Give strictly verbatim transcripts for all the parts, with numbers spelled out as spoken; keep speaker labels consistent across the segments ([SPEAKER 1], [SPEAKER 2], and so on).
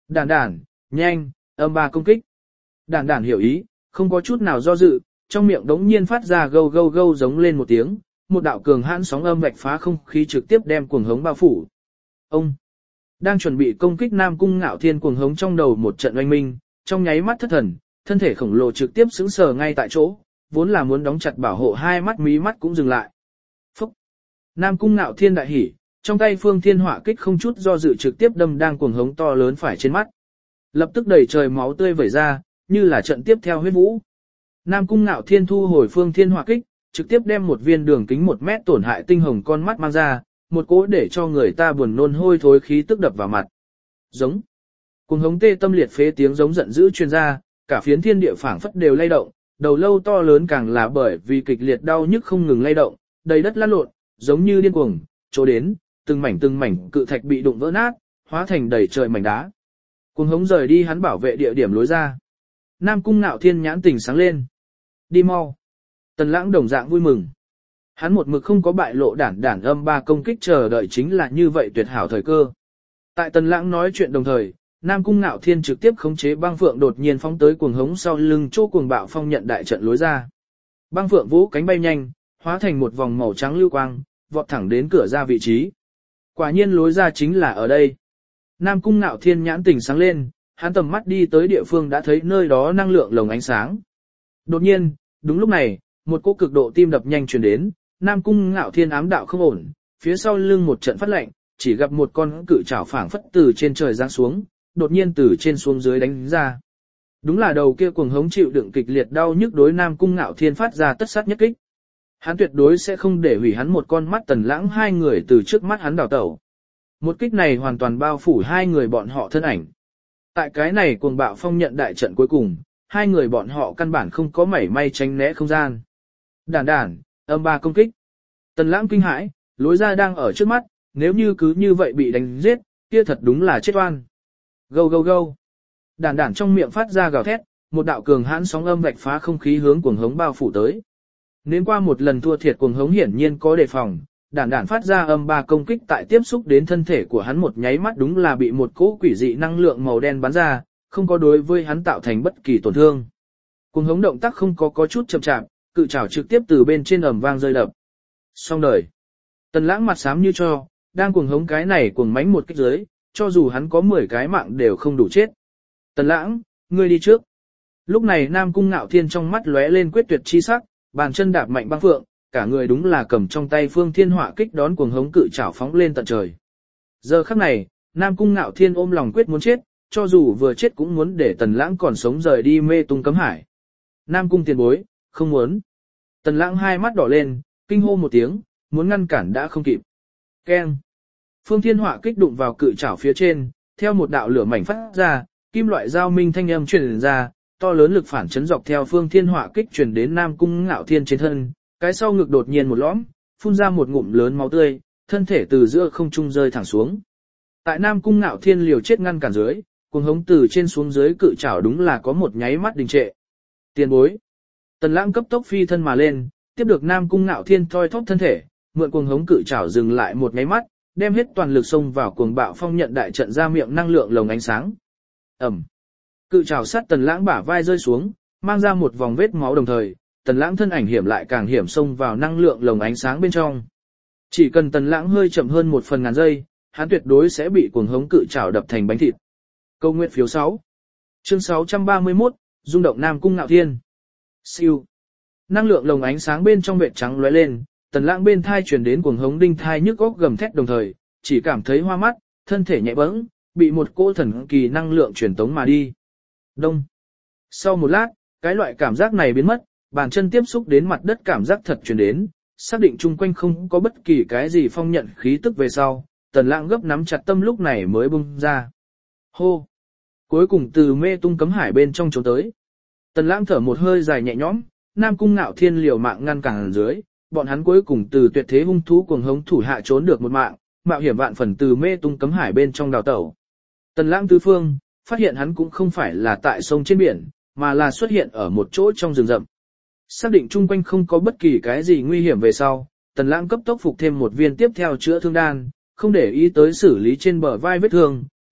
[SPEAKER 1] Đản đản, nhanh, âm ba công kích. Đản đản hiểu ý, không có chút nào do dự, trong miệng đống nhiên phát ra gâu gâu gâu giống lên một tiếng, một đạo cường hãn sóng âm vạch phá không khí trực tiếp đem cuồng hống bao phủ. Ông đang chuẩn bị công kích Nam Cung Ngạo Thiên cuồng hống trong đầu một trận oanh minh, trong nháy mắt thất thần, thân thể khổng lồ trực tiếp sững sờ ngay tại chỗ, vốn là muốn đóng chặt bảo hộ hai mắt mí mắt cũng dừng lại. Phúc! Nam Cung Ngạo Thiên đại hỉ, trong tay Phương Thiên Hỏa Kích không chút do dự trực tiếp đâm đang cuồng hống to lớn phải trên mắt. Lập tức đầy trời máu tươi vẩy ra, như là trận tiếp theo huyết vũ. Nam Cung Ngạo Thiên thu hồi Phương Thiên Hỏa Kích, trực tiếp đem một viên đường kính một mét tổn hại tinh hồng con mắt mang ra, một cỗ để cho người ta buồn nôn hôi thối khí tức đập vào mặt. Giống. Cuồng hống tê tâm liệt phế tiếng giống giận dữ truyền ra, cả phiến thiên địa phảng phất đều lay động, đầu lâu to lớn càng là bởi vì kịch liệt đau nhức không ngừng lay động, đầy đất lăn lộn, giống như điên cuồng, chỗ đến, từng mảnh từng mảnh cự thạch bị đụng vỡ nát, hóa thành đầy trời mảnh đá. Cuồng hống rời đi hắn bảo vệ địa điểm lối ra. Nam Cung Ngạo Thiên nhãn tỉnh sáng lên. Đi mau. Tần Lãng đồng dạng vui mừng. Hắn một mực không có bại lộ đản đản âm ba công kích chờ đợi chính là như vậy tuyệt hảo thời cơ. Tại Tần Lãng nói chuyện đồng thời, Nam Cung Ngạo Thiên trực tiếp khống chế băng phượng đột nhiên phóng tới cuồng hống sau lưng chỗ cuồng bạo phong nhận đại trận lối ra. Băng phượng vũ cánh bay nhanh, hóa thành một vòng màu trắng lưu quang, vọt thẳng đến cửa ra vị trí. Quả nhiên lối ra chính là ở đây. Nam Cung Ngạo Thiên nhãn tỉnh sáng lên, hắn tầm mắt đi tới địa phương đã thấy nơi đó năng lượng lồng ánh sáng. Đột nhiên, đúng lúc này, một cỗ cực độ tim đập nhanh truyền đến, Nam Cung Ngạo Thiên ám đạo không ổn, phía sau lưng một trận phát lạnh, chỉ gặp một con cự trảo phảng phất từ trên trời giáng xuống, đột nhiên từ trên xuống dưới đánh ra. Đúng là đầu kia cuồng hống chịu đựng kịch liệt đau nhức đối Nam Cung Ngạo Thiên phát ra tất sát nhất kích. Hắn tuyệt đối sẽ không để hủy hắn một con mắt Tần Lãng hai người từ trước mắt hắn đào tẩu. Một kích này hoàn toàn bao phủ hai người bọn họ thân ảnh. Tại cái này cuồng bạo phong nhận đại trận cuối cùng, hai người bọn họ căn bản không có mảy may tránh né không gian. Đản đản, âm ba công kích. Tần Lãng kinh hãi, lối ra đang ở trước mắt, nếu như cứ như vậy bị đánh giết, kia thật đúng là chết oan. Gâu gâu gâu. Đản đản trong miệng phát ra gào thét, một đạo cường hãn sóng âm vạch phá không khí hướng cuồng hống bao phủ tới. Nên qua một lần thua thiệt cuồng hống hiển nhiên có đề phòng, đản đản phát ra âm ba công kích tại tiếp xúc đến thân thể của hắn một nháy mắt đúng là bị một cỗ quỷ dị năng lượng màu đen bắn ra, không có đối với hắn tạo thành bất kỳ tổn thương. Cuồng hống động tác không có có chút chậm chạp, cự trảo trực tiếp từ bên trên ầm vang rơi đập. Xong đời. Tần Lãng mặt xám như cho, đang cuồng hống cái này cuồng mánh một kích dưới, cho dù hắn có mười cái mạng đều không đủ chết. Tần Lãng, ngươi đi trước. Lúc này Nam Cung Ngạo Thiên trong mắt lóe lên quyết tuyệt chi sắc, bàn chân đạp mạnh băng phượng, cả người đúng là cầm trong tay Phương Thiên Hỏa Kích đón cuồng hống cự trảo phóng lên tận trời. Giờ khắc này, Nam Cung Ngạo Thiên ôm lòng quyết muốn chết, cho dù vừa chết cũng muốn để Tần Lãng còn sống rời đi mê tung cấm hải. Nam Cung tiền bối, không muốn. Tần Lãng hai mắt đỏ lên, kinh hô một tiếng, muốn ngăn cản đã không kịp. Keng. Phương Thiên Hỏa Kích đụng vào cự trảo phía trên, theo một đạo lửa mảnh phát ra, kim loại giao minh thanh âm truyền ra, to lớn lực phản chấn dọc theo Phương Thiên Hỏa Kích truyền đến Nam Cung Ngạo Thiên trên thân, cái sau ngực đột nhiên một lõm, phun ra một ngụm lớn máu tươi, thân thể từ giữa không trung rơi thẳng xuống. Tại Nam Cung Ngạo Thiên liều chết ngăn cản dưới, cuồng hống từ trên xuống dưới cự trảo đúng là có một nháy mắt đình trệ. Tiền bối. Tần Lãng cấp tốc phi thân mà lên, tiếp được Nam Cung Ngạo Thiên thoi thóp thân thể, mượn cuồng hống cự trảo dừng lại một nháy mắt, đem hết toàn lực xông vào cuồng bạo phong nhận đại trận ra miệng năng lượng lồng ánh sáng. Ầm. Cự trảo sát Tần Lãng bả vai rơi xuống, mang ra một vòng vết máu đồng thời, Tần Lãng thân ảnh hiểm lại càng hiểm xông vào năng lượng lồng ánh sáng bên trong. Chỉ cần Tần Lãng hơi chậm hơn một phần ngàn giây, hắn tuyệt đối sẽ bị cuồng hống cự trảo đập thành bánh thịt. Câu nguyện phiếu sáu. Chương sáu trăm ba mươi mốt, rung động Nam Cung Ngạo Thiên. Siêu. Năng lượng lồng ánh sáng bên trong vệt trắng lóe lên, Tần Lãng bên thai truyền đến cuồng hống đinh thai nhức óc gầm thét đồng thời, chỉ cảm thấy hoa mắt, thân thể nhẹ bẫng, bị một cỗ thần kỳ năng lượng truyền tống mà đi. Đông. Sau một lát, cái loại cảm giác này biến mất, bàn chân tiếp xúc đến mặt đất cảm giác thật truyền đến, xác định chung quanh không có bất kỳ cái gì phong nhận khí tức về sau, Tần Lãng gấp nắm chặt tâm lúc này mới bung ra. Hô. Cuối cùng từ mê tung cấm hải bên trong trốn tới. Tần Lãng thở một hơi dài nhẹ nhõm, Nam Cung Ngạo Thiên liều mạng ngăn cản dưới, bọn hắn cuối cùng từ tuyệt thế hung thú cuồng hống thủ hạ trốn được một mạng, mạo hiểm vạn phần từ mê tung cấm hải bên trong đào tẩu. Tần Lãng tứ phương, phát hiện hắn cũng không phải là tại sông trên biển, mà là xuất hiện ở một chỗ trong rừng rậm. Xác định chung quanh không có bất kỳ cái gì nguy hiểm về sau, Tần Lãng cấp tốc phục thêm một viên tiếp theo chữa thương đan, không để ý tới xử lý trên bờ vai vết thương,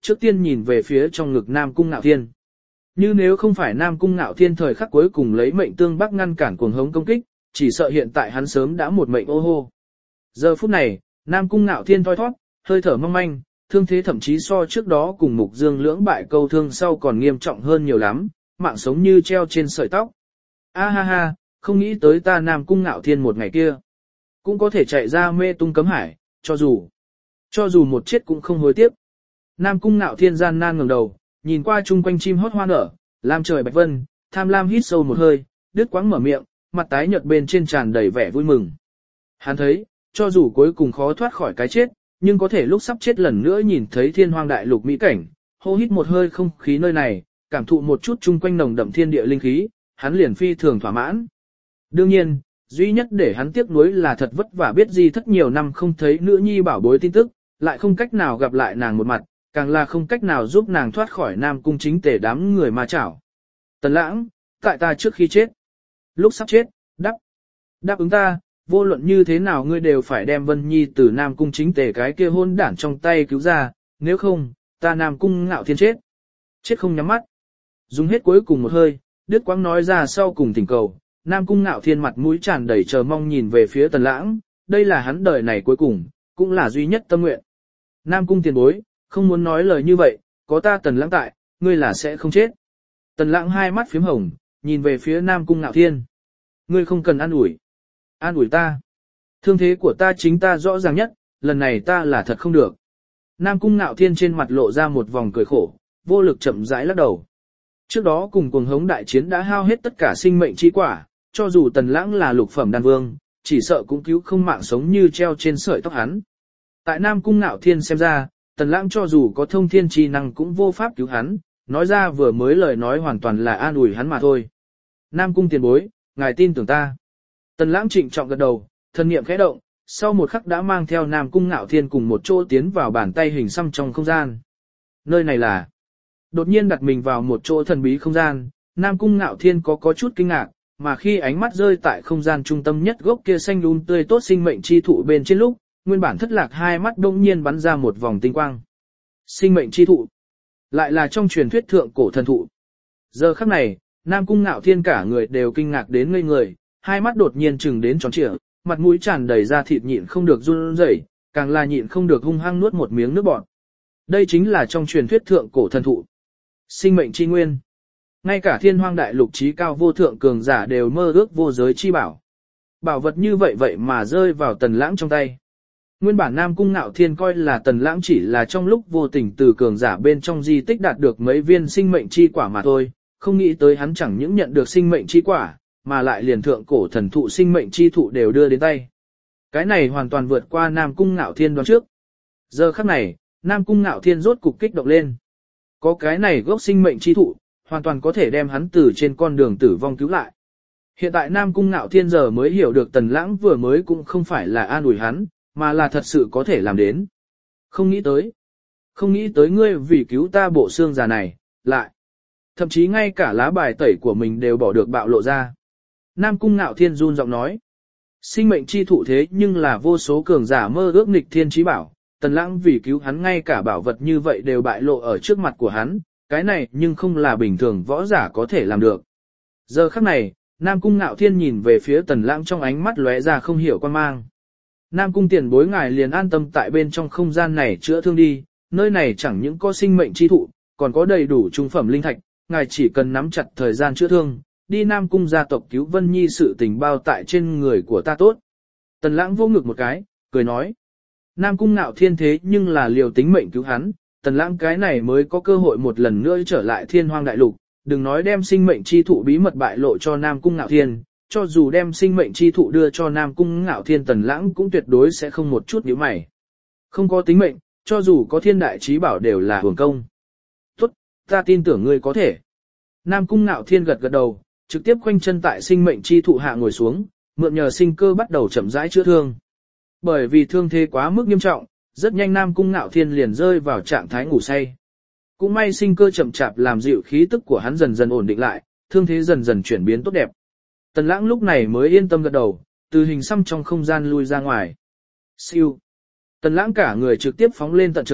[SPEAKER 1] trước tiên nhìn về phía trong ngực Nam Cung Ngạo Thiên. Như nếu không phải Nam Cung Ngạo Thiên thời khắc cuối cùng lấy mệnh tương bắc ngăn cản cuồng hống công kích, chỉ sợ hiện tại hắn sớm đã một mệnh ô hô. Giờ phút này, Nam Cung Ngạo Thiên thoi thoát, hơi thở mong manh, thương thế thậm chí so trước đó cùng Mục Dương lưỡng bại câu thương sau còn nghiêm trọng hơn nhiều lắm, mạng sống như treo trên sợi tóc. A ha ha, không nghĩ tới ta Nam Cung Ngạo Thiên một ngày kia, cũng có thể chạy ra mê tung cấm hải, cho dù, cho dù một chết cũng không hối tiếc. Nam Cung Ngạo Thiên gian nan ngẩng đầu, nhìn qua chung quanh chim hót hoa nở, lam trời bạch vân, tham lam hít sâu một hơi, đứt quãng mở miệng, mặt tái nhợt bên trên tràn đầy vẻ vui mừng. Hắn thấy, cho dù cuối cùng khó thoát khỏi cái chết, nhưng có thể lúc sắp chết lần nữa nhìn thấy thiên hoang đại lục mỹ cảnh, hô hít một hơi không khí nơi này, cảm thụ một chút chung quanh nồng đậm thiên địa linh khí, hắn liền phi thường thỏa mãn. Đương nhiên, duy nhất để hắn tiếc nuối là thật vất vả biết gì thất nhiều năm không thấy nữ nhi bảo bối tin tức, lại không cách nào gặp lại nàng một mặt, càng là không cách nào giúp nàng thoát khỏi Nam Cung chính tể đám người ma chảo. Tần Lãng, tại ta trước khi chết, lúc sắp chết, đáp, đáp ứng ta, vô luận như thế nào ngươi đều phải đem Vân Nhi từ Nam Cung chính tể cái kia hôn đản trong tay cứu ra, nếu không, ta Nam Cung Ngạo Thiên chết. Chết không nhắm mắt. Dùng hết cuối cùng một hơi, Đức Quang nói ra sau cùng thỉnh cầu, Nam Cung Ngạo Thiên mặt mũi tràn đầy chờ mong nhìn về phía Tần Lãng, đây là hắn đời này cuối cùng, cũng là duy nhất tâm nguyện. Nam Cung tiền bối, không muốn nói lời như vậy, có ta Tần Lãng tại, ngươi là sẽ không chết. Tần Lãng hai mắt phím hồng, nhìn về phía Nam Cung Ngạo Thiên. Ngươi không cần an ủi. An ủi ta. Thương thế của ta chính ta rõ ràng nhất, lần này ta là thật không được. Nam Cung Ngạo Thiên trên mặt lộ ra một vòng cười khổ, vô lực chậm rãi lắc đầu. Trước đó cùng cuồng hống đại chiến đã hao hết tất cả sinh mệnh chi quả, cho dù Tần Lãng là lục phẩm đan vương, chỉ sợ cũng cứu không mạng sống như treo trên sợi tóc hắn. Tại Nam Cung Ngạo Thiên xem ra, Tần Lãng cho dù có thông thiên chi năng cũng vô pháp cứu hắn, nói ra vừa mới lời nói hoàn toàn là an ủi hắn mà thôi. Nam Cung tiền bối, ngài tin tưởng ta. Tần Lãng trịnh trọng gật đầu, thân niệm khẽ động, sau một khắc đã mang theo Nam Cung Ngạo Thiên cùng một chỗ tiến vào bàn tay hình xăm trong không gian. Nơi này là... Đột nhiên đặt mình vào một chỗ thần bí không gian, Nam Cung Ngạo Thiên có có chút kinh ngạc, mà khi ánh mắt rơi tại không gian trung tâm nhất gốc kia xanh um tươi tốt sinh mệnh chi thụ bên trên lúc, nguyên bản thất lạc hai mắt đông nhiên bắn ra một vòng tinh quang. Sinh mệnh chi thụ, lại là trong truyền thuyết thượng cổ thần thụ. Giờ khắc này, Nam Cung Ngạo Thiên cả người đều kinh ngạc đến ngây người, hai mắt đột nhiên trừng đến tròn trịa, mặt mũi tràn đầy da thịt nhịn không được run rẩy, càng là nhịn không được hung hăng nuốt một miếng nước bọt. Đây chính là trong truyền thuyết thượng cổ thần thụ. Sinh mệnh chi nguyên. Ngay cả thiên hoang đại lục trí cao vô thượng cường giả đều mơ ước vô giới chi bảo. Bảo vật như vậy vậy mà rơi vào Tần Lãng trong tay. Nguyên bản Nam Cung Ngạo Thiên coi là Tần Lãng chỉ là trong lúc vô tình từ cường giả bên trong di tích đạt được mấy viên sinh mệnh chi quả mà thôi, không nghĩ tới hắn chẳng những nhận được sinh mệnh chi quả, mà lại liền thượng cổ thần thụ sinh mệnh chi thụ đều đưa đến tay. Cái này hoàn toàn vượt qua Nam Cung Ngạo Thiên đoán trước. Giờ khắc này, Nam Cung Ngạo Thiên rốt cục kích động lên. Có cái này gốc sinh mệnh chi thụ, hoàn toàn có thể đem hắn từ trên con đường tử vong cứu lại. Hiện tại Nam Cung Ngạo Thiên giờ mới hiểu được Tần Lãng vừa mới cũng không phải là an ủi hắn, mà là thật sự có thể làm đến. Không nghĩ tới. Không nghĩ tới ngươi vì cứu ta bộ xương già này, lại. Thậm chí ngay cả lá bài tẩy của mình đều bỏ được bạo lộ ra. Nam Cung Ngạo Thiên run giọng nói. Sinh mệnh chi thụ thế nhưng là vô số cường giả mơ ước nghịch thiên chí bảo. Tần Lãng vì cứu hắn ngay cả bảo vật như vậy đều bại lộ ở trước mặt của hắn, cái này nhưng không là bình thường võ giả có thể làm được. Giờ khắc này, Nam Cung Ngạo Thiên nhìn về phía Tần Lãng trong ánh mắt lóe ra không hiểu quan mang. Nam Cung tiền bối ngài liền an tâm tại bên trong không gian này chữa thương đi, nơi này chẳng những có sinh mệnh chi thụ, còn có đầy đủ trung phẩm linh thạch, ngài chỉ cần nắm chặt thời gian chữa thương, đi Nam Cung gia tộc cứu Vân Nhi sự tình bao tại trên người của ta tốt. Tần Lãng vô ngực một cái, cười nói. Nam Cung Ngạo Thiên thế nhưng là liều tính mệnh cứu hắn, Tần Lãng cái này mới có cơ hội một lần nữa trở lại thiên hoang đại lục, đừng nói đem sinh mệnh chi thụ bí mật bại lộ cho Nam Cung Ngạo Thiên, cho dù đem sinh mệnh chi thụ đưa cho Nam Cung Ngạo Thiên Tần Lãng cũng tuyệt đối sẽ không một chút nhíu mày. Không có tính mệnh, cho dù có thiên đại trí bảo đều là hưởng công. Tốt, ta tin tưởng ngươi có thể. Nam Cung Ngạo Thiên gật gật đầu, trực tiếp khoanh chân tại sinh mệnh chi thụ hạ ngồi xuống, mượn nhờ sinh cơ bắt đầu chậm rãi chữa thương. Bởi vì thương thế quá mức nghiêm trọng, rất nhanh Nam Cung Ngạo Thiên liền rơi vào trạng thái ngủ say. Cũng may sinh cơ chậm chạp làm dịu khí tức của hắn dần dần ổn định lại, thương thế dần dần chuyển biến tốt đẹp. Tần Lãng lúc này mới yên tâm gật đầu, từ hình xăm trong không gian lui ra ngoài. Siêu. Tần Lãng cả người trực tiếp phóng lên tận trời,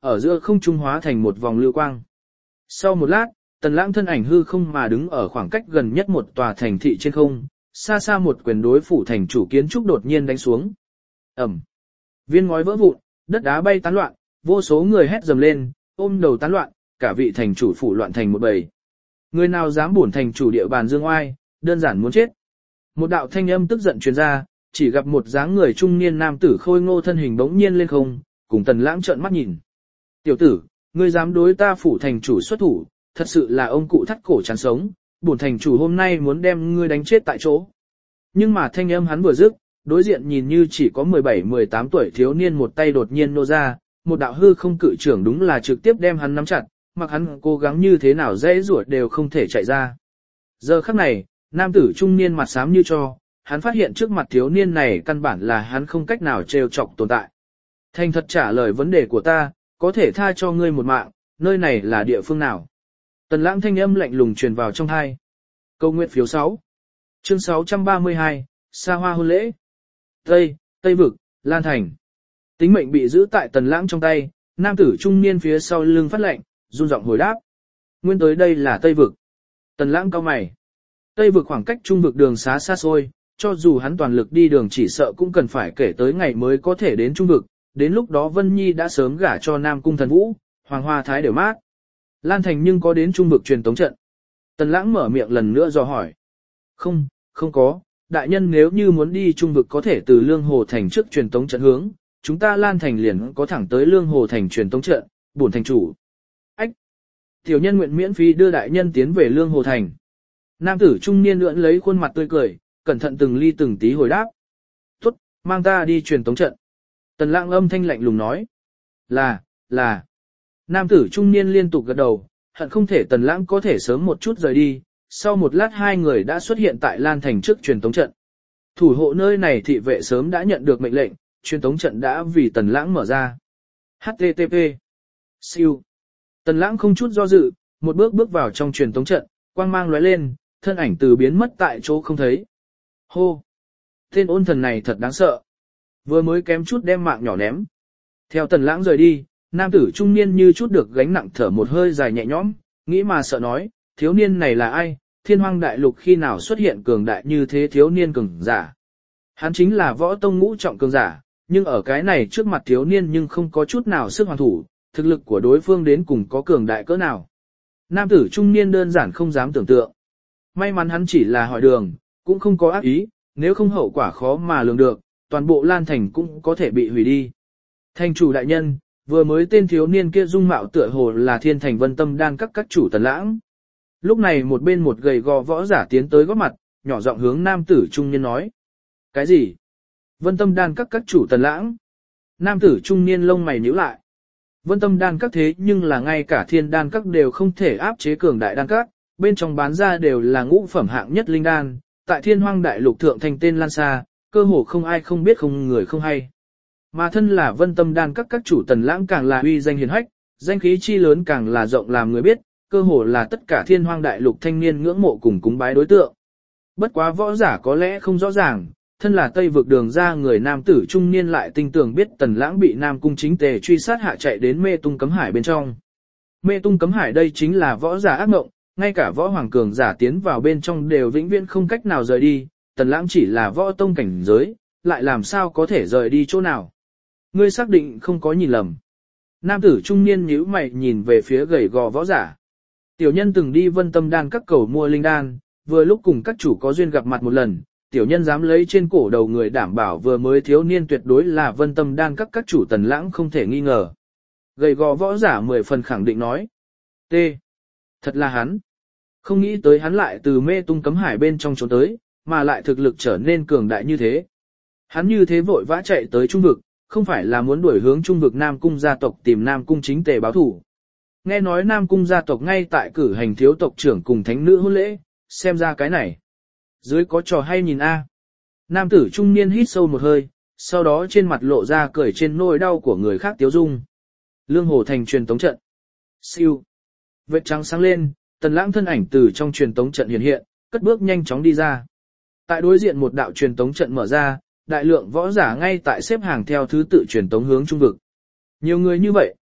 [SPEAKER 1] ở giữa không trung hóa thành một vòng lưu quang. Sau một lát, Tần Lãng thân ảnh hư không mà đứng ở khoảng cách gần nhất một tòa thành thị trên không, xa xa một quyền đối phủ thành chủ kiến trúc đột nhiên đánh xuống. Ầm. Viên ngói vỡ vụn, đất đá bay tán loạn, vô số người hét dầm lên, ôm đầu tán loạn, cả vị thành chủ phủ loạn thành một bầy. Người nào dám bổn thành chủ địa bàn dương oai, đơn giản muốn chết. Một đạo thanh âm tức giận truyền ra, chỉ gặp một dáng người trung niên nam tử khôi ngô thân hình bỗng nhiên lên không, cùng Tần Lãng trợn mắt nhìn. Tiểu tử, ngươi dám đối ta phủ thành chủ xuất thủ, thật sự là ông cụ thắt cổ chán sống, bổn thành chủ hôm nay muốn đem ngươi đánh chết tại chỗ. Nhưng mà thanh âm hắn vừa dứt, đối diện nhìn như chỉ có mười bảy mười tám tuổi thiếu niên một tay đột nhiên nô ra, một đạo hư không cự trưởng đúng là trực tiếp đem hắn nắm chặt, mặc hắn cố gắng như thế nào dễ ruột đều không thể chạy ra. Giờ khắc này, nam tử trung niên mặt xám như cho, hắn phát hiện trước mặt thiếu niên này căn bản là hắn không cách nào trêu chọc tồn tại. Thành thật trả lời vấn đề của ta, có thể tha cho ngươi một mạng, nơi này là địa phương nào? Tần Lãng thanh âm lạnh lùng truyền vào trong tai. Câu nguyện phiếu sáu. Chương sáu trăm ba mươi hai, Sa Hoa hôn lễ. Tây, Tây vực, Lan Thành. Tính mệnh bị giữ tại Tần Lãng trong tay, nam tử trung niên phía sau lưng phát lệnh, run giọng hồi đáp. Nguyên tới đây là Tây vực. Tần Lãng cau mày. Tây vực khoảng cách Trung vực đường xá xa xôi, cho dù hắn toàn lực đi đường chỉ sợ cũng cần phải kể tới ngày mới có thể đến Trung vực, đến lúc đó Vân Nhi đã sớm gả cho Nam Cung Thần Vũ, Hoàng Hoa Thái đều mát. Lan Thành nhưng có đến Trung vực truyền tống trận. Tần Lãng mở miệng lần nữa dò hỏi. Không, không có, đại nhân nếu như muốn đi Trung vực có thể từ Lương Hồ Thành trước truyền tống trận hướng, chúng ta Lan Thành liền có thẳng tới Lương Hồ Thành truyền tống trận, bổn thành chủ. Ách! Tiểu nhân nguyện miễn phí đưa đại nhân tiến về Lương Hồ Thành. Nam tử trung niên lưỡn lấy khuôn mặt tươi cười, cẩn thận từng ly từng tí hồi đáp. Tốt, mang ta đi truyền tống trận. Tần Lãng âm thanh lạnh lùng nói. Là, là. Nam tử trung niên liên tục gật đầu, hận không thể Tần Lãng có thể sớm một chút rời đi. Sau một lát hai người đã xuất hiện tại Lan Thành trước truyền tống trận. Thủ hộ nơi này thị vệ sớm đã nhận được mệnh lệnh, truyền tống trận đã vì Tần Lãng mở ra. hát tê tê pê. Siêu. Tần Lãng không chút do dự, một bước bước vào trong truyền tống trận, quang mang lóe lên, thân ảnh từ biến mất tại chỗ không thấy. Hô! Tên ôn thần này thật đáng sợ. Vừa mới kém chút đem mạng nhỏ ném. Theo Tần Lãng rời đi, nam tử trung niên như chút được gánh nặng thở một hơi dài nhẹ nhõm, nghĩ mà sợ nói, thiếu niên này là ai, thiên hoang đại lục khi nào xuất hiện cường đại như thế thiếu niên cường giả. Hắn chính là võ tông ngũ trọng cường giả, nhưng ở cái này trước mặt thiếu niên nhưng không có chút nào sức hoàn thủ, thực lực của đối phương đến cùng có cường đại cỡ nào. Nam tử trung niên đơn giản không dám tưởng tượng. May mắn hắn chỉ là hỏi đường, cũng không có ác ý, nếu không hậu quả khó mà lường được, toàn bộ Lan Thành cũng có thể bị hủy đi. Thành chủ đại nhân, vừa mới tên thiếu niên kia dung mạo tựa hồ là Thiên Thành Vân Tâm Đan các các chủ Tần Lãng. Lúc này một bên một gầy gò võ giả tiến tới góp mặt, nhỏ giọng hướng nam tử trung niên nói. Cái gì? Vân Tâm Đan các các chủ Tần Lãng. Nam tử trung niên lông mày nhíu lại. Vân Tâm Đan các thế nhưng là ngay cả Thiên Đan các đều không thể áp chế cường đại đan các, bên trong bán ra đều là ngũ phẩm hạng nhất linh đan, tại Thiên Hoang đại lục thượng thành tên lan xa, cơ hồ không ai không biết không người không hay. Mà thân là Vân Tâm Đan các các chủ Tần Lãng càng là uy danh hiển hách, danh khí chi lớn càng là rộng làm người biết, cơ hồ là tất cả Thiên Hoang đại lục thanh niên ngưỡng mộ cùng cúng bái đối tượng. Bất quá võ giả có lẽ không rõ ràng, thân là Tây vực đường ra người nam tử trung niên lại tinh tường biết Tần Lãng bị Nam Cung Chính Tề truy sát hạ chạy đến Mê Tung Cấm Hải bên trong. Mê Tung Cấm Hải đây chính là võ giả ác mộng, ngay cả võ hoàng cường giả tiến vào bên trong đều vĩnh viễn không cách nào rời đi, Tần Lãng chỉ là võ tông cảnh giới, lại làm sao có thể rời đi chỗ nào. Ngươi xác định không có nhìn lầm. Nam tử trung niên nhíu mày nhìn về phía gầy gò võ giả. Tiểu nhân từng đi Vân Tâm Đan các cầu mua linh đan, vừa lúc cùng các chủ có duyên gặp mặt một lần, tiểu nhân dám lấy trên cổ đầu người đảm bảo vừa mới thiếu niên tuyệt đối là Vân Tâm Đan các các chủ Tần Lãng không thể nghi ngờ. Gầy gò võ giả mười phần khẳng định nói. T. Thật là hắn. Không nghĩ tới hắn lại từ Mê Tung Cấm Hải bên trong trốn tới, mà lại thực lực trở nên cường đại như thế. Hắn như thế vội vã chạy tới Trung vực, không phải là muốn đuổi hướng Trung vực Nam Cung gia tộc tìm Nam Cung Chính Tề báo thủ. Nghe nói Nam Cung gia tộc ngay tại cử hành thiếu tộc trưởng cùng thánh nữ hôn lễ, xem ra cái này. Dưới có trò hay nhìn a. Nam tử trung niên hít sâu một hơi, sau đó trên mặt lộ ra cười trên nỗi đau của người khác tiếu dung. Lương Hồ Thành truyền tống trận. Siêu. Vệt trắng sáng lên, Tần Lãng thân ảnh từ trong truyền tống trận hiện hiện, cất bước nhanh chóng đi ra. Tại đối diện một đạo truyền tống trận mở ra, đại lượng võ giả ngay tại xếp hàng theo thứ tự truyền tống hướng Trung vực. Nhiều người như vậy.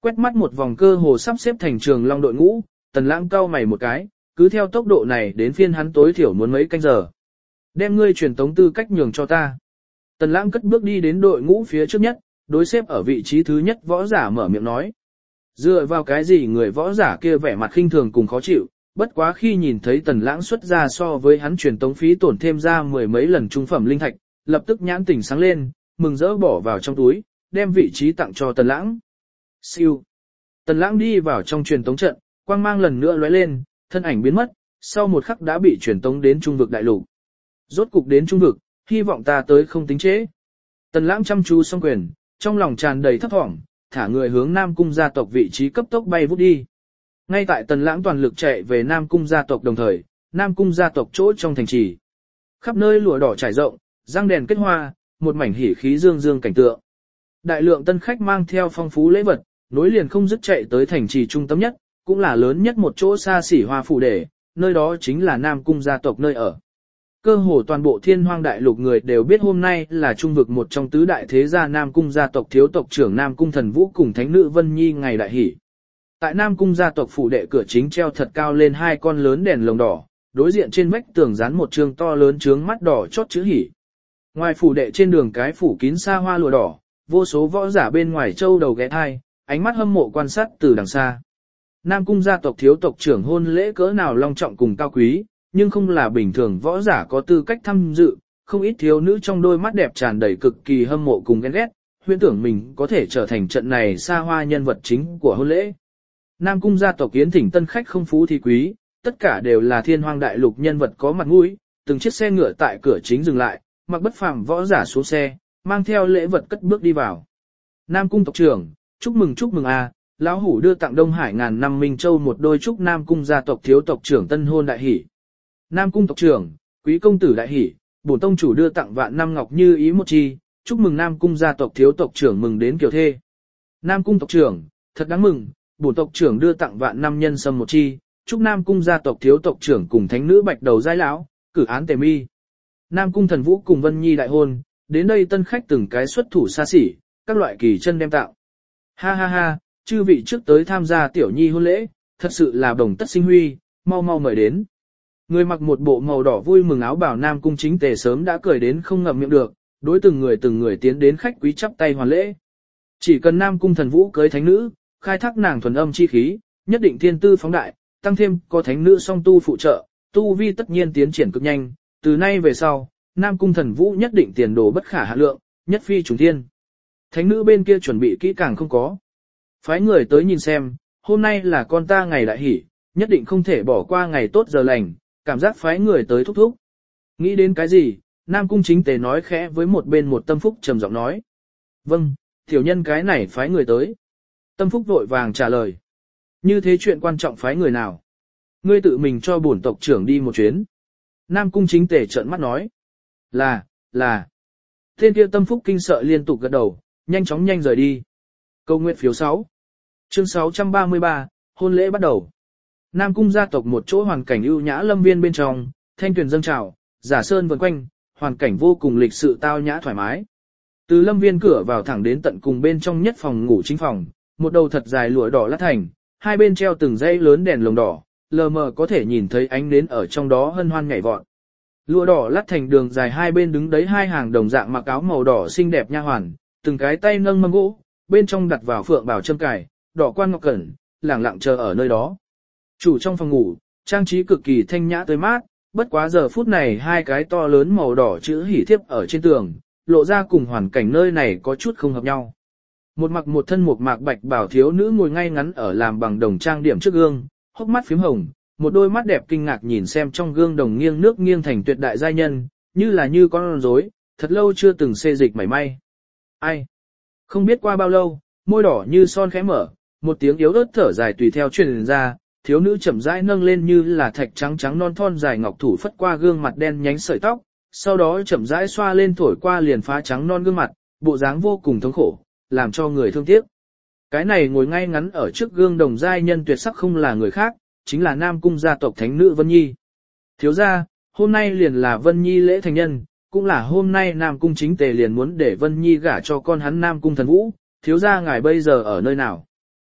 [SPEAKER 1] Quét mắt một vòng cơ hồ sắp xếp thành trường long đội ngũ, Tần Lãng cau mày một cái, cứ theo tốc độ này đến phiên hắn tối thiểu muốn mấy canh giờ. Đem ngươi truyền tống tư cách nhường cho ta. Tần Lãng cất bước đi đến đội ngũ phía trước nhất, đối xếp ở vị trí thứ nhất võ giả mở miệng nói. Dựa vào cái gì người võ giả kia vẻ mặt khinh thường cùng khó chịu, bất quá khi nhìn thấy Tần Lãng xuất ra so với hắn truyền tống phí tổn thêm ra mười mấy lần trung phẩm linh thạch, lập tức nhãn tỉnh sáng lên, mừng rỡ bỏ vào trong túi, đem vị trí tặng cho Tần Lãng. Siêu. Tần Lãng đi vào trong truyền tống trận, quang mang lần nữa lóe lên, thân ảnh biến mất, sau một khắc đã bị truyền tống đến trung vực đại lục. Rốt cục đến trung vực, hy vọng ta tới không tính trễ. Tần Lãng chăm chú song quyền, trong lòng tràn đầy thấp thỏm, thả người hướng Nam Cung gia tộc vị trí cấp tốc bay vút đi. Ngay tại Tần Lãng toàn lực chạy về Nam Cung gia tộc đồng thời, Nam Cung gia tộc chỗ trong thành trì. Khắp nơi lụa đỏ trải rộng, răng đèn kết hoa, một mảnh hỉ khí dương dương cảnh tượng. Đại lượng tân khách mang theo phong phú lễ vật, nối liền không dứt chạy tới thành trì trung tâm nhất, cũng là lớn nhất một chỗ xa xỉ hoa phủ đề, nơi đó chính là Nam Cung gia tộc nơi ở. Cơ hồ toàn bộ thiên hoang đại lục người đều biết hôm nay là trung vực một trong tứ đại thế gia Nam Cung gia tộc thiếu tộc trưởng Nam Cung Thần Vũ cùng thánh nữ Vân Nhi ngày đại hỷ. Tại Nam Cung gia tộc phủ đệ cửa chính treo thật cao lên hai con lớn đèn lồng đỏ, đối diện trên vách tường dán một trương to lớn trướng mắt đỏ chót chữ hỷ. Ngoài phủ đệ trên đường cái phủ kín xa hoa lụa đỏ, vô số võ giả bên ngoài châu đầu ghé thai, ánh mắt hâm mộ quan sát từ đằng xa. Nam Cung gia tộc thiếu tộc trưởng hôn lễ cỡ nào long trọng cùng cao quý, nhưng không là bình thường võ giả có tư cách tham dự, không ít thiếu nữ trong đôi mắt đẹp tràn đầy cực kỳ hâm mộ cùng ghen ghét, huyễn tưởng mình có thể trở thành trận này xa hoa nhân vật chính của hôn lễ. Nam Cung gia tộc yến thỉnh tân khách không phú thì quý, tất cả đều là thiên hoang đại lục nhân vật có mặt mũi, từng chiếc xe ngựa tại cửa chính dừng lại, mặc bất phàm võ giả xuống xe, mang theo lễ vật cất bước đi vào. Nam Cung tộc trưởng, chúc mừng chúc mừng a, lão hủ đưa tặng Đông Hải ngàn năm Minh Châu một đôi chúc Nam Cung gia tộc thiếu tộc trưởng tân hôn đại hỷ. Nam Cung tộc trưởng, quý công tử đại hỷ, bổn tông chủ đưa tặng vạn năm ngọc như ý một chi, chúc mừng Nam Cung gia tộc thiếu tộc trưởng mừng đến kiều thê. Nam Cung tộc trưởng, thật đáng mừng, bổn tộc trưởng đưa tặng vạn năm nhân sâm một chi, chúc Nam Cung gia tộc thiếu tộc trưởng cùng thánh nữ bạch đầu giai lão, cử án tề mi. Nam Cung Thần Vũ cùng Vân Nhi đại hôn, đến đây tân khách từng cái xuất thủ xa xỉ, các loại kỳ chân đem tạo. Ha ha ha, chư vị trước tới tham gia tiểu nhi hôn lễ, thật sự là đồng tất sinh huy, mau mau mời đến. Người mặc một bộ màu đỏ vui mừng áo bào Nam Cung chính tề sớm đã cười đến không ngậm miệng được, đối từng người từng người tiến đến khách quý chắp tay hoàn lễ. Chỉ cần Nam Cung Thần Vũ cưới thánh nữ, khai thác nàng thuần âm chi khí, nhất định thiên tư phóng đại, tăng thêm có thánh nữ song tu phụ trợ, tu vi tất nhiên tiến triển cực nhanh, từ nay về sau, Nam Cung Thần Vũ nhất định tiền đồ bất khả hạn lượng, nhất phi trùng thiên. Thánh nữ bên kia chuẩn bị kỹ càng không có. Phái người tới nhìn xem, hôm nay là con ta ngày đại hỷ, nhất định không thể bỏ qua ngày tốt giờ lành, cảm giác phái người tới thúc thúc. Nghĩ đến cái gì, Nam Cung chính tề nói khẽ với một bên một tâm phúc trầm giọng nói. Vâng, tiểu nhân cái này phái người tới. Tâm phúc vội vàng trả lời. Như thế chuyện quan trọng phái người nào? Ngươi tự mình cho bổn tộc trưởng đi một chuyến. Nam Cung chính tề trợn mắt nói. Là, là. Tên kia tâm phúc kinh sợ liên tục gật đầu, nhanh chóng nhanh rời đi. Câu nguyện phiếu sáu. Chương sáu trăm ba mươi ba, hôn lễ bắt đầu. Nam Cung gia tộc một chỗ hoàn cảnh ưu nhã lâm viên bên trong, thanh tuyền dâng trào, giả sơn vần quanh, hoàn cảnh vô cùng lịch sự tao nhã thoải mái. Từ lâm viên cửa vào thẳng đến tận cùng bên trong nhất phòng ngủ chính phòng, một đầu thật dài lụa đỏ lát thành, hai bên treo từng dãy lớn đèn lồng đỏ, lờ mờ có thể nhìn thấy ánh nến ở trong đó hân hoan nhảy vọt. Lụa đỏ lát thành đường dài hai bên đứng đấy hai hàng đồng dạng mặc áo màu đỏ xinh đẹp nha hoàn, từng cái tay nâng mâm gỗ, bên trong đặt vào phượng bảo châm cài, đỏ quan ngọc cẩn, lẳng lặng chờ ở nơi đó. Chủ trong phòng ngủ, trang trí cực kỳ thanh nhã tươi mát, bất quá giờ phút này hai cái to lớn màu đỏ chữ hỉ thiếp ở trên tường, lộ ra cùng hoàn cảnh nơi này có chút không hợp nhau. Một mặc một thân một mạc bạch bảo thiếu nữ ngồi ngay ngắn ở làm bằng đồng trang điểm trước gương, hốc mắt phím hồng, một đôi mắt đẹp kinh ngạc nhìn xem trong gương đồng nghiêng nước nghiêng thành tuyệt đại giai nhân, như là như con rối, thật lâu chưa từng xê dịch mảy may. Ai? Không biết qua bao lâu, môi đỏ như son khẽ mở, một tiếng yếu ớt thở dài tùy theo truyền ra, thiếu nữ chậm rãi nâng lên như là thạch trắng trắng non thon dài ngọc thủ phất qua gương mặt đen nhánh sợi tóc, sau đó chậm rãi xoa lên thổi qua liền phá trắng non gương mặt, bộ dáng vô cùng thống khổ, làm cho người thương tiếc. Cái này ngồi ngay ngắn ở trước gương đồng giai nhân tuyệt sắc không là người khác, chính là Nam Cung gia tộc thánh nữ Vân Nhi. Thiếu gia, hôm nay liền là Vân Nhi lễ thành nhân, cũng là hôm nay Nam Cung chính tề liền muốn để Vân Nhi gả cho con hắn Nam Cung Thần Vũ, thiếu gia ngài bây giờ ở nơi nào?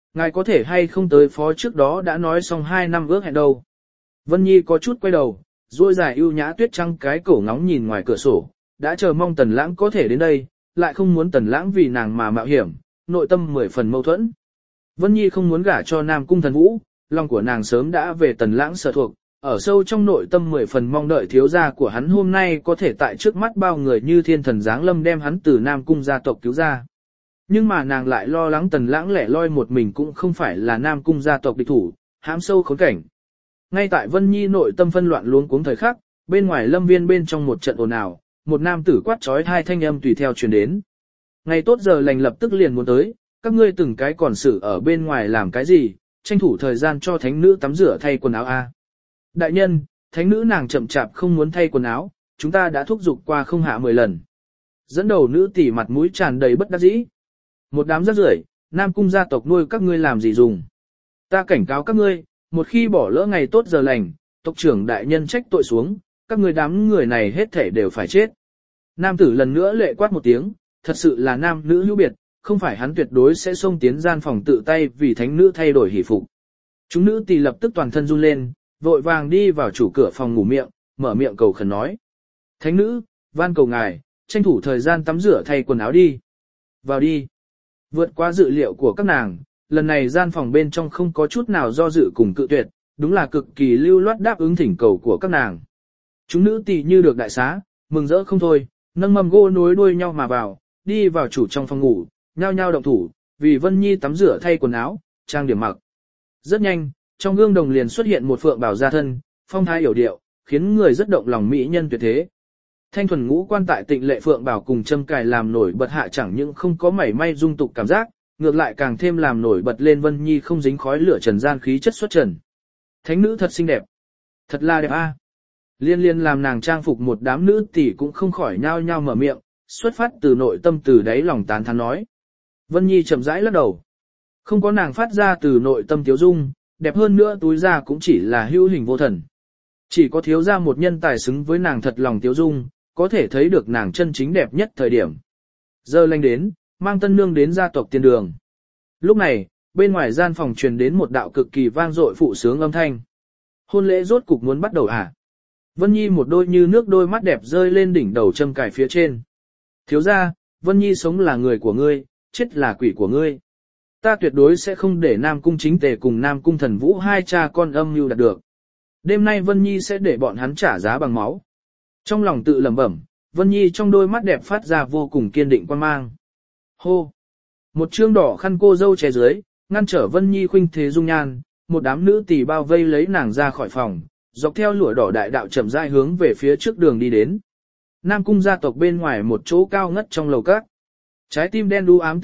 [SPEAKER 1] ngài có thể hay không tới phó trước đó đã nói xong hai năm ước hẹn đâu. Vân Nhi có chút quay đầu, duỗi dài ưu nhã tuyết trăng cái cổ ngóng nhìn ngoài cửa sổ, đã chờ mong Tần Lãng có thể đến đây, lại không muốn Tần Lãng vì nàng mà mạo hiểm, nội tâm mười phần mâu thuẫn. Vân Nhi không muốn gả cho Nam Cung Thần Vũ, lòng của nàng sớm đã về Tần Lãng sở thuộc, ở sâu trong nội tâm mười phần mong đợi thiếu gia của hắn hôm nay có thể tại trước mắt bao người như thiên thần giáng lâm đem hắn từ Nam Cung gia tộc cứu ra. Nhưng mà nàng lại lo lắng Tần Lãng lẻ loi một mình cũng không phải là Nam Cung gia tộc địch thủ, hãm sâu khốn cảnh. Ngay tại Vân Nhi nội tâm phân loạn luống cuống thời khắc, bên ngoài lâm viên bên trong một trận ồn ào, một nam tử quát trói hai thanh âm tùy theo truyền đến. Ngày tốt giờ lành lập tức liền muốn tới, các ngươi từng cái còn xử ở bên ngoài làm cái gì, tranh thủ thời gian cho thánh nữ tắm rửa thay quần áo a. Đại nhân, thánh nữ nàng chậm chạp không muốn thay quần áo, chúng ta đã thúc giục qua không hạ mười lần. Dẫn đầu nữ tỷ mặt mũi tràn đầy bất đắc dĩ. Một đám rác rưởi, Nam Cung gia tộc nuôi các ngươi làm gì dùng. Ta cảnh cáo các ngươi, một khi bỏ lỡ ngày tốt giờ lành, tộc trưởng đại nhân trách tội xuống, các ngươi đám người này hết thể đều phải chết. Nam tử lần nữa lệ quát một tiếng, thật sự là nam nữ hữu biệt, không phải hắn tuyệt đối sẽ xông tiến gian phòng tự tay vì thánh nữ thay đổi hỷ phục. Chúng nữ tỷ lập tức toàn thân run lên, vội vàng đi vào chủ cửa phòng ngủ miệng, mở miệng cầu khẩn nói. Thánh nữ, van cầu ngài, tranh thủ thời gian tắm rửa thay quần áo đi. Vào đi. Vượt qua dự liệu của các nàng, lần này gian phòng bên trong không có chút nào do dự cùng cự tuyệt, đúng là cực kỳ lưu loát đáp ứng thỉnh cầu của các nàng. Chúng nữ tỷ như được đại xá, mừng rỡ không thôi, nâng mầm gỗ nối đuôi nhau mà vào, đi vào chủ trong phòng ngủ, nhao nhao động thủ, vì Vân Nhi tắm rửa thay quần áo, trang điểm mặc. Rất nhanh, trong gương đồng liền xuất hiện một phượng bảo gia thân, phong thái hiểu điệu, khiến người rất động lòng mỹ nhân tuyệt thế. Thanh thuần ngũ quan tại tịnh lệ phượng bảo cùng châm cài làm nổi bật hạ chẳng những không có mảy may dung tục cảm giác, ngược lại càng thêm làm nổi bật lên Vân Nhi không dính khói lửa trần gian khí chất xuất trần. Thánh nữ thật xinh đẹp, thật là đẹp a. Liên liên làm nàng trang phục một đám nữ tỷ cũng không khỏi nhao nhao mở miệng, xuất phát từ nội tâm từ đáy lòng tán thán nói. Vân Nhi chậm rãi lắc đầu. Không có nàng phát ra từ nội tâm tiếu dung, đẹp hơn nữa túi ra cũng chỉ là hữu hình vô thần. Chỉ có thiếu ra một nhân tài xứng với nàng thật lòng tiếu dung, có thể thấy được nàng chân chính đẹp nhất thời điểm. Giờ lanh đến, mang tân nương đến gia tộc tiên đường. Lúc này, bên ngoài gian phòng truyền đến một đạo cực kỳ vang dội phụ sướng âm thanh. Hôn lễ rốt cục muốn bắt đầu à? Vân Nhi một đôi như nước đôi mắt đẹp rơi lên đỉnh đầu châm cài phía trên. Thiếu ra, Vân Nhi sống là người của ngươi, chết là quỷ của ngươi. Ta tuyệt đối sẽ không để Nam Cung Chính Tề cùng Nam Cung Thần Vũ hai cha con âm mưu đạt được. Đêm nay Vân Nhi sẽ để bọn hắn trả giá bằng máu. Trong lòng tự lẩm bẩm, Vân Nhi trong đôi mắt đẹp phát ra vô cùng kiên định quan mang. Hô! Một trương đỏ khăn cô dâu che dưới, ngăn trở Vân Nhi khuynh thế dung nhan, một đám nữ tỳ bao vây lấy nàng ra khỏi phòng, dọc theo lụa đỏ đại đạo chậm rãi hướng về phía trước đường đi đến. Nam Cung gia tộc bên ngoài một chỗ cao ngất trong lầu các. Trái tim đen đu ám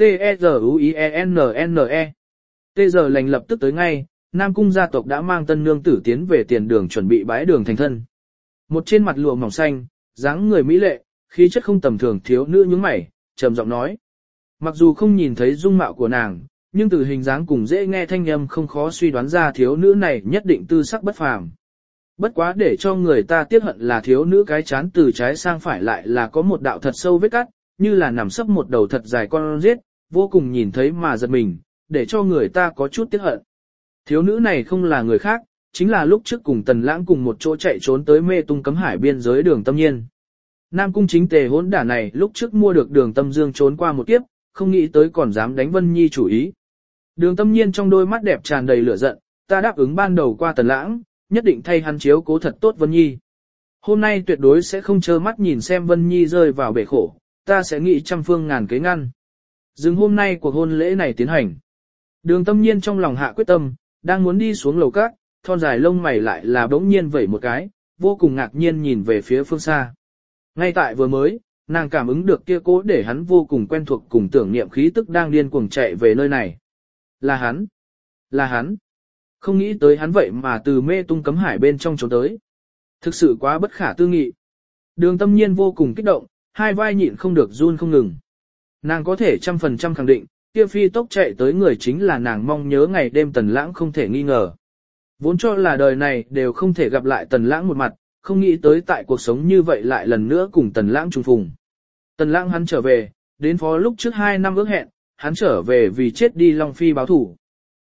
[SPEAKER 1] T-E-Z-U-I-E-N-N-E. Tê giờ lành lập tức tới ngay, Nam Cung gia tộc đã mang tân nương tử tiến về tiền đường chuẩn bị bái đường thành thân. Một trên mặt lụa mỏng xanh, dáng người mỹ lệ, khí chất không tầm thường thiếu nữ nhướng mày, trầm giọng nói. Mặc dù không nhìn thấy dung mạo của nàng, nhưng từ hình dáng cùng dễ nghe thanh âm không khó suy đoán ra thiếu nữ này nhất định tư sắc bất phàm. Bất quá để cho người ta tiếc hận là thiếu nữ cái chán từ trái sang phải lại là có một đạo thật sâu vết cắt, như là nằm sấp một đầu thật dài con giết, vô cùng nhìn thấy mà giật mình, để cho người ta có chút tiếc hận. Thiếu nữ này không là người khác, chính là lúc trước cùng Tần Lãng cùng một chỗ chạy trốn tới mê tung cấm hải biên giới Đường Tâm Nhiên. Nam Cung Chính Tề hỗn đả này lúc trước mua được Đường Tâm Dương trốn qua một kiếp, không nghĩ tới còn dám đánh Vân Nhi chủ ý. Đường Tâm Nhiên trong đôi mắt đẹp tràn đầy lửa giận, ta đáp ứng ban đầu qua Tần Lãng, nhất định thay hắn chiếu cố thật tốt Vân Nhi. Hôm nay tuyệt đối sẽ không trơ mắt nhìn xem Vân Nhi rơi vào bể khổ, ta sẽ nghĩ trăm phương ngàn kế ngăn. Dừng hôm nay cuộc hôn lễ này tiến hành. Đường Tâm Nhiên trong lòng hạ quyết tâm, đang muốn đi xuống lầu các, thon dài lông mày lại là bỗng nhiên vẩy một cái, vô cùng ngạc nhiên nhìn về phía phương xa. Ngay tại vừa mới, nàng cảm ứng được kia cố để hắn vô cùng quen thuộc cùng tưởng niệm khí tức đang điên cuồng chạy về nơi này. Là hắn, là hắn. Không nghĩ tới hắn vậy mà từ mê tung cấm hải bên trong trốn tới. Thực sự quá bất khả tư nghị. Đường Tâm Nhiên vô cùng kích động, hai vai nhịn không được run không ngừng. Nàng có thể trăm phần trăm khẳng định, kia phi tốc chạy tới người chính là nàng mong nhớ ngày đêm Tần Lãng không thể nghi ngờ. Vốn cho là đời này đều không thể gặp lại Tần Lãng một mặt, không nghĩ tới tại cuộc sống như vậy lại lần nữa cùng Tần Lãng trùng phùng. Tần Lãng hắn trở về, đến phó lúc trước hai năm ước hẹn, hắn trở về vì chết đi Long Phi báo thủ.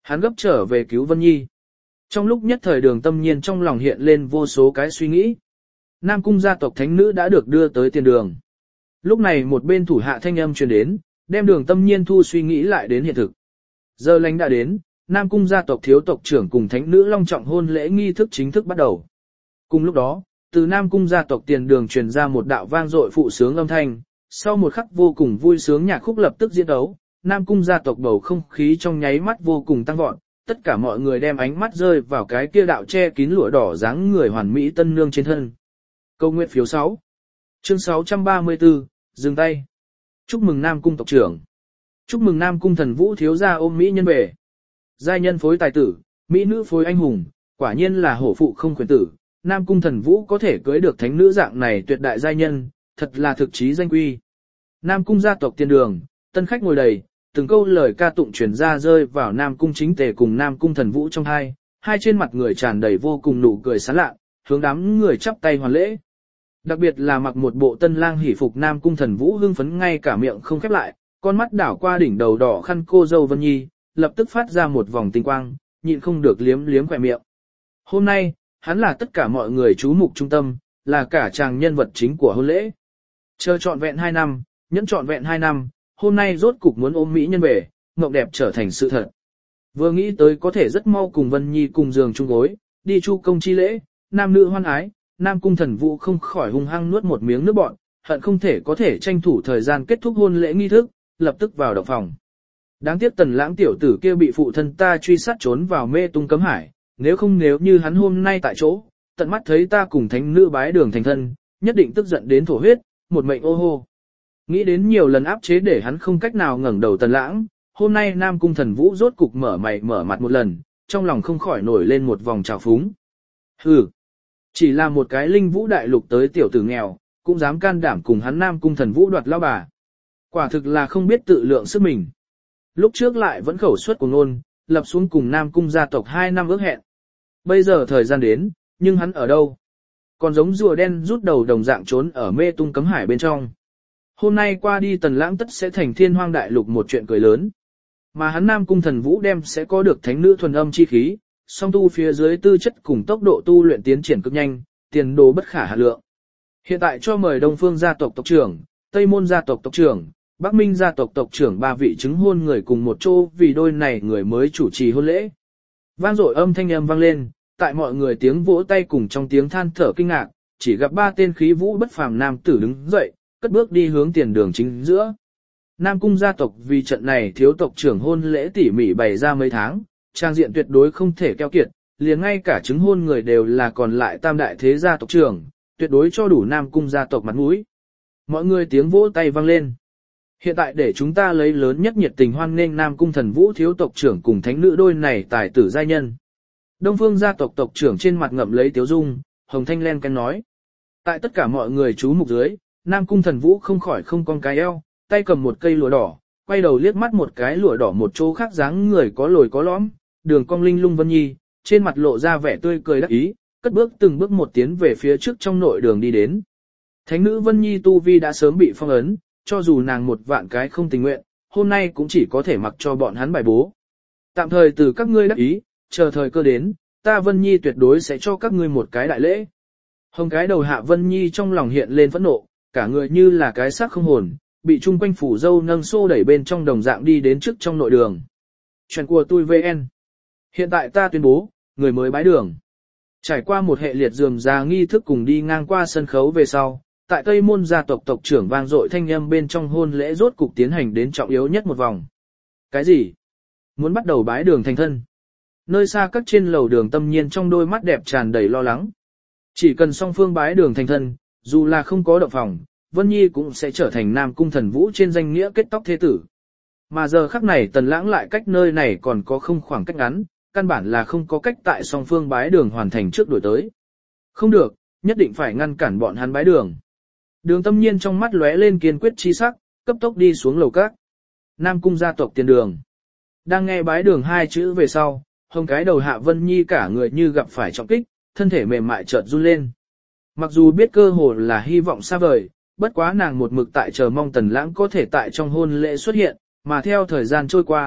[SPEAKER 1] Hắn gấp trở về cứu Vân Nhi. Trong lúc nhất thời Đường Tâm Nhiên trong lòng hiện lên vô số cái suy nghĩ. Nam cung gia tộc thánh nữ đã được đưa tới tiền đường. Lúc này một bên thủ hạ thanh âm truyền đến, đem Đường Tâm Nhiên thu suy nghĩ lại đến hiện thực. Giờ lành đã đến, Nam cung gia tộc thiếu tộc trưởng cùng thánh nữ long trọng hôn lễ nghi thức chính thức bắt đầu. Cùng lúc đó, từ Nam cung gia tộc tiền đường truyền ra một đạo vang dội phụ sướng âm thanh, sau một khắc vô cùng vui sướng nhạc khúc lập tức diễn đấu, Nam cung gia tộc bầu không khí trong nháy mắt vô cùng tăng vọt, tất cả mọi người đem ánh mắt rơi vào cái kia đạo che kín lụa đỏ dáng người hoàn mỹ tân nương trên thân. Câu nguyện phiếu sáu. Chương sáu trăm ba mươi tư, dừng tay. Chúc mừng Nam cung tộc trưởng. Chúc mừng Nam cung thần vũ thiếu gia ôm mỹ nhân về. Giai nhân phối tài tử, mỹ nữ phối anh hùng, quả nhiên là hổ phụ không quyền tử. Nam cung thần vũ có thể cưới được thánh nữ dạng này tuyệt đại giai nhân, thật là thực chí danh quy. Nam cung gia tộc tiền đường, tân khách ngồi đầy, từng câu lời ca tụng truyền ra rơi vào Nam cung chính tề cùng Nam cung thần vũ trong hai, hai trên mặt người tràn đầy vô cùng nụ cười sán lạ, hướng đám người chắp tay hoàn lễ. Đặc biệt là mặc một bộ tân lang hỷ phục Nam cung thần vũ hưng phấn ngay cả miệng không khép lại, con mắt đảo qua đỉnh đầu đỏ khăn cô dâu Vân Nhi, lập tức phát ra một vòng tinh quang, nhịn không được liếm liếm khỏe miệng. Hôm nay, hắn là tất cả mọi người chú mục trung tâm, là cả chàng nhân vật chính của hôn lễ. Chờ trọn vẹn hai năm, nhẫn trọn vẹn hai năm, hôm nay rốt cục muốn ôm mỹ nhân về, mộng đẹp trở thành sự thật. Vừa nghĩ tới có thể rất mau cùng Vân Nhi cùng giường chung gối, đi chu công chi lễ, nam nữ hoan ái, Nam cung thần vũ không khỏi hung hăng nuốt một miếng nước bọt, hận không thể có thể tranh thủ thời gian kết thúc hôn lễ nghi thức, lập tức vào động phòng. Đáng tiếc Tần Lãng tiểu tử kia bị phụ thân ta truy sát trốn vào mê tung cấm hải, nếu không nếu như hắn hôm nay tại chỗ, tận mắt thấy ta cùng thánh nữ bái đường thành thân, nhất định tức giận đến thổ huyết, một mệnh ô hô. Nghĩ đến nhiều lần áp chế để hắn không cách nào ngẩng đầu Tần Lãng, hôm nay Nam cung thần vũ rốt cục mở mày mở mặt một lần, trong lòng không khỏi nổi lên một vòng trào phúng. Hừ, chỉ là một cái linh vũ đại lục tới tiểu tử nghèo, cũng dám can đảm cùng hắn Nam cung thần vũ đoạt lao bà. Quả thực là không biết tự lượng sức mình. Lúc trước lại vẫn khẩu suất của ngôn, lập xuống cùng Nam cung gia tộc hai năm ước hẹn. Bây giờ thời gian đến, nhưng hắn ở đâu? Còn giống rùa đen rút đầu đồng dạng trốn ở mê tung cấm hải bên trong. Hôm nay qua đi Tần Lãng tất sẽ thành thiên hoang đại lục một chuyện cười lớn. Mà hắn Nam cung thần vũ đem sẽ có được thánh nữ thuần âm chi khí, song tu phía dưới tư chất cùng tốc độ tu luyện tiến triển cực nhanh, tiền đồ bất khả hạn lượng. Hiện tại cho mời Đông Phương gia tộc tộc trưởng, Tây Môn gia tộc tộc trưởng, Bắc Minh gia tộc tộc trưởng ba vị chứng hôn người cùng một chỗ vì đôi này người mới chủ trì hôn lễ. Vang dội âm thanh âm vang lên, tại mọi người tiếng vỗ tay cùng trong tiếng than thở kinh ngạc, chỉ gặp ba tên khí vũ bất phàm nam tử đứng dậy, cất bước đi hướng tiền đường chính giữa. Nam cung gia tộc vì trận này thiếu tộc trưởng hôn lễ tỉ mỉ bày ra mấy tháng, trang diện tuyệt đối không thể keo kiệt, liền ngay cả chứng hôn người đều là còn lại tam đại thế gia tộc trưởng, tuyệt đối cho đủ Nam cung gia tộc mặt mũi. Mọi người tiếng vỗ tay vang lên. Hiện tại để chúng ta lấy lớn nhất nhiệt tình hoan nghênh Nam cung thần vũ thiếu tộc trưởng cùng thánh nữ đôi này tài tử giai nhân. Đông Phương gia tộc tộc trưởng trên mặt ngậm lấy tiếu dung, Hồng Thanh len can nói. Tại tất cả mọi người chú mục dưới, Nam cung thần vũ không khỏi không cong cái eo, tay cầm một cây lụa đỏ, quay đầu liếc mắt một cái lụa đỏ một chỗ khác dáng người có lồi có lõm, đường cong linh lung Vân Nhi, trên mặt lộ ra vẻ tươi cười đắc ý, cất bước từng bước một tiến về phía trước trong nội đường đi đến. Thánh nữ Vân Nhi tu vi đã sớm bị phong ấn, cho dù nàng một vạn cái không tình nguyện, hôm nay cũng chỉ có thể mặc cho bọn hắn bài bố. Tạm thời từ các ngươi đắc ý, chờ thời cơ đến, ta Vân Nhi tuyệt đối sẽ cho các ngươi một cái đại lễ. Hồng cái đầu hạ Vân Nhi trong lòng hiện lên phẫn nộ, cả người như là cái xác không hồn, bị chung quanh phủ dâu nâng xô đẩy bên trong đồng dạng đi đến trước trong nội đường. Chuyện của tôi vê en. Hiện tại ta tuyên bố, người mới bái đường. Trải qua một hệ liệt rườm rà nghi thức cùng đi ngang qua sân khấu về sau, tại Tây Môn gia tộc tộc trưởng vang dội thanh âm bên trong hôn lễ rốt cục tiến hành đến trọng yếu nhất một vòng. Cái gì? Muốn bắt đầu bái đường thành thân? Nơi xa các trên lầu đường Tâm Nhiên trong đôi mắt đẹp tràn đầy lo lắng. Chỉ cần song phương bái đường thành thân, dù là không có động phòng, Vân Nhi cũng sẽ trở thành Nam cung thần vũ trên danh nghĩa kết tóc thế tử. Mà giờ khắc này Tần Lãng lại cách nơi này còn có không khoảng cách ngắn, căn bản là không có cách tại song phương bái đường hoàn thành trước đổi tới. Không được, nhất định phải ngăn cản bọn hắn bái đường. Đường Tâm Nhiên trong mắt lóe lên kiên quyết chi sắc, cấp tốc đi xuống lầu các. Nam cung gia tộc tiền đường. Đang nghe bái đường hai chữ về sau, Hồng cái đầu hạ Vân Nhi cả người như gặp phải trọng kích, thân thể mềm mại chợt run lên. Mặc dù biết cơ hồ là hy vọng xa vời, bất quá nàng một mực tại chờ mong Tần Lãng có thể tại trong hôn lễ xuất hiện, mà theo thời gian trôi qua,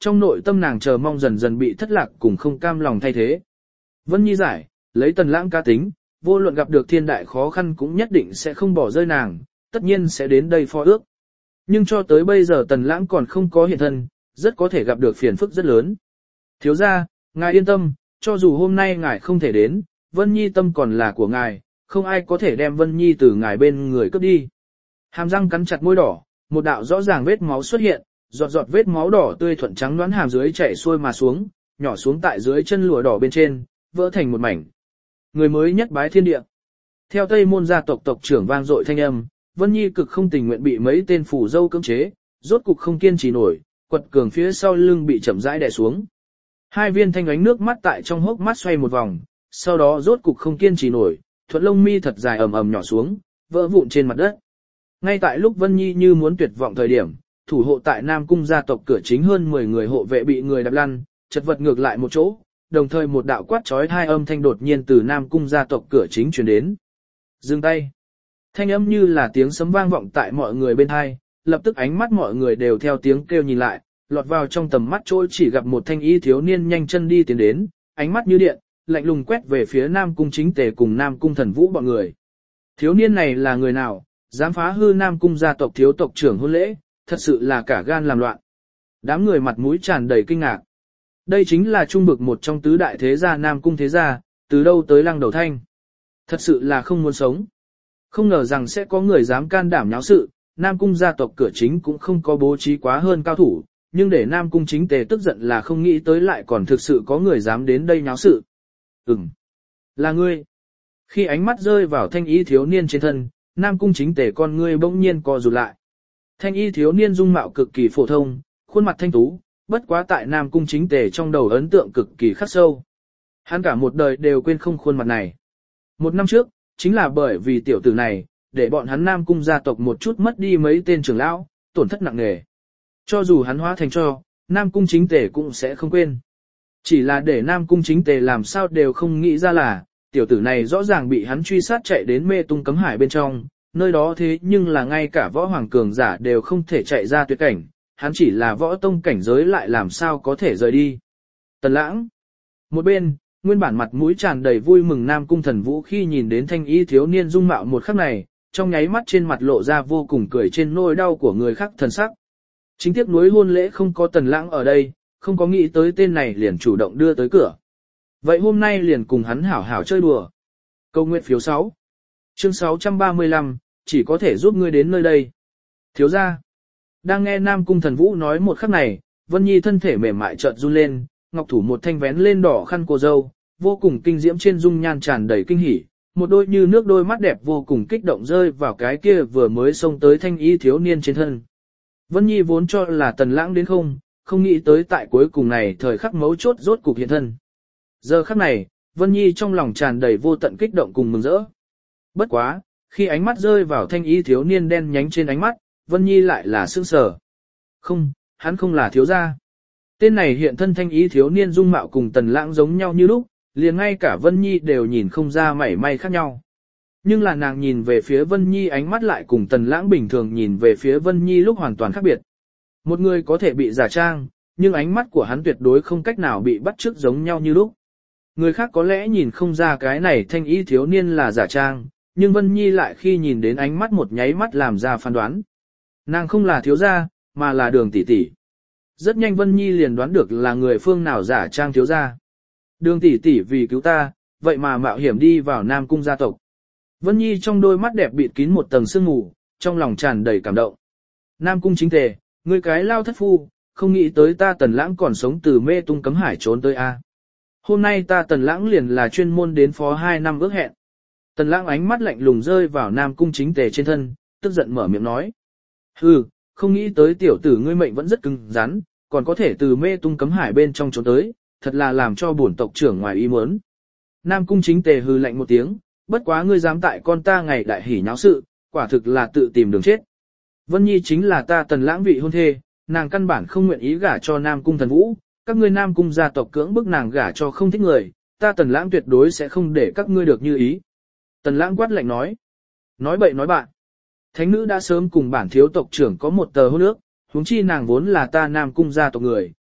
[SPEAKER 1] trong nội tâm nàng chờ mong dần dần bị thất lạc cùng không cam lòng thay thế. Vân Nhi giải, lấy Tần Lãng cá tính, vô luận gặp được thiên đại khó khăn cũng nhất định sẽ không bỏ rơi nàng, tất nhiên sẽ đến đây phó ước. Nhưng cho tới bây giờ Tần Lãng còn không có hiện thân, rất có thể gặp được phiền phức rất lớn. Thiếu gia, ngài yên tâm, cho dù hôm nay ngài không thể đến, Vân Nhi tâm còn là của ngài, không ai có thể đem Vân Nhi từ ngài bên người cướp đi. Hàm răng cắn chặt môi đỏ, một đạo rõ ràng vết máu xuất hiện, giọt giọt vết máu đỏ tươi thuận trắng đoán hàm dưới chảy xuôi mà xuống, nhỏ xuống tại dưới chân lụa đỏ bên trên, vỡ thành một mảnh. Người mới nhất bái thiên địa. Theo Tây Môn gia tộc tộc trưởng vang dội thanh âm, Vân Nhi cực không tình nguyện bị mấy tên phủ dâu cưỡng chế, rốt cục không kiên trì nổi, quật cường phía sau lưng bị chậm rãi đè xuống. Hai viên thanh ánh nước mắt tại trong hốc mắt xoay một vòng, sau đó rốt cục không kiên trì nổi, thuận lông mi thật dài ầm ầm nhỏ xuống, vỡ vụn trên mặt đất. Ngay tại lúc Vân Nhi như muốn tuyệt vọng thời điểm, thủ hộ tại Nam Cung gia tộc cửa chính hơn mười người hộ vệ bị người đạp lăn, chật vật ngược lại một chỗ, đồng thời một đạo quát chói hai âm thanh đột nhiên từ Nam Cung gia tộc cửa chính truyền đến. Dừng tay. Thanh âm như là tiếng sấm vang vọng tại mọi người bên hai, lập tức ánh mắt mọi người đều theo tiếng kêu nhìn lại, lọt vào trong tầm mắt trôi chỉ gặp một thanh y thiếu niên nhanh chân đi tiến đến, ánh mắt như điện, lạnh lùng quét về phía Nam Cung Chính Tề cùng Nam Cung Thần Vũ bọn người. Thiếu niên này là người nào, dám phá hư Nam Cung gia tộc thiếu tộc trưởng hôn lễ, thật sự là cả gan làm loạn. Đám người mặt mũi tràn đầy kinh ngạc. Đây chính là trung bực một trong tứ đại thế gia Nam Cung thế gia, từ đâu tới Lăng Đầu Thanh. Thật sự là không muốn sống. Không ngờ rằng sẽ có người dám can đảm nháo sự, Nam Cung gia tộc cửa chính cũng không có bố trí quá hơn cao thủ, nhưng để Nam Cung Chính Tề tức giận là không nghĩ tới lại còn thực sự có người dám đến đây nháo sự. Ừm, là ngươi. Khi ánh mắt rơi vào thanh y thiếu niên trên thân, Nam Cung Chính Tề con ngươi bỗng nhiên co rụt lại. Thanh y thiếu niên dung mạo cực kỳ phổ thông, khuôn mặt thanh tú, bất quá tại Nam Cung Chính Tề trong đầu ấn tượng cực kỳ khắc sâu. Hắn cả một đời đều quên không khuôn mặt này. Một năm trước, chính là bởi vì tiểu tử này, để bọn hắn Nam Cung gia tộc một chút mất đi mấy tên trưởng lão, tổn thất nặng nề. Cho dù hắn hóa thành cho, Nam Cung Chính Tề cũng sẽ không quên. Chỉ là để Nam Cung Chính Tề làm sao đều không nghĩ ra là, tiểu tử này rõ ràng bị hắn truy sát chạy đến mê tung cấm hải bên trong, nơi đó thế nhưng là ngay cả võ hoàng cường giả đều không thể chạy ra tuyệt cảnh, hắn chỉ là võ tông cảnh giới lại làm sao có thể rời đi. Tần Lãng. Một bên, nguyên bản mặt mũi tràn đầy vui mừng Nam Cung Thần Vũ khi nhìn đến thanh y thiếu niên dung mạo một khắc này, trong nháy mắt trên mặt lộ ra vô cùng cười trên nỗi đau của người khác thần sắc. Chính tiếc nuối hôn lễ không có Tần Lãng ở đây, không có nghĩ tới tên này liền chủ động đưa tới cửa. Vậy hôm nay liền cùng hắn hảo hảo chơi đùa. Câu nguyện phiếu sáu. Chương sáu trăm ba mươi lăm, chỉ có thể giúp ngươi đến nơi đây. Thiếu gia. Đang nghe Nam Cung Thần Vũ nói một khắc này, Vân Nhi thân thể mềm mại chợt run lên, ngọc thủ một thanh vén lên đỏ khăn cô dâu, vô cùng kinh diễm trên dung nhan tràn đầy kinh hỉ, một đôi như nước đôi mắt đẹp vô cùng kích động rơi vào cái kia vừa mới xông tới thanh y thiếu niên trên thân. Vân Nhi vốn cho là Tần Lãng đến không, không nghĩ tới tại cuối cùng này thời khắc mấu chốt rốt cục hiện thân. Giờ khắc này, Vân Nhi trong lòng tràn đầy vô tận kích động cùng mừng rỡ. Bất quá, khi ánh mắt rơi vào thanh y thiếu niên đen nhánh trên ánh mắt, Vân Nhi lại là sững sờ. Không, hắn không là thiếu gia. Tên này hiện thân thanh y thiếu niên dung mạo cùng Tần Lãng giống nhau như lúc, liền ngay cả Vân Nhi đều nhìn không ra mảy may khác nhau. Nhưng là nàng nhìn về phía Vân Nhi ánh mắt lại cùng Tần Lãng bình thường nhìn về phía Vân Nhi lúc hoàn toàn khác biệt. Một người có thể bị giả trang, nhưng ánh mắt của hắn tuyệt đối không cách nào bị bắt chước giống nhau như lúc. Người khác có lẽ nhìn không ra cái này thanh y thiếu niên là giả trang, nhưng Vân Nhi lại khi nhìn đến ánh mắt một nháy mắt làm ra phán đoán. Nàng không là thiếu gia, mà là Đường tỷ tỷ. Rất nhanh Vân Nhi liền đoán được là người phương nào giả trang thiếu gia. Đường tỷ tỷ vì cứu ta, vậy mà mạo hiểm đi vào Nam Cung gia tộc. Vân Nhi trong đôi mắt đẹp bịt kín một tầng sương mù, trong lòng tràn đầy cảm động. Nam Cung Chính Tề, ngươi cái lao thất phu, không nghĩ tới ta Tần Lãng còn sống từ mê tung cấm hải trốn tới a. Hôm nay ta Tần Lãng liền là chuyên môn đến phó hai năm ước hẹn. Tần Lãng ánh mắt lạnh lùng rơi vào Nam Cung Chính Tề trên thân, tức giận mở miệng nói. Hừ, không nghĩ tới tiểu tử ngươi mệnh vẫn rất cứng rắn, còn có thể từ mê tung cấm hải bên trong trốn tới, thật là làm cho bổn tộc trưởng ngoài ý muốn. Nam Cung Chính Tề hừ lạnh một tiếng, bất quá ngươi dám tại con ta ngày đại hỉ nháo sự, quả thực là tự tìm đường chết. Vân Nhi chính là ta Tần Lãng vị hôn thê, nàng căn bản không nguyện ý gả cho Nam Cung Thần Vũ, các ngươi Nam Cung gia tộc cưỡng bức nàng gả cho không thích người, ta Tần Lãng tuyệt đối sẽ không để các ngươi được như ý. Tần Lãng quát lạnh nói. Nói bậy nói bạn. Thánh nữ đã sớm cùng bản thiếu tộc trưởng có một tờ hôn ước, huống chi nàng vốn là ta Nam Cung gia tộc người,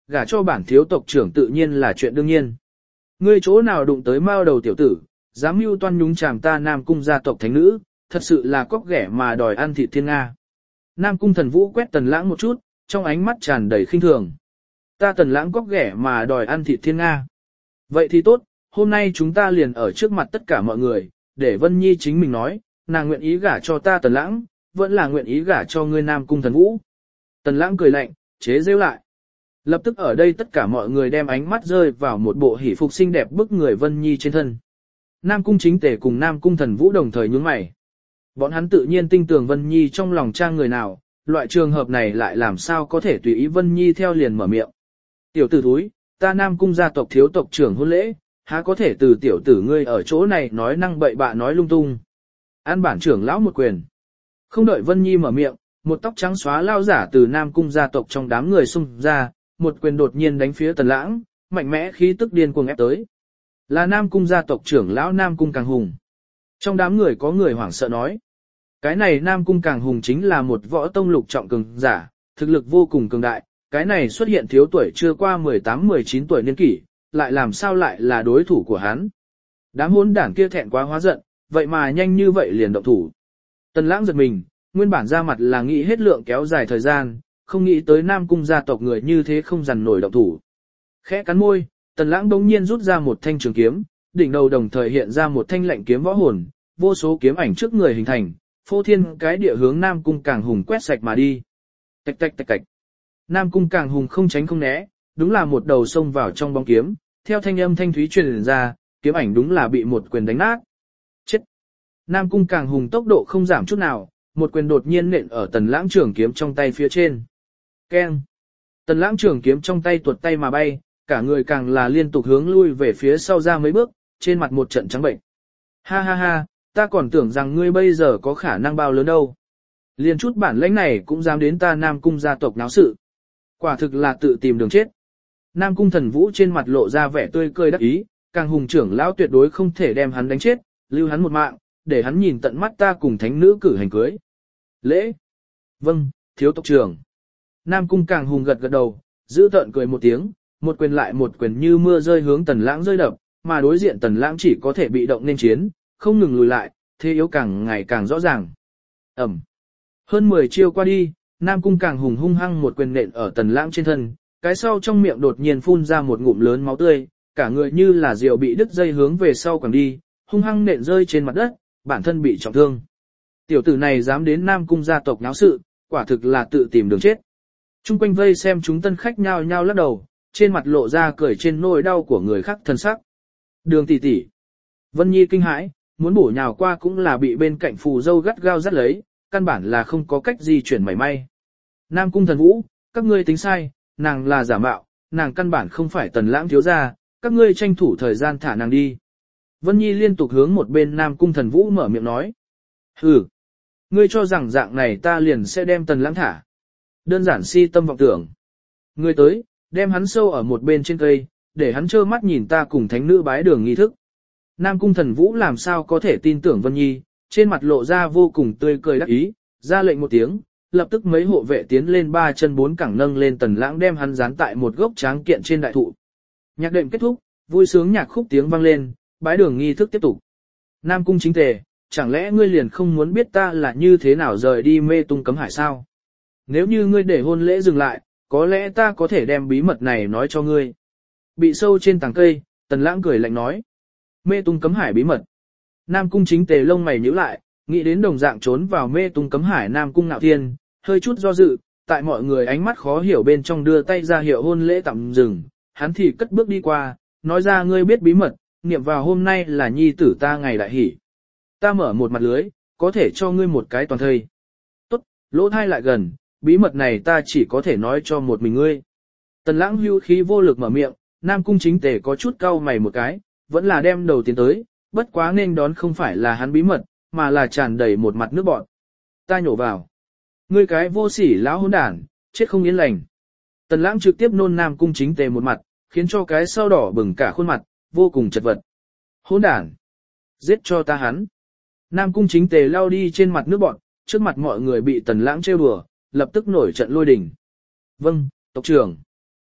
[SPEAKER 1] gả cho bản thiếu tộc trưởng tự nhiên là chuyện đương nhiên. Ngươi chỗ nào đụng tới mao đầu tiểu tử, dám mưu toan nhúng chàm ta Nam Cung gia tộc thánh nữ, thật sự là cóc ghẻ mà đòi ăn thịt thiên Nga. Nam Cung Thần Vũ quét Tần Lãng một chút, trong ánh mắt tràn đầy khinh thường. Ta Tần Lãng cóc ghẻ mà đòi ăn thịt thiên Nga. Vậy thì tốt, hôm nay chúng ta liền ở trước mặt tất cả mọi người, để Vân Nhi chính mình nói, nàng nguyện ý gả cho ta Tần Lãng, vẫn là nguyện ý gả cho ngươi Nam Cung Thần Vũ. Tần Lãng cười lạnh, chế giễu lại. Lập tức ở đây tất cả mọi người đem ánh mắt rơi vào một bộ hỷ phục xinh đẹp bức người Vân Nhi trên thân. Nam Cung Chính Tề cùng Nam Cung Thần Vũ đồng thời nhướng mày. Bọn hắn tự nhiên tin tưởng Vân Nhi trong lòng trang người nào, loại trường hợp này lại làm sao có thể tùy ý Vân Nhi theo liền mở miệng. Tiểu tử thúi, ta Nam Cung gia tộc thiếu tộc trưởng hôn lễ, há có thể từ tiểu tử ngươi ở chỗ này nói năng bậy bạ nói lung tung. An bản trưởng lão một quyền. Không đợi Vân Nhi mở miệng, một tóc trắng xóa lao giả từ Nam Cung gia tộc trong đám người xung ra, một quyền đột nhiên đánh phía Tần Lãng, mạnh mẽ khí tức điên cuồng ép tới. Là Nam Cung gia tộc trưởng lão Nam Cung Càng Hùng. Trong đám người có người hoảng sợ nói. Cái này Nam Cung Càng Hùng chính là một võ tông lục trọng cường giả, thực lực vô cùng cường đại, cái này xuất hiện thiếu tuổi chưa qua mười tám mười chín tuổi niên kỷ, lại làm sao lại là đối thủ của hắn. Đám hỗn đản kia thẹn quá hóa giận, vậy mà nhanh như vậy liền động thủ. Tần Lãng giật mình, nguyên bản ra mặt là nghĩ hết lượng kéo dài thời gian, không nghĩ tới Nam Cung gia tộc người như thế không dằn nổi động thủ. Khẽ cắn môi, Tần Lãng đống nhiên rút ra một thanh trường kiếm, đỉnh đầu đồng thời hiện ra một thanh lạnh kiếm võ hồn, vô số kiếm ảnh trước người hình thành, phô thiên cái địa hướng Nam Cung Càng Hùng quét sạch mà đi. Tạch tạch tạch tạch. Nam Cung Càng Hùng không tránh không né, đúng là một đầu xông vào trong bóng kiếm, theo thanh âm thanh thúy truyền ra, kiếm ảnh đúng là bị một quyền đánh nát. Chết. Nam Cung Càng Hùng tốc độ không giảm chút nào, một quyền đột nhiên nện ở Tần Lãng trường kiếm trong tay phía trên. Keng. Tần Lãng trường kiếm trong tay tuột tay mà bay, cả người càng là liên tục hướng lui về phía sau ra mấy bước, trên mặt một trận trắng bệnh. Ha ha ha, ta còn tưởng rằng ngươi bây giờ có khả năng bao lớn đâu. Liên chút bản lãnh này cũng dám đến ta Nam Cung gia tộc náo sự. Quả thực là tự tìm đường chết. Nam Cung Thần Vũ trên mặt lộ ra vẻ tươi cười đắc ý, Càng Hùng trưởng lão tuyệt đối không thể đem hắn đánh chết, lưu hắn một mạng, để hắn nhìn tận mắt ta cùng thánh nữ cử hành cưới. Lễ. Vâng, thiếu tộc trưởng. Nam Cung Càng Hùng gật gật đầu, giữ tợn cười một tiếng, một quyền lại một quyền như mưa rơi hướng Tần Lãng rơi đập, mà đối diện Tần Lãng chỉ có thể bị động nên chiến, không ngừng lùi lại, thế yếu càng ngày càng rõ ràng. Ẩm. Hơn mười chiêu qua đi, Nam Cung Càng Hùng hung hăng một quyền nện ở Tần Lãng trên thân, cái sau trong miệng đột nhiên phun ra một ngụm lớn máu tươi, cả người như là diều bị đứt dây hướng về sau quẳng đi, hung hăng nện rơi trên mặt đất, bản thân bị trọng thương. Tiểu tử này dám đến Nam Cung gia tộc náo sự, quả thực là tự tìm đường chết. Trung quanh vây xem chúng tân khách nhao nhao lắc đầu, trên mặt lộ ra cười trên nỗi đau của người khác thân sắc. Đường tỷ tỷ. Vân Nhi kinh hãi, muốn bổ nhào qua cũng là bị bên cạnh phù dâu gắt gao dắt lấy, căn bản là không có cách di chuyển mảy may. Nam Cung Thần Vũ, các ngươi tính sai, nàng là giả mạo, nàng căn bản không phải Tần Lãng thiếu gia, các ngươi tranh thủ thời gian thả nàng đi. Vân Nhi liên tục hướng một bên Nam Cung Thần Vũ mở miệng nói. Hừ, ngươi cho rằng dạng này ta liền sẽ đem Tần Lãng thả. Đơn giản si tâm vọng tưởng. Ngươi tới, đem hắn sâu ở một bên trên cây, để hắn trơ mắt nhìn ta cùng thánh nữ bái đường nghi thức. Nam Cung Thần Vũ làm sao có thể tin tưởng Vân Nhi, trên mặt lộ ra vô cùng tươi cười đắc ý, ra lệnh một tiếng, lập tức mấy hộ vệ tiến lên ba chân bốn cẳng nâng lên Tần Lãng đem hắn dán tại một gốc tráng kiện trên đại thụ. Nhạc đệm kết thúc, vui sướng nhạc khúc tiếng vang lên, bái đường nghi thức tiếp tục. Nam Cung Chính Tề, chẳng lẽ ngươi liền không muốn biết ta là như thế nào rời đi mê tung cấm hải sao? Nếu như ngươi để hôn lễ dừng lại, có lẽ ta có thể đem bí mật này nói cho ngươi. Bị sâu trên tàng cây, Tần Lãng cười lạnh nói. Mê tung cấm hải bí mật. Nam Cung Chính Tề lông mày nhíu lại, nghĩ đến đồng dạng trốn vào mê tung cấm hải Nam Cung Ngạo Thiên, hơi chút do dự, tại mọi người ánh mắt khó hiểu bên trong đưa tay ra hiệu hôn lễ tạm dừng, hắn thì cất bước đi qua, nói ra ngươi biết bí mật, niệm vào hôm nay là nhi tử ta ngày đại hỷ. Ta mở một mặt lưới, có thể cho ngươi một cái toàn thây. Tốt, lỗ thai lại gần, bí mật này ta chỉ có thể nói cho một mình ngươi. Tần Lãng hưu khí vô lực mở miệng, Nam Cung Chính Tề có chút cau mày một cái, vẫn là đem đầu tiến tới, bất quá nên đón không phải là hắn bí mật, mà là tràn đầy một mặt nước bọt. Ta nhổ vào. Ngươi cái vô sỉ lão hỗn đản, chết không yên lành. Tần Lãng trực tiếp nôn Nam Cung Chính Tề một mặt, khiến cho cái sau đỏ bừng cả khuôn mặt, vô cùng chật vật. Hỗn đản. Giết cho ta hắn. Nam Cung Chính Tề lao đi trên mặt nước bọt, trước mặt mọi người bị Tần Lãng trêu đùa, lập tức nổi trận lôi đình. Vâng, tộc trưởng.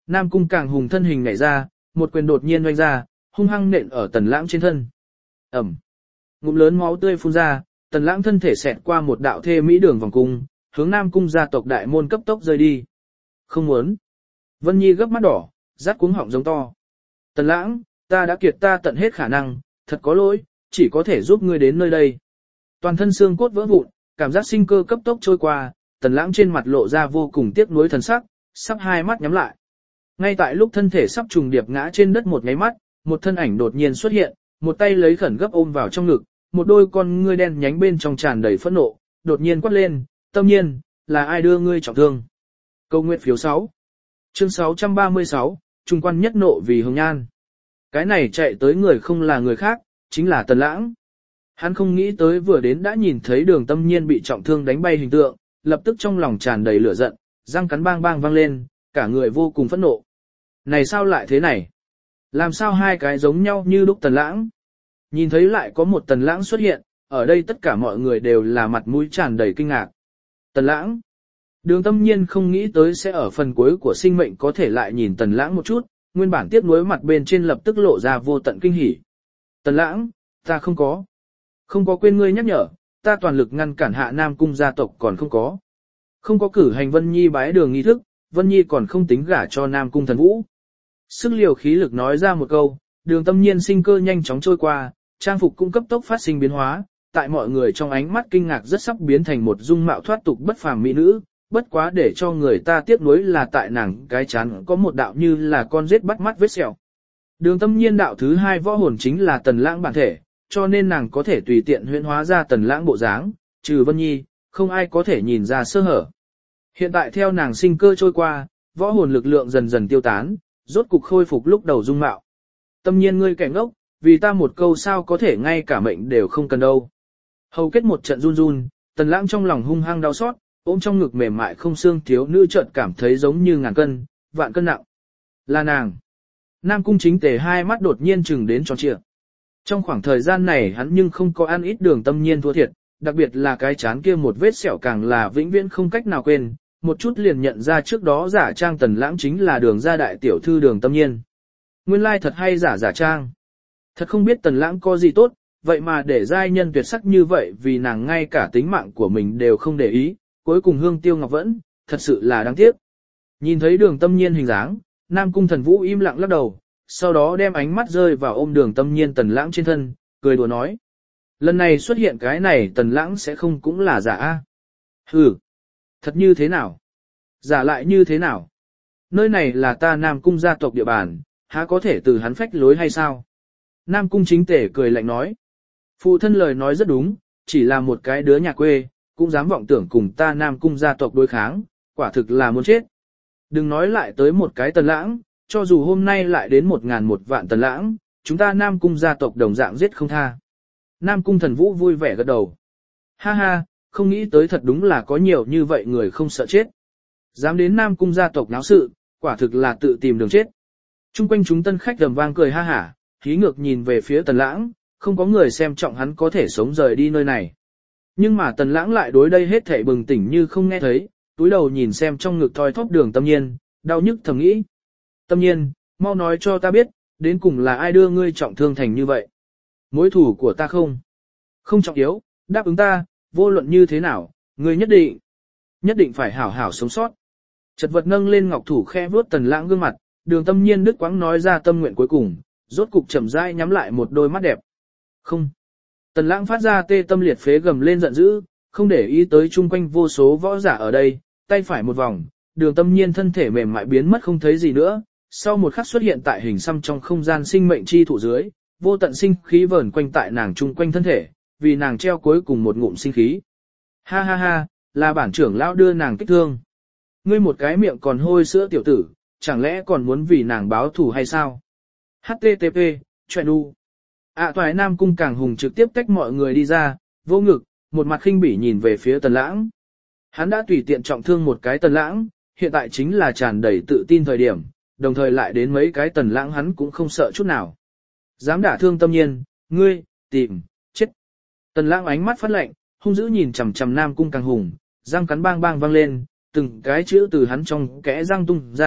[SPEAKER 1] Nam cung càng hùng thân hình nhảy ra, một quyền đột nhiên oanh ra, hung hăng nện ở tần lãng trên thân. Ẩm. Ngụm lớn máu tươi phun ra, tần lãng thân thể xẹt qua một đạo thê mỹ đường vòng cung, hướng Nam cung gia tộc đại môn cấp tốc rơi đi. Không muốn. Vân Nhi gấp mắt đỏ, rát cuống họng giống to. Tần lãng, ta đã kiệt ta tận hết khả năng, thật có lỗi, chỉ có thể giúp ngươi đến nơi đây. Toàn thân xương cốt vỡ vụn, cảm giác sinh cơ cấp tốc trôi qua, tần lãng trên mặt lộ ra vô cùng tiếc nuối thần sắc, sắp hai mắt nhắm lại. Ngay tại lúc thân thể sắp trùng điệp ngã trên đất một nháy mắt, một thân ảnh đột nhiên xuất hiện, một tay lấy khẩn gấp ôm vào trong ngực, một đôi con ngươi đen nhánh bên trong tràn đầy phẫn nộ, đột nhiên quát lên, Tâm Nhiên, là ai đưa ngươi trọng thương? Câu nguyện phiếu sáu. Chương sáu trăm ba mươi sáu, trung quan nhất nộ vì hồng nhan. Cái này chạy tới người không là người khác, chính là Tần Lãng. Hắn không nghĩ tới vừa đến đã nhìn thấy Đường Tâm Nhiên bị trọng thương đánh bay hình tượng, lập tức trong lòng tràn đầy lửa giận, răng cắn bang bang vang lên, cả người vô cùng phẫn nộ. Này sao lại thế này? Làm sao hai cái giống nhau như lúc Tần Lãng? Nhìn thấy lại có một Tần Lãng xuất hiện, ở đây tất cả mọi người đều là mặt mũi tràn đầy kinh ngạc. Tần Lãng. Đường Tâm Nhiên không nghĩ tới sẽ ở phần cuối của sinh mệnh có thể lại nhìn Tần Lãng một chút, nguyên bản tiếc nuối mặt bên trên lập tức lộ ra vô tận kinh hỉ. Tần Lãng, ta không có. Không có quên ngươi nhắc nhở, ta toàn lực ngăn cản hạ Nam cung gia tộc còn không có. Không có cử hành Vân Nhi bái đường nghi thức, Vân Nhi còn không tính gả cho Nam cung thần vũ. Sức liều khí lực nói ra một câu, Đường Tâm Nhiên sinh cơ nhanh chóng trôi qua, trang phục cũng cấp tốc phát sinh biến hóa, tại mọi người trong ánh mắt kinh ngạc rất sắp biến thành một dung mạo thoát tục bất phàm mỹ nữ, bất quá để cho người ta tiếc nuối là tại nàng cái chán có một đạo như là con rết bắt mắt vết sẹo. Đường Tâm Nhiên đạo thứ hai võ hồn chính là Tần Lãng bản thể, cho nên nàng có thể tùy tiện huyễn hóa ra Tần Lãng bộ dáng, trừ Vân Nhi, không ai có thể nhìn ra sơ hở. Hiện tại theo nàng sinh cơ trôi qua, võ hồn lực lượng dần dần tiêu tán, rốt cục khôi phục lúc đầu dung mạo. Tâm Nhiên ngươi kẻ ngốc, vì ta một câu sao có thể ngay cả mệnh đều không cần đâu. Hầu kết một trận run run, Tần Lãng trong lòng hung hăng đau xót, ôm trong ngực mềm mại không xương thiếu nữ chợt cảm thấy giống như ngàn cân, vạn cân nặng. Là nàng. Nam cung chính tề hai mắt đột nhiên chừng đến tròn trịa. Trong khoảng thời gian này hắn nhưng không có ăn ít Đường Tâm Nhiên thua thiệt, đặc biệt là cái chán kia một vết sẹo càng là vĩnh viễn không cách nào quên, một chút liền nhận ra trước đó giả trang Tần Lãng chính là Đường gia đại tiểu thư Đường Tâm Nhiên. Nguyên lai thật hay giả giả trang. Thật không biết Tần Lãng có gì tốt, vậy mà để giai nhân tuyệt sắc như vậy vì nàng ngay cả tính mạng của mình đều không để ý, cuối cùng hương tiêu ngọc vẫn, thật sự là đáng tiếc. Nhìn thấy Đường Tâm Nhiên hình dáng, Nam cung thần vũ im lặng lắc đầu, sau đó đem ánh mắt rơi vào ôm Đường Tâm Nhiên Tần Lãng trên thân, cười đùa nói. Lần này xuất hiện cái này Tần Lãng sẽ không cũng là giả a? Hừ, thật như thế nào? Giả lại như thế nào? Nơi này là ta Nam cung gia tộc địa bàn, há có thể từ hắn phách lối hay sao? Nam cung chính tể cười lạnh nói. Phụ thân lời nói rất đúng, chỉ là một cái đứa nhà quê, cũng dám vọng tưởng cùng ta Nam cung gia tộc đối kháng, quả thực là muốn chết. Đừng nói lại tới một cái Tần Lãng, cho dù hôm nay lại đến một ngàn một vạn Tần Lãng, chúng ta Nam cung gia tộc đồng dạng giết không tha. Nam cung thần vũ vui vẻ gật đầu. Ha ha, không nghĩ tới thật đúng là có nhiều như vậy người không sợ chết. Dám đến Nam cung gia tộc náo sự, quả thực là tự tìm đường chết. Trung quanh chúng tân khách rầm vang cười ha hả, hí ngược nhìn về phía Tần Lãng, không có người xem trọng hắn có thể sống rời đi nơi này. Nhưng mà Tần Lãng lại đối đây hết thảy bừng tỉnh như không nghe thấy, túi đầu nhìn xem trong ngực thoi thóp Đường Tâm Nhiên, đau nhức thầm nghĩ. Tâm Nhiên, mau nói cho ta biết, đến cùng là ai đưa ngươi trọng thương thành như vậy? Mối thủ của ta không? Không trọng yếu, đáp ứng ta, vô luận như thế nào, ngươi nhất định, nhất định phải hảo hảo sống sót. Chật vật nâng lên ngọc thủ khe vuốt Tần Lãng gương mặt, Đường Tâm Nhiên đứt quãng nói ra tâm nguyện cuối cùng, rốt cục chậm rãi nhắm lại một đôi mắt đẹp. Không. Tần Lãng phát ra tê tâm liệt phế gầm lên giận dữ, không để ý tới chung quanh vô số võ giả ở đây, tay phải một vòng, Đường Tâm Nhiên thân thể mềm mại biến mất không thấy gì nữa, sau một khắc xuất hiện tại hình xăm trong không gian sinh mệnh chi thụ dưới, vô tận sinh khí vờn quanh tại nàng chung quanh thân thể, vì nàng treo cuối cùng một ngụm sinh khí. Ha ha ha, là bản trưởng lão đưa nàng kích thương. Ngươi một cái miệng còn hôi sữa tiểu tử, chẳng lẽ còn muốn vì nàng báo thù hay sao? hát tê tê pê, chuyện u. ạ toại Nam cung càng hùng trực tiếp tách mọi người đi ra, vô ngực, một mặt khinh bỉ nhìn về phía Tần Lãng. Hắn đã tùy tiện trọng thương một cái Tần Lãng, hiện tại chính là tràn đầy tự tin thời điểm, đồng thời lại đến mấy cái Tần Lãng hắn cũng không sợ chút nào. Dám đả thương Tâm Nhiên, ngươi, tìm, chết. Tần Lãng ánh mắt phát lạnh, hung dữ nhìn chằm chằm Nam cung càng hùng, răng cắn bang bang vang lên, từng cái chữ từ hắn trong kẽ răng tung ra,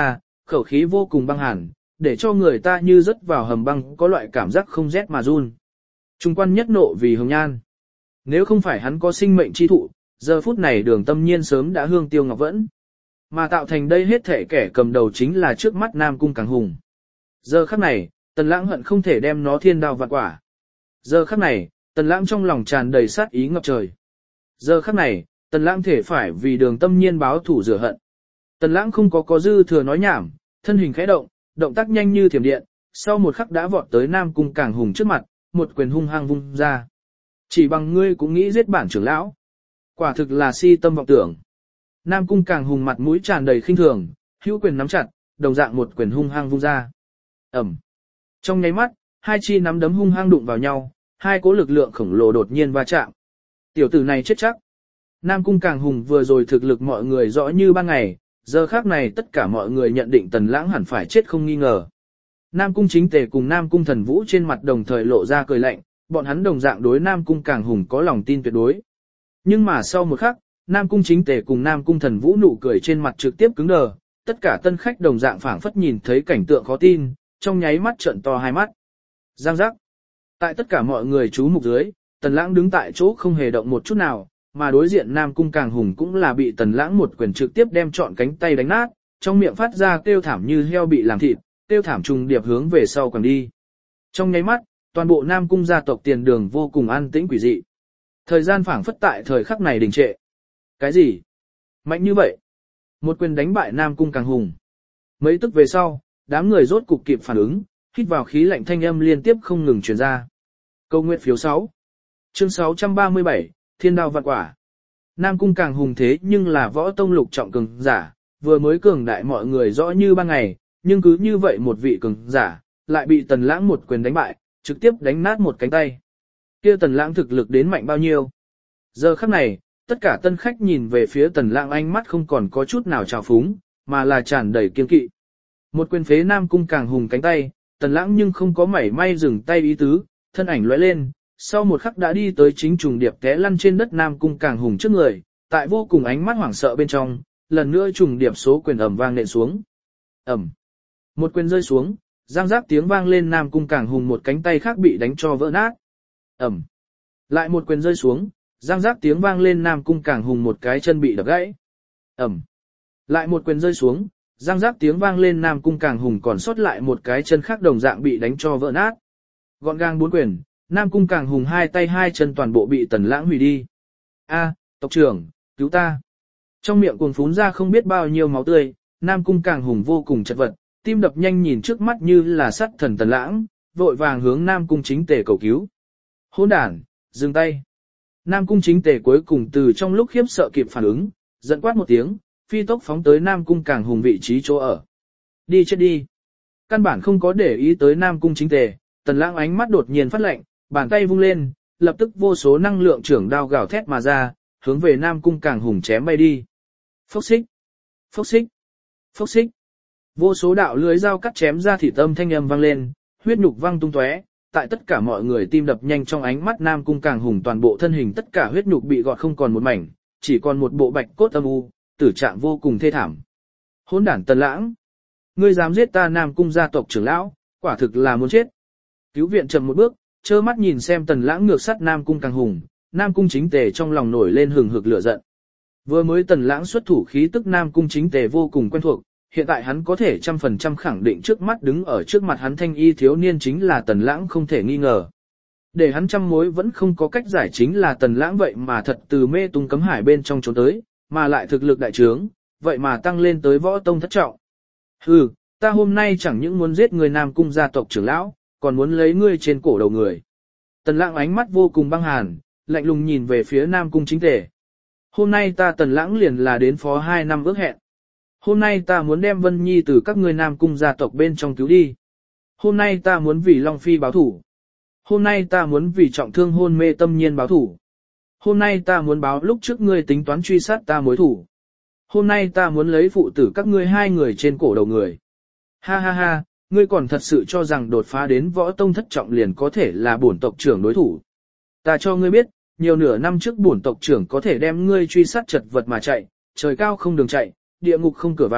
[SPEAKER 1] khẩu khí vô cùng băng hàn, để cho người ta như rớt vào hầm băng có loại cảm giác không rét mà run. Trung quan nhất nộ vì Hồng Nhan. Nếu không phải hắn có sinh mệnh chi thụ, giờ phút này Đường Tâm Nhiên sớm đã hương tiêu ngọc vẫn. Mà tạo thành đây hết thể kẻ cầm đầu chính là trước mắt Nam Cung Càng Hùng. Giờ khắc này, Tần Lãng hận không thể đem nó thiên đao vạn quả. Giờ khắc này, Tần Lãng trong lòng tràn đầy sát ý ngập trời. Giờ khắc này, Tần Lãng thể phải vì Đường Tâm Nhiên báo thủ rửa hận. Tần Lãng không có có dư thừa nói nhảm, thân hình khẽ động, động tác nhanh như thiểm điện, sau một khắc đã vọt tới Nam Cung Càng Hùng trước mặt, một quyền hung hăng vung ra. Chỉ bằng ngươi cũng nghĩ giết bản trưởng lão. Quả thực là si tâm vọng tưởng. Nam Cung Càng Hùng mặt mũi tràn đầy khinh thường, hữu quyền nắm chặt, đồng dạng một quyền hung hăng vung ra. Ẩm. Trong nháy mắt, hai chi nắm đấm hung hăng đụng vào nhau, hai cỗ lực lượng khổng lồ đột nhiên va chạm. Tiểu tử này chết chắc. Nam Cung Càng Hùng vừa rồi thực lực mọi người rõ như ban ngày, giờ khác này tất cả mọi người nhận định Tần Lãng hẳn phải chết không nghi ngờ. Nam Cung Chính Tề cùng Nam Cung Thần Vũ trên mặt đồng thời lộ ra cười lạnh, bọn hắn đồng dạng đối Nam Cung Càng Hùng có lòng tin tuyệt đối. Nhưng mà sau một khắc, Nam Cung Chính Tề cùng Nam Cung Thần Vũ nụ cười trên mặt trực tiếp cứng đờ, tất cả tân khách đồng dạng phảng phất nhìn thấy cảnh tượng khó tin, trong nháy mắt trợn to hai mắt. Giang giác. Tại tất cả mọi người chú mục dưới, Tần Lãng đứng tại chỗ không hề động một chút nào, mà đối diện Nam Cung Càng Hùng cũng là bị Tần Lãng một quyền trực tiếp đem trọn cánh tay đánh nát, trong miệng phát ra kêu thảm như heo bị làm thịt, kêu thảm trùng điệp hướng về sau quẳng đi. Trong nháy mắt, toàn bộ Nam Cung gia tộc Tiền Đường vô cùng an tĩnh quỷ dị. Thời gian phảng phất tại thời khắc này đình trệ. Cái gì? Mạnh như vậy? Một quyền đánh bại Nam Cung Càng Hùng. Mấy tức về sau, đám người rốt cục kịp phản ứng, hít vào khí lạnh thanh âm liên tiếp không ngừng truyền ra. Câu nguyện phiếu sáu. Chương sáu trăm ba mươi bảy, Thiên đao vạn quả. Nam Cung Càng Hùng thế nhưng là võ tông lục trọng cường giả, vừa mới cường đại mọi người rõ như ban ngày, nhưng cứ như vậy một vị cường giả, lại bị Tần Lãng một quyền đánh bại, trực tiếp đánh nát một cánh tay. Kia Tần Lãng thực lực đến mạnh bao nhiêu? Giờ khắc này, tất cả tân khách nhìn về phía Tần Lãng ánh mắt không còn có chút nào trào phúng, mà là tràn đầy kiên kỵ. Một quyền phế Nam Cung Càng Hùng cánh tay, Tần Lãng nhưng không có mảy may dừng tay ý tứ, thân ảnh lóe lên, sau một khắc đã đi tới chính trùng điệp té lăn trên đất Nam Cung Càng Hùng trước người, tại vô cùng ánh mắt hoảng sợ bên trong, lần nữa trùng điệp số quyền ầm vang nện xuống. Ầm. Một quyền rơi xuống, giang giác tiếng vang lên, Nam Cung Càng Hùng một cánh tay khác bị đánh cho vỡ nát. Ầm. Lại một quyền rơi xuống, giang giác tiếng vang lên, Nam Cung Càng Hùng một cái chân bị đập gãy. Ầm. Lại một quyền rơi xuống, giang giác tiếng vang lên, Nam Cung Càng Hùng còn sót lại một cái chân khác đồng dạng bị đánh cho vỡ nát. Gọn gàng bốn quyền, Nam Cung Càng Hùng hai tay hai chân toàn bộ bị Tần Lãng hủy đi. A, tộc trưởng, cứu ta. Trong miệng cuồng phún ra không biết bao nhiêu máu tươi, Nam Cung Càng Hùng vô cùng chật vật, tim đập nhanh nhìn trước mắt như là sát thần Tần Lãng, vội vàng hướng Nam Cung Chính Tề cầu cứu. Hỗn đản, dừng tay. Nam Cung Chính Tề cuối cùng từ trong lúc khiếp sợ kịp phản ứng, giận quát một tiếng, phi tốc phóng tới Nam Cung Càng Hùng vị trí chỗ ở. Đi chết đi. Căn bản không có để ý tới Nam Cung Chính Tề, Tần Lãng ánh mắt đột nhiên phát lạnh, bàn tay vung lên, lập tức vô số năng lượng trưởng đao gào thét mà ra, hướng về Nam Cung Càng Hùng chém bay đi. Phốc xích, phốc xích, phốc xích. Vô số đạo lưới dao cắt chém ra thịt âm thanh âm vang lên, huyết nhục văng tung tóe, tại tất cả mọi người tim đập nhanh trong ánh mắt Nam Cung Càng Hùng toàn bộ thân hình tất cả huyết nhục bị gọt không còn một mảnh, chỉ còn một bộ bạch cốt âm u, tử trạng vô cùng thê thảm. Hỗn đản Tần Lãng, ngươi dám giết ta Nam Cung gia tộc trưởng lão, quả thực là muốn chết. Cứu viện chậm một bước, trơ mắt nhìn xem Tần Lãng ngược sát Nam Cung Càng Hùng, Nam Cung Chính Tề trong lòng nổi lên hừng hực lửa giận. Vừa mới Tần Lãng xuất thủ khí tức Nam Cung Chính Tề vô cùng quen thuộc, hiện tại hắn có thể trăm phần trăm khẳng định trước mắt đứng ở trước mặt hắn thanh y thiếu niên chính là Tần Lãng không thể nghi ngờ. Để hắn trăm mối vẫn không có cách giải chính là Tần Lãng vậy mà thật từ mê tung cấm hải bên trong trốn tới, mà lại thực lực đại trướng, vậy mà tăng lên tới võ tông thất trọng. Hừ, ta hôm nay chẳng những muốn giết người Nam Cung gia tộc trưởng lão, còn muốn lấy ngươi trên cổ đầu người. Tần Lãng ánh mắt vô cùng băng hàn, lạnh lùng nhìn về phía Nam Cung Chính Tề. Hôm nay ta Tần Lãng liền là đến phó hai năm ước hẹn. Hôm nay ta muốn đem Vân Nhi từ các ngươi Nam Cung gia tộc bên trong cứu đi. Hôm nay ta muốn vì Long Phi báo thủ. Hôm nay ta muốn vì trọng thương hôn mê Tâm Nhiên báo thủ. Hôm nay ta muốn báo lúc trước ngươi tính toán truy sát ta mối thủ. Hôm nay ta muốn lấy phụ tử các ngươi hai người trên cổ đầu người. Ha ha ha, ngươi còn thật sự cho rằng đột phá đến võ tông thất trọng liền có thể là bổn tộc trưởng đối thủ. Ta cho ngươi biết, nhiều nửa năm trước bổn tộc trưởng có thể đem ngươi truy sát chật vật mà chạy, trời cao không đường chạy, địa ngục không cửa vào,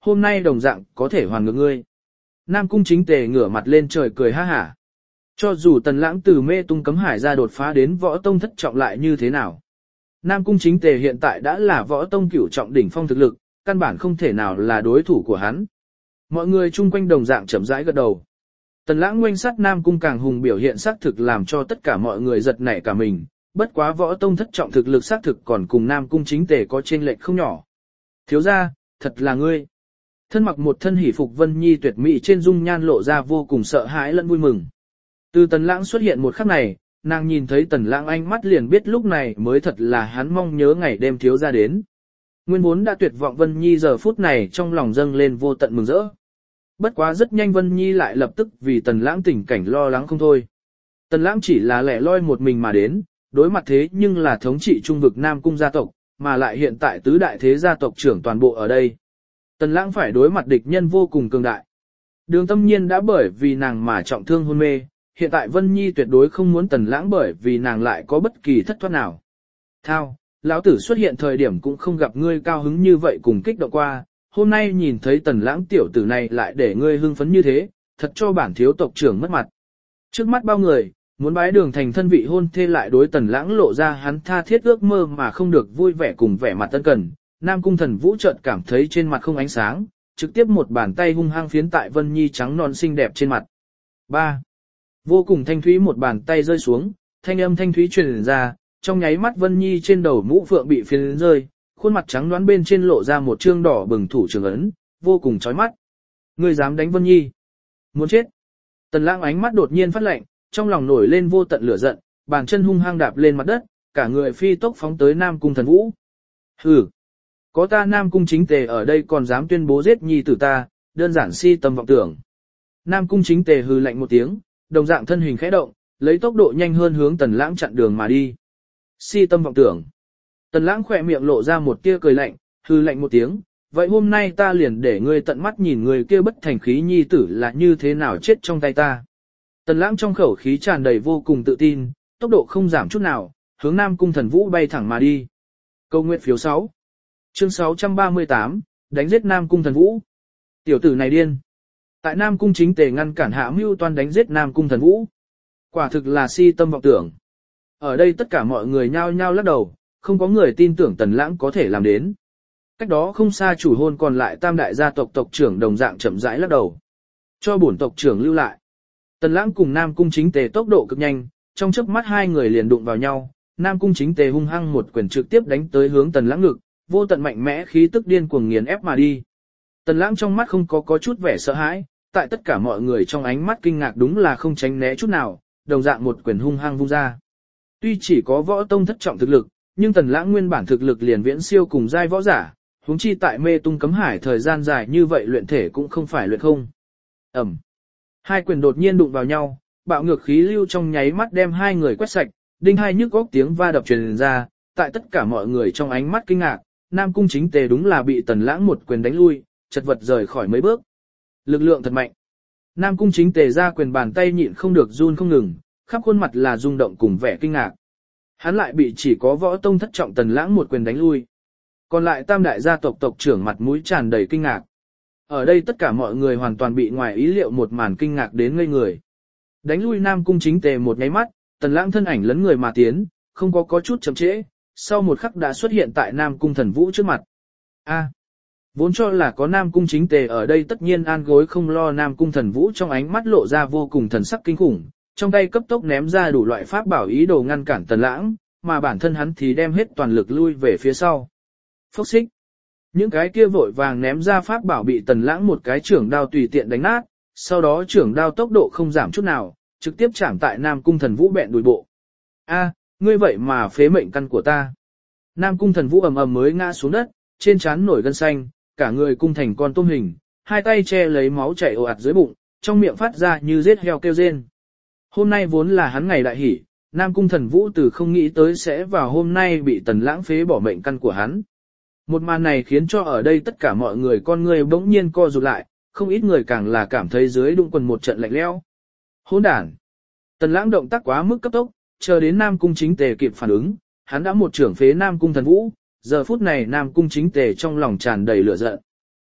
[SPEAKER 1] hôm nay đồng dạng có thể hoàn ngược ngươi. Nam cung chính tề ngửa mặt lên trời cười ha hả. Cho dù tần lãng từ mê tung cấm hải ra đột phá đến võ tông thất trọng lại như thế nào. Nam cung chính tề hiện tại đã là võ tông cửu trọng đỉnh phong thực lực, căn bản không thể nào là đối thủ của hắn. Mọi người chung quanh đồng dạng chậm rãi gật đầu. Tần lãng ngoanh sát Nam cung càng hùng biểu hiện xác thực làm cho tất cả mọi người giật nảy cả mình, bất quá võ tông thất trọng thực lực xác thực còn cùng Nam cung chính tề có chênh lệch không nhỏ. Thiếu gia, thật là ngươi. Thân mặc một thân hỷ phục Vân Nhi tuyệt mỹ trên dung nhan lộ ra vô cùng sợ hãi lẫn vui mừng. Từ tần lãng xuất hiện một khắc này, nàng nhìn thấy tần lãng ánh mắt liền biết lúc này mới thật là hắn mong nhớ ngày đêm thiếu gia đến. Nguyên vốn đã tuyệt vọng Vân Nhi giờ phút này trong lòng dâng lên vô tận mừng rỡ. Bất quá rất nhanh Vân Nhi lại lập tức vì tần lãng tình cảnh lo lắng không thôi. Tần lãng chỉ là lẻ loi một mình mà đến, đối mặt thế nhưng là thống trị trung vực Nam cung gia tộc, mà lại hiện tại tứ đại thế gia tộc trưởng toàn bộ ở đây. Tần lãng phải đối mặt địch nhân vô cùng cường đại. Đường Tâm Nhiên đã bởi vì nàng mà trọng thương hôn mê, hiện tại Vân Nhi tuyệt đối không muốn tần lãng bởi vì nàng lại có bất kỳ thất thoát nào. Thao, lão tử xuất hiện thời điểm cũng không gặp ngươi cao hứng như vậy cùng kích động qua, hôm nay nhìn thấy tần lãng tiểu tử này lại để ngươi hưng phấn như thế, thật cho bản thiếu tộc trưởng mất mặt. Trước mắt bao người, muốn bái đường thành thân vị hôn thê lại đối tần lãng lộ ra hắn tha thiết ước mơ mà không được vui vẻ cùng vẻ mặt tân cần. Nam cung thần vũ chợt cảm thấy trên mặt không ánh sáng, trực tiếp một bàn tay hung hăng phiến tại Vân Nhi trắng non xinh đẹp trên mặt. ba. Vô cùng thanh thúy một bàn tay rơi xuống, thanh âm thanh thúy truyền ra, trong nháy mắt Vân Nhi trên đầu mũ phượng bị phiến rơi, khuôn mặt trắng nõn bên trên lộ ra một trương đỏ bừng thủ trường ấn, vô cùng chói mắt. Ngươi dám đánh Vân Nhi? Muốn chết. Tần lãng ánh mắt đột nhiên phát lạnh, trong lòng nổi lên vô tận lửa giận, bàn chân hung hăng đạp lên mặt đất, cả người phi tốc phóng tới Nam cung thần vũ. Hừ. Có ta Nam cung chính tề ở đây còn dám tuyên bố giết nhi tử ta, đơn giản si tâm vọng tưởng. Nam cung chính tề hừ lạnh một tiếng, đồng dạng thân hình khẽ động, lấy tốc độ nhanh hơn hướng tần lãng chặn đường mà đi. Si tâm vọng tưởng. Tần lãng khỏe miệng lộ ra một tia cười lạnh, hừ lạnh một tiếng, vậy hôm nay ta liền để ngươi tận mắt nhìn người kia bất thành khí nhi tử là như thế nào chết trong tay ta. Tần lãng trong khẩu khí tràn đầy vô cùng tự tin, tốc độ không giảm chút nào, hướng Nam cung thần vũ bay thẳng mà đi. Câu nguyện phiếu sáu. Chương sáu trăm ba mươi tám, đánh giết Nam cung thần vũ. Tiểu tử này điên. Tại Nam cung chính tề ngăn cản hạ mưu toan đánh giết Nam cung thần vũ. Quả thực là si tâm vọng tưởng. Ở đây tất cả mọi người nhao nhao lắc đầu, không có người tin tưởng tần lãng có thể làm đến. Cách đó không xa chủ hôn còn lại tam đại gia tộc tộc trưởng đồng dạng chậm rãi lắc đầu. Cho bổn tộc trưởng lưu lại. Tần lãng cùng Nam cung chính tề tốc độ cực nhanh, trong chớp mắt hai người liền đụng vào nhau, Nam cung chính tề hung hăng một quyền trực tiếp đánh tới hướng tần lãng ngực, vô tận mạnh mẽ khí tức điên cuồng nghiền ép mà đi. Tần lãng trong mắt không có có chút vẻ sợ hãi, tại tất cả mọi người trong ánh mắt kinh ngạc đúng là không tránh né chút nào, đồng dạng một quyền hung hăng vung ra. Tuy chỉ có võ tông thất trọng thực lực, nhưng tần lãng nguyên bản thực lực liền viễn siêu cùng giai võ giả, huống chi tại mê tung cấm hải thời gian dài như vậy luyện thể cũng không phải luyện không. Ẩm. Hai quyền đột nhiên đụng vào nhau, bạo ngược khí lưu trong nháy mắt đem hai người quét sạch, đinh hai nhức góc tiếng va đập truyền ra, tại tất cả mọi người trong ánh mắt kinh ngạc, Nam cung chính tề đúng là bị tần lãng một quyền đánh lui, chật vật rời khỏi mấy bước. Lực lượng thật mạnh. Nam cung chính tề ra quyền bàn tay nhịn không được run không ngừng, khắp khuôn mặt là rung động cùng vẻ kinh ngạc. Hắn lại bị chỉ có võ tông thất trọng tần lãng một quyền đánh lui. Còn lại tam đại gia tộc tộc trưởng mặt mũi tràn đầy kinh ngạc. Ở đây tất cả mọi người hoàn toàn bị ngoài ý liệu một màn kinh ngạc đến ngây người. Đánh lui Nam cung chính tề một nháy mắt, tần lãng thân ảnh lấn người mà tiến, không có có chút chậm trễ, sau một khắc đã xuất hiện tại Nam cung thần vũ trước mặt. A, vốn cho là có Nam cung chính tề ở đây tất nhiên an gối không lo, Nam cung thần vũ trong ánh mắt lộ ra vô cùng thần sắc kinh khủng, trong tay cấp tốc ném ra đủ loại pháp bảo ý đồ ngăn cản tần lãng, mà bản thân hắn thì đem hết toàn lực lui về phía sau. Phốc xích. Những cái kia vội vàng ném ra pháp bảo bị tần lãng một cái trưởng đao tùy tiện đánh nát, sau đó trưởng đao tốc độ không giảm chút nào, trực tiếp chạm tại Nam cung thần vũ bẹn đùi bộ. A, ngươi vậy mà phế mệnh căn của ta. Nam cung thần vũ ầm ầm mới ngã xuống đất, trên trán nổi gân xanh, cả người cung thành con tôm hình, hai tay che lấy máu chảy ồ ạt dưới bụng, trong miệng phát ra như giết heo kêu rên. Hôm nay vốn là hắn ngày đại hỷ, Nam cung thần vũ từ không nghĩ tới sẽ vào hôm nay bị tần lãng phế bỏ mệnh căn của hắn. Một màn này khiến cho ở đây tất cả mọi người con người bỗng nhiên co rụt lại, không ít người càng là cảm thấy dưới đụng quần một trận lạnh lẽo. Hỗn đản! Tần lãng động tác quá mức cấp tốc, chờ đến Nam cung chính tề kịp phản ứng, hắn đã một trưởng phế Nam cung thần vũ, giờ phút này Nam cung chính tề trong lòng tràn đầy lửa giận.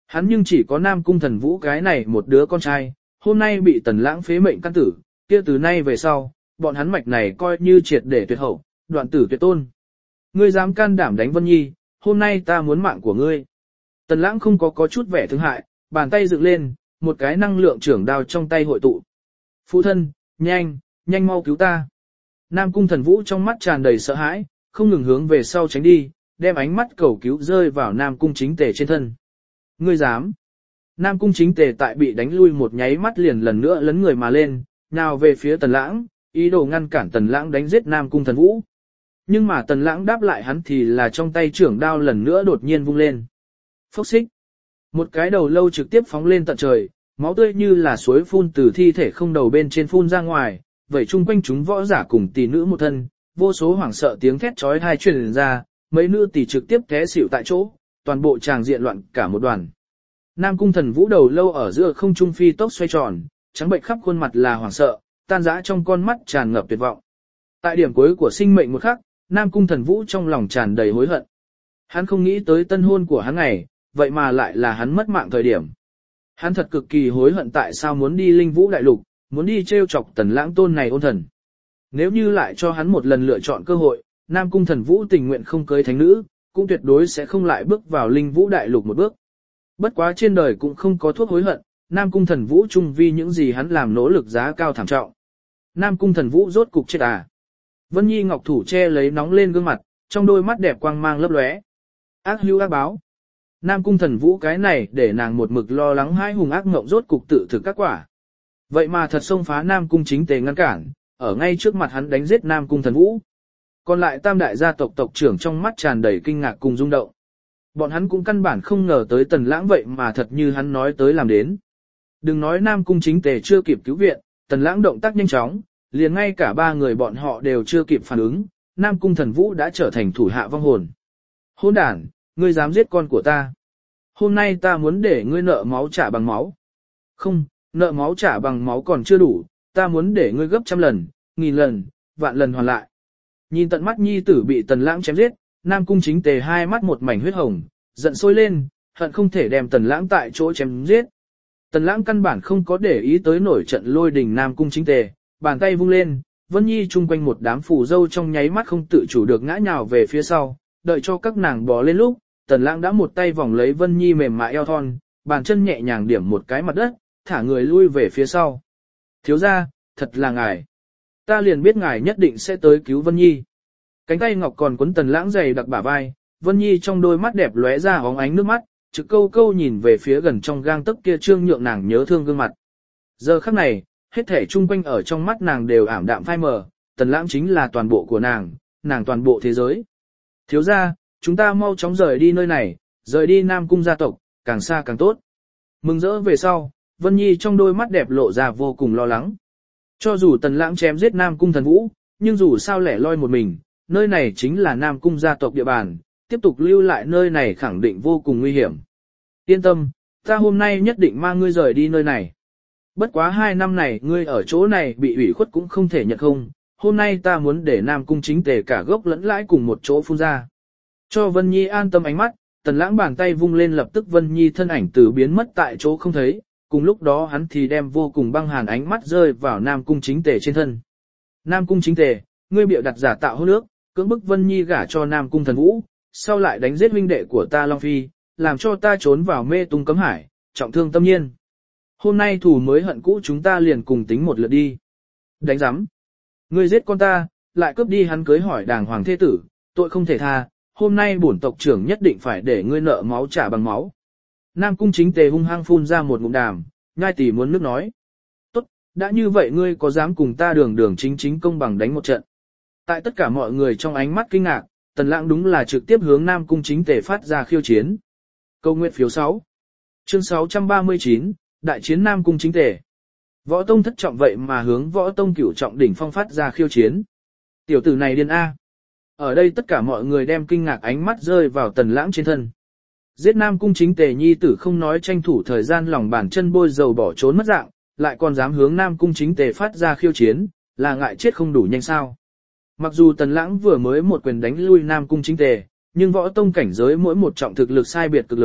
[SPEAKER 1] Hắn nhưng chỉ có Nam Cung Thần Vũ cái này một đứa con trai, hôm nay bị Tần Lãng phế mệnh căn tử, kia từ nay về sau, bọn hắn mạch này coi như triệt để tuyệt hậu, đoạn tử tuyệt tôn. Ngươi dám can đảm đánh Vân Nhi, hôm nay ta muốn mạng của ngươi. Tần Lãng không có có chút vẻ thương hại, bàn tay dựng lên, một cái năng lượng trưởng đao trong tay hội tụ. Phụ thân, nhanh, nhanh mau cứu ta. Nam Cung Thần Vũ trong mắt tràn đầy sợ hãi, không ngừng hướng về sau tránh đi, đem ánh mắt cầu cứu rơi vào Nam Cung Chính Tề trên thân. Ngươi dám? Nam Cung Chính Tề tại bị đánh lui một nháy mắt liền lần nữa lấn người mà lên, nào về phía Tần Lãng, ý đồ ngăn cản Tần Lãng đánh giết Nam Cung Thần Vũ. Nhưng mà Tần Lãng đáp lại hắn thì là trong tay trưởng đao lần nữa đột nhiên vung lên. Phốc xích. Một cái đầu lâu trực tiếp phóng lên tận trời, máu tươi như là suối phun từ thi thể không đầu bên trên phun ra ngoài, vẩy chung quanh chúng võ giả cùng tỷ nữ một thân, vô số hoảng sợ tiếng thét chói tai truyền ra, mấy nữ tỷ trực tiếp té xỉu tại chỗ, toàn bộ tràng diện loạn cả một đoàn. Nam Cung Thần Vũ đầu lâu ở giữa không trung phi tốc xoay tròn, trắng bệnh khắp khuôn mặt là hoảng sợ, tan rã trong con mắt tràn ngập tuyệt vọng. Tại điểm cuối của sinh mệnh một khắc, Nam Cung Thần Vũ trong lòng tràn đầy hối hận. Hắn không nghĩ tới tân hôn của hắn ngày, vậy mà lại là hắn mất mạng thời điểm. Hắn thật cực kỳ hối hận tại sao muốn đi Linh Vũ Đại Lục, muốn đi trêu chọc Tần Lãng tôn này ôn thần. Nếu như lại cho hắn một lần lựa chọn cơ hội, Nam Cung Thần Vũ tình nguyện không cưới thánh nữ, cũng tuyệt đối sẽ không lại bước vào Linh Vũ Đại Lục một bước. Bất quá trên đời cũng không có thuốc hối hận, Nam Cung Thần Vũ chung vì những gì hắn làm nỗ lực giá cao thảm trọng. Nam Cung Thần Vũ rốt cục chết à. Vân Nhi ngọc thủ che lấy nóng lên gương mặt, trong đôi mắt đẹp quang mang lấp lóe. Ác hưu ác báo. Nam Cung Thần Vũ cái này để nàng một mực lo lắng hai hùng ác ngộng rốt cục tự thực các quả. Vậy mà thật xông phá Nam Cung Chính Tề ngăn cản, ở ngay trước mặt hắn đánh giết Nam Cung Thần Vũ. Còn lại tam đại gia tộc tộc trưởng trong mắt tràn đầy kinh ngạc cùng rung động. Bọn hắn cũng căn bản không ngờ tới Tần Lãng vậy mà thật như hắn nói tới làm đến. Đừng nói Nam Cung Chính Tề chưa kịp cứu viện, Tần Lãng động tác nhanh chóng, liền ngay cả ba người bọn họ đều chưa kịp phản ứng, Nam Cung Thần Vũ đã trở thành thủ hạ vong hồn. Hỗn đản, ngươi dám giết con của ta. Hôm nay ta muốn để ngươi nợ máu trả bằng máu. Không, nợ máu trả bằng máu còn chưa đủ, ta muốn để ngươi gấp trăm lần, nghìn lần, vạn lần hoàn lại. Nhìn tận mắt nhi tử bị Tần Lãng chém giết, Nam Cung Chính Tề hai mắt một mảnh huyết hồng, giận sôi lên, hận không thể đem Tần Lãng tại chỗ chém giết. Tần Lãng căn bản không có để ý tới nổi trận lôi đình Nam Cung Chính Tề, bàn tay vung lên, Vân Nhi chung quanh một đám phù dâu trong nháy mắt không tự chủ được ngã nhào về phía sau, đợi cho các nàng bò lên lúc, Tần Lãng đã một tay vòng lấy Vân Nhi mềm mại eo thon, bàn chân nhẹ nhàng điểm một cái mặt đất, thả người lui về phía sau. Thiếu gia, thật là ngài. Ta liền biết ngài nhất định sẽ tới cứu Vân Nhi. Cánh tay ngọc còn quấn Tần Lãng dày đặc bả vai, Vân Nhi trong đôi mắt đẹp lóe ra óng ánh nước mắt, trực câu câu nhìn về phía gần trong gang tấc kia trương nhượng nàng nhớ thương gương mặt. Giờ khắc này, hết thể chung quanh ở trong mắt nàng đều ảm đạm phai mờ, Tần Lãng chính là toàn bộ của nàng, nàng toàn bộ thế giới. Thiếu gia, chúng ta mau chóng rời đi nơi này, rời đi Nam Cung gia tộc, càng xa càng tốt. Mừng rỡ về sau, Vân Nhi trong đôi mắt đẹp lộ ra vô cùng lo lắng. Cho dù Tần Lãng chém giết Nam Cung Thần Vũ, nhưng dù sao lẻ loi một mình, nơi này chính là Nam Cung gia tộc địa bàn, tiếp tục lưu lại nơi này khẳng định vô cùng nguy hiểm. Yên tâm, ta hôm nay nhất định mang ngươi rời đi nơi này. Bất quá hai năm này ngươi ở chỗ này bị ủy khuất cũng không thể nhận không, hôm nay ta muốn để Nam Cung Chính Tề cả gốc lẫn lãi cùng một chỗ phun ra. Cho Vân Nhi an tâm ánh mắt, Tần Lãng bàn tay vung lên lập tức Vân Nhi thân ảnh từ biến mất tại chỗ không thấy, cùng lúc đó hắn thì đem vô cùng băng hàn ánh mắt rơi vào Nam Cung Chính Tề trên thân. Nam Cung Chính Tề, ngươi bịa đặt giả tạo hôn ước, cưỡng bức Vân Nhi gả cho Nam Cung Thần Vũ, sau lại đánh giết huynh đệ của ta Long Phi, làm cho ta trốn vào mê tung cấm hải, trọng thương tâm nhiên. Hôm nay thù mới hận cũ chúng ta liền cùng tính một lượt đi. Đánh giám. Ngươi giết con ta, lại cướp đi hắn cưới hỏi đàng hoàng thế tử, tội không thể tha, hôm nay bổn tộc trưởng nhất định phải để ngươi nợ máu trả bằng máu. Nam Cung Chính Tề hung hăng phun ra một ngụm đàm, nhai tỉ muốn nước nói. Tốt, đã như vậy ngươi có dám cùng ta đường đường chính chính công bằng đánh một trận. Tại tất cả mọi người trong ánh mắt kinh ngạc, Tần Lãng đúng là trực tiếp hướng Nam Cung Chính Tề phát ra khiêu chiến. Câu nguyện phiếu sáu. Chương sáu trăm ba mươi chín, Đại chiến Nam Cung Chính Tề. Võ Tông thất trọng vậy mà hướng Võ Tông cửu trọng đỉnh phong phát ra khiêu chiến. Tiểu tử này điên A. Ở đây tất cả mọi người đem kinh ngạc ánh mắt rơi vào Tần Lãng trên thân. Giết Nam Cung Chính Tề nhi tử không nói tranh thủ thời gian lòng bàn chân bôi dầu bỏ trốn mất dạng, lại còn dám hướng Nam Cung Chính Tề phát ra khiêu chiến, là ngại chết không đủ nhanh sao. Mặc dù Tần Lãng vừa mới một quyền đánh lui Nam Cung Chính Tề, nhưng Võ Tông cảnh giới mỗi một trọng thực lực sai biệt cực lớn,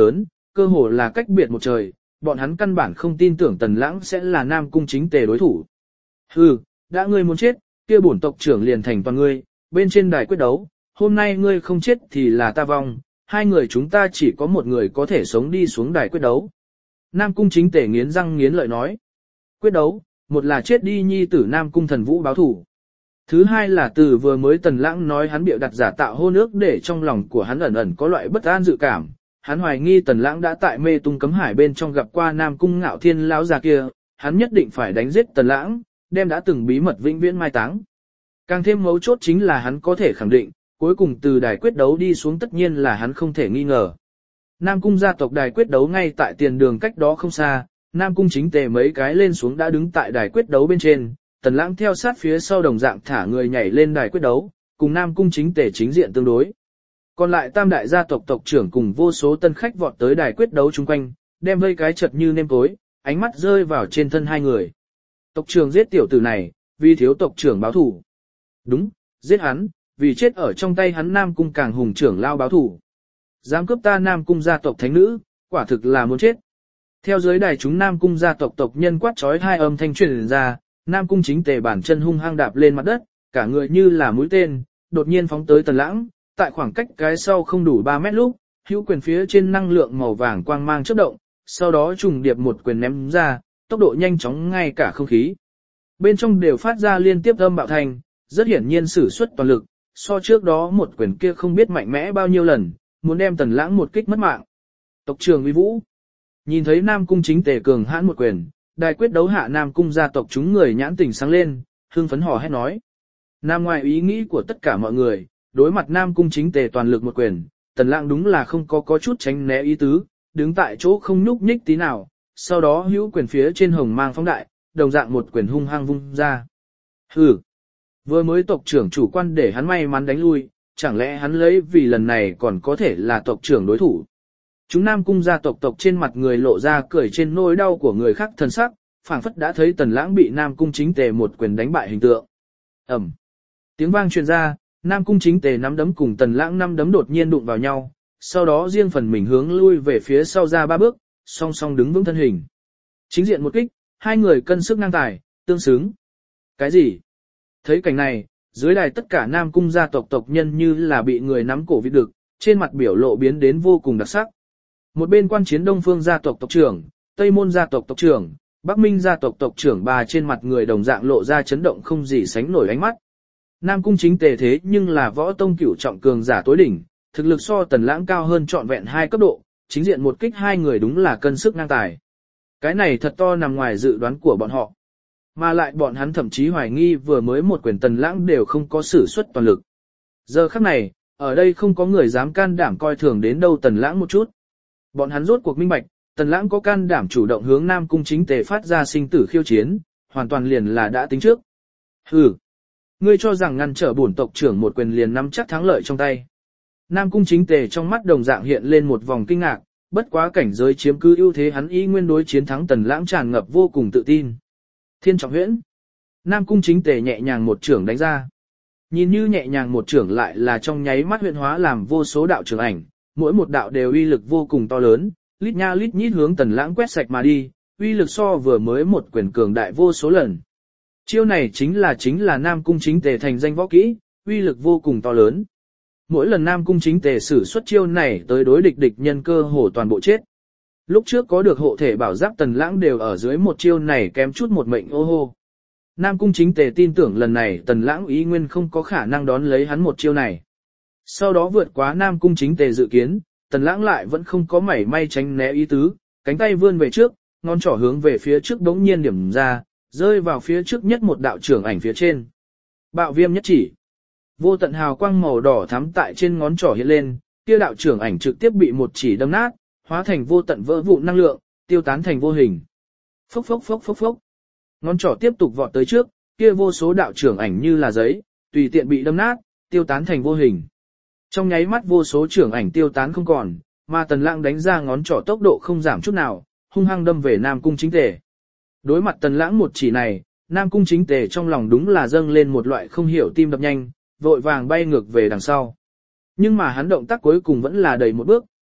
[SPEAKER 1] cơ hồ là cách biệt một trời, bọn hắn căn bản không tin tưởng Tần Lãng sẽ là Nam Cung Chính Tề đối thủ. Hừ, đã ngươi muốn chết, kia bổn tộc trưởng liền thành toàn ngươi, bên trên đài quyết đấu, hôm nay ngươi không chết thì là ta vong, hai người chúng ta chỉ có một người có thể sống đi xuống đài quyết đấu. Nam Cung Chính Tề nghiến răng nghiến lợi nói. Quyết đấu, một là chết đi nhi tử Nam Cung Thần Vũ báo thủ. Thứ hai là từ vừa mới Tần Lãng nói hắn bịa đặt giả tạo hôn ước để trong lòng của hắn ẩn ẩn có loại bất an dự cảm. Hắn hoài nghi Tần Lãng đã tại mê tung cấm hải bên trong gặp qua Nam Cung Ngạo Thiên lão già kia, hắn nhất định phải đánh giết Tần Lãng, đem đã từng bí mật vĩnh viễn mai táng. Càng thêm mấu chốt chính là hắn có thể khẳng định, cuối cùng từ đài quyết đấu đi xuống tất nhiên là hắn không thể nghi ngờ. Nam Cung gia tộc đài quyết đấu ngay tại tiền đường cách đó không xa, Nam Cung Chính Tề mấy cái lên xuống đã đứng tại đài quyết đấu bên trên, Tần Lãng theo sát phía sau đồng dạng thả người nhảy lên đài quyết đấu, cùng Nam Cung Chính Tề chính diện tương đối. Còn lại tam đại gia tộc tộc trưởng cùng vô số tân khách vọt tới đài quyết đấu chung quanh, đem vây cái chật như nêm tối, ánh mắt rơi vào trên thân hai người. Tộc trưởng giết tiểu tử này, vì thiếu tộc trưởng báo thủ. Đúng, giết hắn, vì chết ở trong tay hắn Nam Cung Càng Hùng trưởng lao báo thủ. Dám cướp ta Nam Cung gia tộc thánh nữ, quả thực là muốn chết. Theo dưới đài chúng Nam Cung gia tộc tộc nhân quát trói hai âm thanh truyền ra, Nam Cung Chính Tề bản chân hung hăng đạp lên mặt đất, cả người như là mũi tên, đột nhiên phóng tới Tần Lãng, tại khoảng cách cái sau không đủ ba mét lúc, hữu quyền phía trên năng lượng màu vàng quang mang chớp động, sau đó trùng điệp một quyền ném ra, tốc độ nhanh chóng ngay cả không khí. Bên trong đều phát ra liên tiếp âm bạo thành, rất hiển nhiên sử xuất toàn lực, so trước đó một quyền kia không biết mạnh mẽ bao nhiêu lần, muốn đem Tần Lãng một kích mất mạng. Tộc trưởng uy vũ. Nhìn thấy Nam Cung Chính Tề cường hãn một quyền, đài quyết đấu hạ Nam Cung gia tộc chúng người nhãn tỉnh sáng lên, hưng phấn hò hét nói. Nam ngoài ý nghĩ của tất cả mọi người, đối mặt Nam Cung Chính Tề toàn lực một quyền, Tần Lãng đúng là không có có chút tránh né ý tứ, đứng tại chỗ không nhúc nhích tí nào, sau đó hữu quyền phía trên hồng mang phóng đại, đồng dạng một quyền hung hăng vung ra. Hừ, vừa mới tộc trưởng chủ quan để hắn may mắn đánh lui, chẳng lẽ hắn lấy vì lần này còn có thể là tộc trưởng đối thủ. Chúng Nam Cung gia tộc tộc trên mặt người lộ ra cười trên nỗi đau của người khác thân sắc, phảng phất đã thấy Tần Lãng bị Nam Cung Chính Tề một quyền đánh bại hình tượng. Ầm. Tiếng vang truyền ra, Nam Cung Chính Tề nắm đấm cùng Tần Lãng năm đấm đột nhiên đụng vào nhau, sau đó riêng phần mình hướng lui về phía sau ra ba bước, song song đứng vững thân hình. Chính diện một kích, hai người cân sức ngang tài, tương xứng. Cái gì? Thấy cảnh này, dưới đài tất cả Nam Cung gia tộc tộc nhân như là bị người nắm cổ vịt đực, trên mặt biểu lộ biến đến vô cùng đặc sắc. Một bên quan chiến Đông Phương gia tộc tộc trưởng, Tây Môn gia tộc tộc trưởng, Bắc Minh gia tộc tộc trưởng bà trên mặt người đồng dạng lộ ra chấn động không gì sánh nổi ánh mắt. Nam Cung Chính Tề thế nhưng là võ tông cửu trọng cường giả tối đỉnh, thực lực so Tần Lãng cao hơn trọn vẹn hai cấp độ, chính diện một kích hai người đúng là cân sức ngang tài. Cái này thật to nằm ngoài dự đoán của bọn họ. Mà lại bọn hắn thậm chí hoài nghi vừa mới một quyền Tần Lãng đều không có sử xuất toàn lực. Giờ khắc này, ở đây không có người dám can đảm coi thường đến đâu Tần Lãng một chút. Bọn hắn rốt cuộc minh bạch, Tần Lãng có can đảm chủ động hướng Nam Cung Chính Tề phát ra sinh tử khiêu chiến, hoàn toàn liền là đã tính trước. Hừ, ngươi cho rằng ngăn trở bổn tộc trưởng một quyền liền nắm chắc thắng lợi trong tay. Nam Cung Chính Tề trong mắt đồng dạng hiện lên một vòng kinh ngạc, bất quá cảnh giới chiếm cứ ưu thế hắn ý nguyên đối chiến thắng Tần Lãng tràn ngập vô cùng tự tin. Thiên Trọng Huyễn. Nam Cung Chính Tề nhẹ nhàng một trưởng đánh ra. Nhìn như nhẹ nhàng một trưởng lại là trong nháy mắt huyễn hóa làm vô số đạo trưởng ảnh, mỗi một đạo đều uy lực vô cùng to lớn, lít nha lít nhít hướng Tần Lãng quét sạch mà đi, uy lực so vừa mới một quyền cường đại vô số lần. Chiêu này chính là chính là Nam Cung Chính Tề thành danh võ kỹ, uy lực vô cùng to lớn. Mỗi lần Nam Cung Chính Tề sử xuất chiêu này tới đối địch địch nhân cơ hồ toàn bộ chết. Lúc trước có được hộ thể bảo giáp Tần Lãng đều ở dưới một chiêu này kém chút một mệnh ô hô. Nam Cung Chính Tề tin tưởng lần này Tần Lãng ý nguyên không có khả năng đón lấy hắn một chiêu này. Sau đó vượt quá Nam Cung Chính Tề dự kiến, Tần Lãng lại vẫn không có mảy may tránh né ý tứ, cánh tay vươn về trước, ngón trỏ hướng về phía trước đống nhiên điểm ra, rơi vào phía trước nhất một đạo trưởng ảnh phía trên. Bạo viêm nhất chỉ. Vô tận hào quang màu đỏ thắm tại trên ngón trỏ hiện lên, kia đạo trưởng ảnh trực tiếp bị một chỉ đâm nát, hóa thành vô tận vỡ vụn năng lượng, tiêu tán thành vô hình. Phốc phốc phốc phốc phốc. Ngón trỏ tiếp tục vọt tới trước, kia vô số đạo trưởng ảnh như là giấy, tùy tiện bị đâm nát, tiêu tán thành vô hình. Trong nháy mắt vô số trưởng ảnh tiêu tán không còn, mà Tần Lãng đánh ra ngón trỏ tốc độ không giảm chút nào, hung hăng đâm về Nam Cung Chính Tề. Đối mặt Tần Lãng một chỉ này, Nam Cung Chính Tề trong lòng đúng là dâng lên một loại không hiểu tim đập nhanh, vội vàng bay ngược về đằng sau. Nhưng mà hắn động tác cuối cùng vẫn là đầy một bước,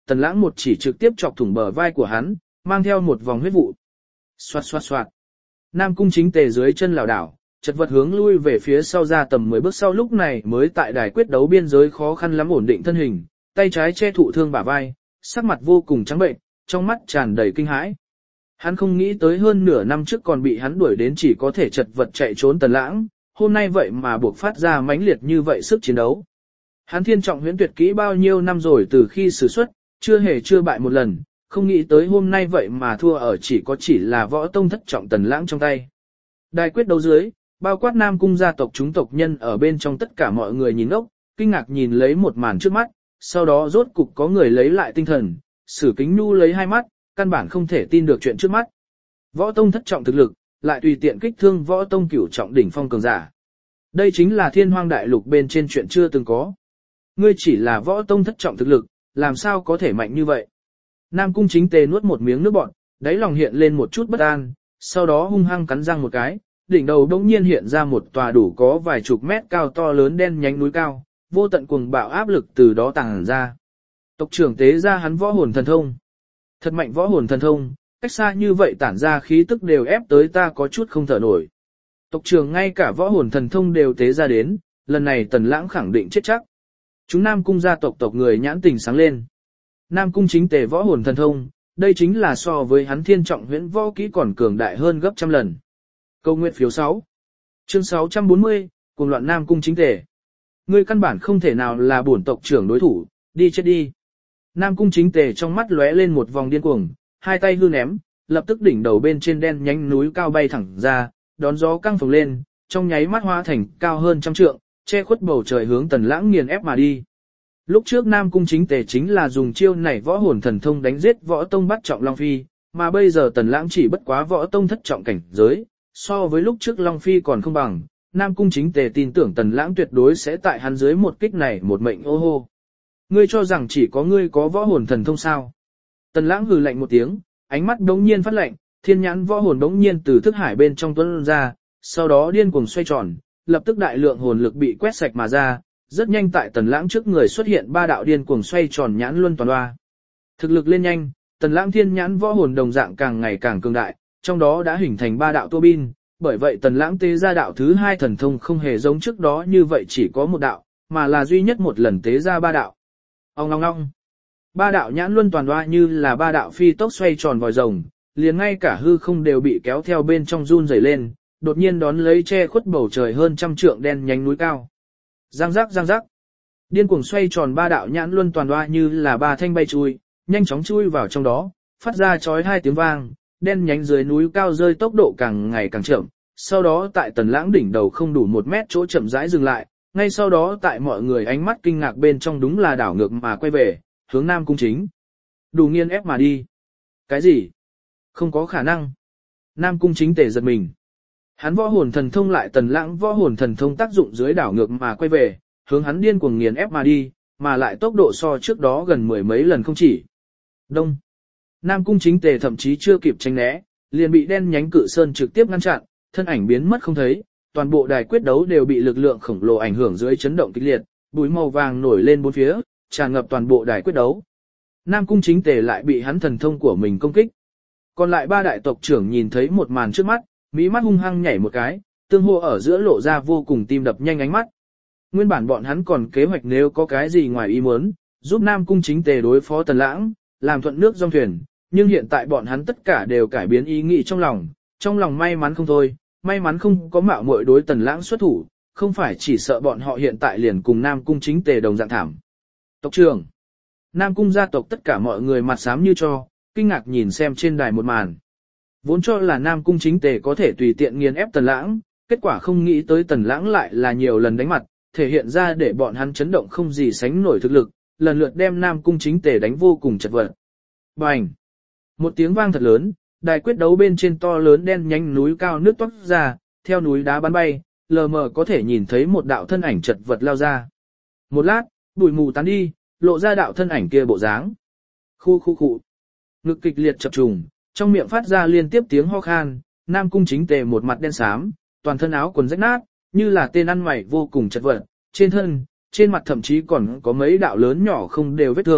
[SPEAKER 1] Tần Lãng một chỉ trực tiếp chọc thủng bờ vai của hắn, mang theo một vòng huyết vụ. Xoạt xoạt xoạt. Nam Cung Chính Tề dưới chân lảo đảo, chật vật hướng lui về phía sau ra tầm mười bước sau lúc này mới tại đài quyết đấu biên giới khó khăn lắm ổn định thân hình, tay trái che thụ thương bả vai, sắc mặt vô cùng trắng bệnh, trong mắt tràn đầy kinh hãi. Hắn không nghĩ tới hơn nửa năm trước còn bị hắn đuổi đến chỉ có thể chật vật chạy trốn Tần Lãng, hôm nay vậy mà buộc phát ra mãnh liệt như vậy sức chiến đấu. Hắn thiên trọng huyễn tuyệt kỹ bao nhiêu năm rồi từ khi sử xuất, chưa hề chưa bại một lần, không nghĩ tới hôm nay vậy mà thua ở chỉ có chỉ là võ tông thất trọng Tần Lãng trong tay. Đài quyết đấu dưới, bao quát Nam Cung gia tộc chúng tộc nhân ở bên trong tất cả mọi người nhìn ốc, kinh ngạc nhìn lấy một màn trước mắt, sau đó rốt cục có người lấy lại tinh thần, Sử Kính Nhu lấy hai mắt, căn bản không thể tin được chuyện trước mắt. Võ tông thất trọng thực lực, lại tùy tiện kích thương võ tông cửu trọng đỉnh phong cường giả. Đây chính là thiên hoang đại lục bên trên chuyện chưa từng có. Ngươi chỉ là võ tông thất trọng thực lực, làm sao có thể mạnh như vậy? Nam Cung Chính Tề nuốt một miếng nước bọt, đáy lòng hiện lên một chút bất an, sau đó hung hăng cắn răng một cái, đỉnh đầu đống nhiên hiện ra một tòa đủ có vài chục mét cao to lớn đen nhánh núi cao, vô tận cuồng bạo áp lực từ đó tàng ra. Tộc trưởng tế ra hắn võ hồn thần thông. Thật mạnh võ hồn thần thông, cách xa như vậy tản ra khí tức đều ép tới ta có chút không thở nổi. Tộc trưởng ngay cả võ hồn thần thông đều tế ra đến, lần này Tần Lãng khẳng định chết chắc. Chúng Nam Cung gia tộc tộc người nhãn tình sáng lên. Nam Cung Chính Tề võ hồn thần thông, đây chính là so với hắn thiên trọng huyễn võ kỹ còn cường đại hơn gấp trăm lần. Câu nguyện phiếu sáu. Chương sáu trăm bốn mươi, cuồng loạn Nam Cung Chính Tề. Ngươi căn bản không thể nào là bổn tộc trưởng đối thủ, đi chết đi. Nam Cung Chính Tề trong mắt lóe lên một vòng điên cuồng, hai tay hư ném, lập tức đỉnh đầu bên trên đen nhánh núi cao bay thẳng ra, đón gió căng phồng lên, trong nháy mắt hóa thành cao hơn trăm trượng, che khuất bầu trời hướng Tần Lãng nghiền ép mà đi. Lúc trước Nam Cung Chính Tề chính là dùng chiêu này võ hồn thần thông đánh giết võ tông bắt trọng Long Phi, mà bây giờ Tần Lãng chỉ bất quá võ tông thất trọng cảnh giới, so với lúc trước Long Phi còn không bằng. Nam Cung Chính Tề tin tưởng Tần Lãng tuyệt đối sẽ tại hắn dưới một kích này một mệnh ô hô. Ngươi cho rằng chỉ có ngươi có võ hồn thần thông sao? Tần Lãng hừ lạnh một tiếng, ánh mắt đống nhiên phát lạnh, thiên nhãn võ hồn đống nhiên từ thức hải bên trong tuôn ra, sau đó điên cuồng xoay tròn, lập tức đại lượng hồn lực bị quét sạch mà ra, rất nhanh tại Tần Lãng trước người xuất hiện ba đạo điên cuồng xoay tròn nhãn luân toàn hoa. Thực lực lên nhanh, Tần Lãng thiên nhãn võ hồn đồng dạng càng ngày càng cường đại, trong đó đã hình thành ba đạo tua bin, bởi vậy Tần Lãng tế ra đạo thứ hai thần thông không hề giống trước đó như vậy chỉ có một đạo, mà là duy nhất một lần tế ra ba đạo. Ong ong ong. Ba đạo nhãn luân toàn hoa như là ba đạo phi tốc xoay tròn vòi rồng, liền ngay cả hư không đều bị kéo theo bên trong run rẩy lên, đột nhiên đón lấy che khuất bầu trời hơn trăm trượng đen nhánh núi cao. Giang giác giang giác. Điên cuồng xoay tròn ba đạo nhãn luân toàn hoa như là ba thanh bay chui, nhanh chóng chui vào trong đó, phát ra chói hai tiếng vang, đen nhánh dưới núi cao rơi tốc độ càng ngày càng chậm, sau đó tại Tần Lãng đỉnh đầu không đủ một mét chỗ chậm rãi dừng lại, ngay sau đó tại mọi người ánh mắt kinh ngạc bên trong đúng là đảo ngược mà quay về, hướng Nam Cung Chính. Đủ nghiên ép mà đi. Cái gì? Không có khả năng. Nam Cung Chính Tề giật mình. Hắn võ hồn thần thông lại Tần Lãng võ hồn thần thông tác dụng dưới đảo ngược mà quay về, hướng hắn điên cuồng nghiền ép mà đi, mà lại tốc độ so trước đó gần mười mấy lần không chỉ. Đông. Nam Cung Chính Tề thậm chí chưa kịp tránh né, liền bị đen nhánh cự sơn trực tiếp ngăn chặn, thân ảnh biến mất không thấy, toàn bộ đài quyết đấu đều bị lực lượng khổng lồ ảnh hưởng dưới chấn động kịch liệt, bụi màu vàng nổi lên bốn phía, tràn ngập toàn bộ đài quyết đấu. Nam Cung Chính Tề lại bị hắn thần thông của mình công kích. Còn lại ba đại tộc trưởng nhìn thấy một màn trước mắt, mí mắt hung hăng nhảy một cái, tương hô ở giữa lộ ra vô cùng tim đập nhanh ánh mắt. Nguyên bản bọn hắn còn kế hoạch nếu có cái gì ngoài ý muốn, giúp Nam Cung Chính Tề đối phó Tần Lãng, làm thuận nước dòng thuyền, nhưng hiện tại bọn hắn tất cả đều cải biến ý nghĩ trong lòng, trong lòng may mắn không thôi, may mắn không có mạo muội đối Tần Lãng xuất thủ, không phải chỉ sợ bọn họ hiện tại liền cùng Nam Cung Chính Tề đồng dạng thảm. Tộc trưởng, Nam Cung gia tộc tất cả mọi người mặt xám như cho, kinh ngạc nhìn xem trên đài một màn. Vốn cho là Nam Cung Chính Tề có thể tùy tiện nghiền ép Tần Lãng, kết quả không nghĩ tới Tần Lãng lại là nhiều lần đánh mặt, thể hiện ra để bọn hắn chấn động không gì sánh nổi thực lực, lần lượt đem Nam Cung Chính Tề đánh vô cùng chật vật. Bành! Một tiếng vang thật lớn, đài quyết đấu bên trên to lớn đen nhánh núi cao nước toát ra, theo núi đá bắn bay, lờ mờ có thể nhìn thấy một đạo thân ảnh chật vật lao ra. Một lát, bụi mù tán đi, lộ ra đạo thân ảnh kia bộ dáng. Khu khu khu. Ngực kịch liệt chập trùng, trong miệng phát ra liên tiếp tiếng ho khan, Nam Cung Chính Tề một mặt đen xám, toàn thân áo quần rách nát, như là tên ăn mày vô cùng chật vật, trên thân, trên mặt thậm chí còn có mấy đạo lớn nhỏ không đều vết thương,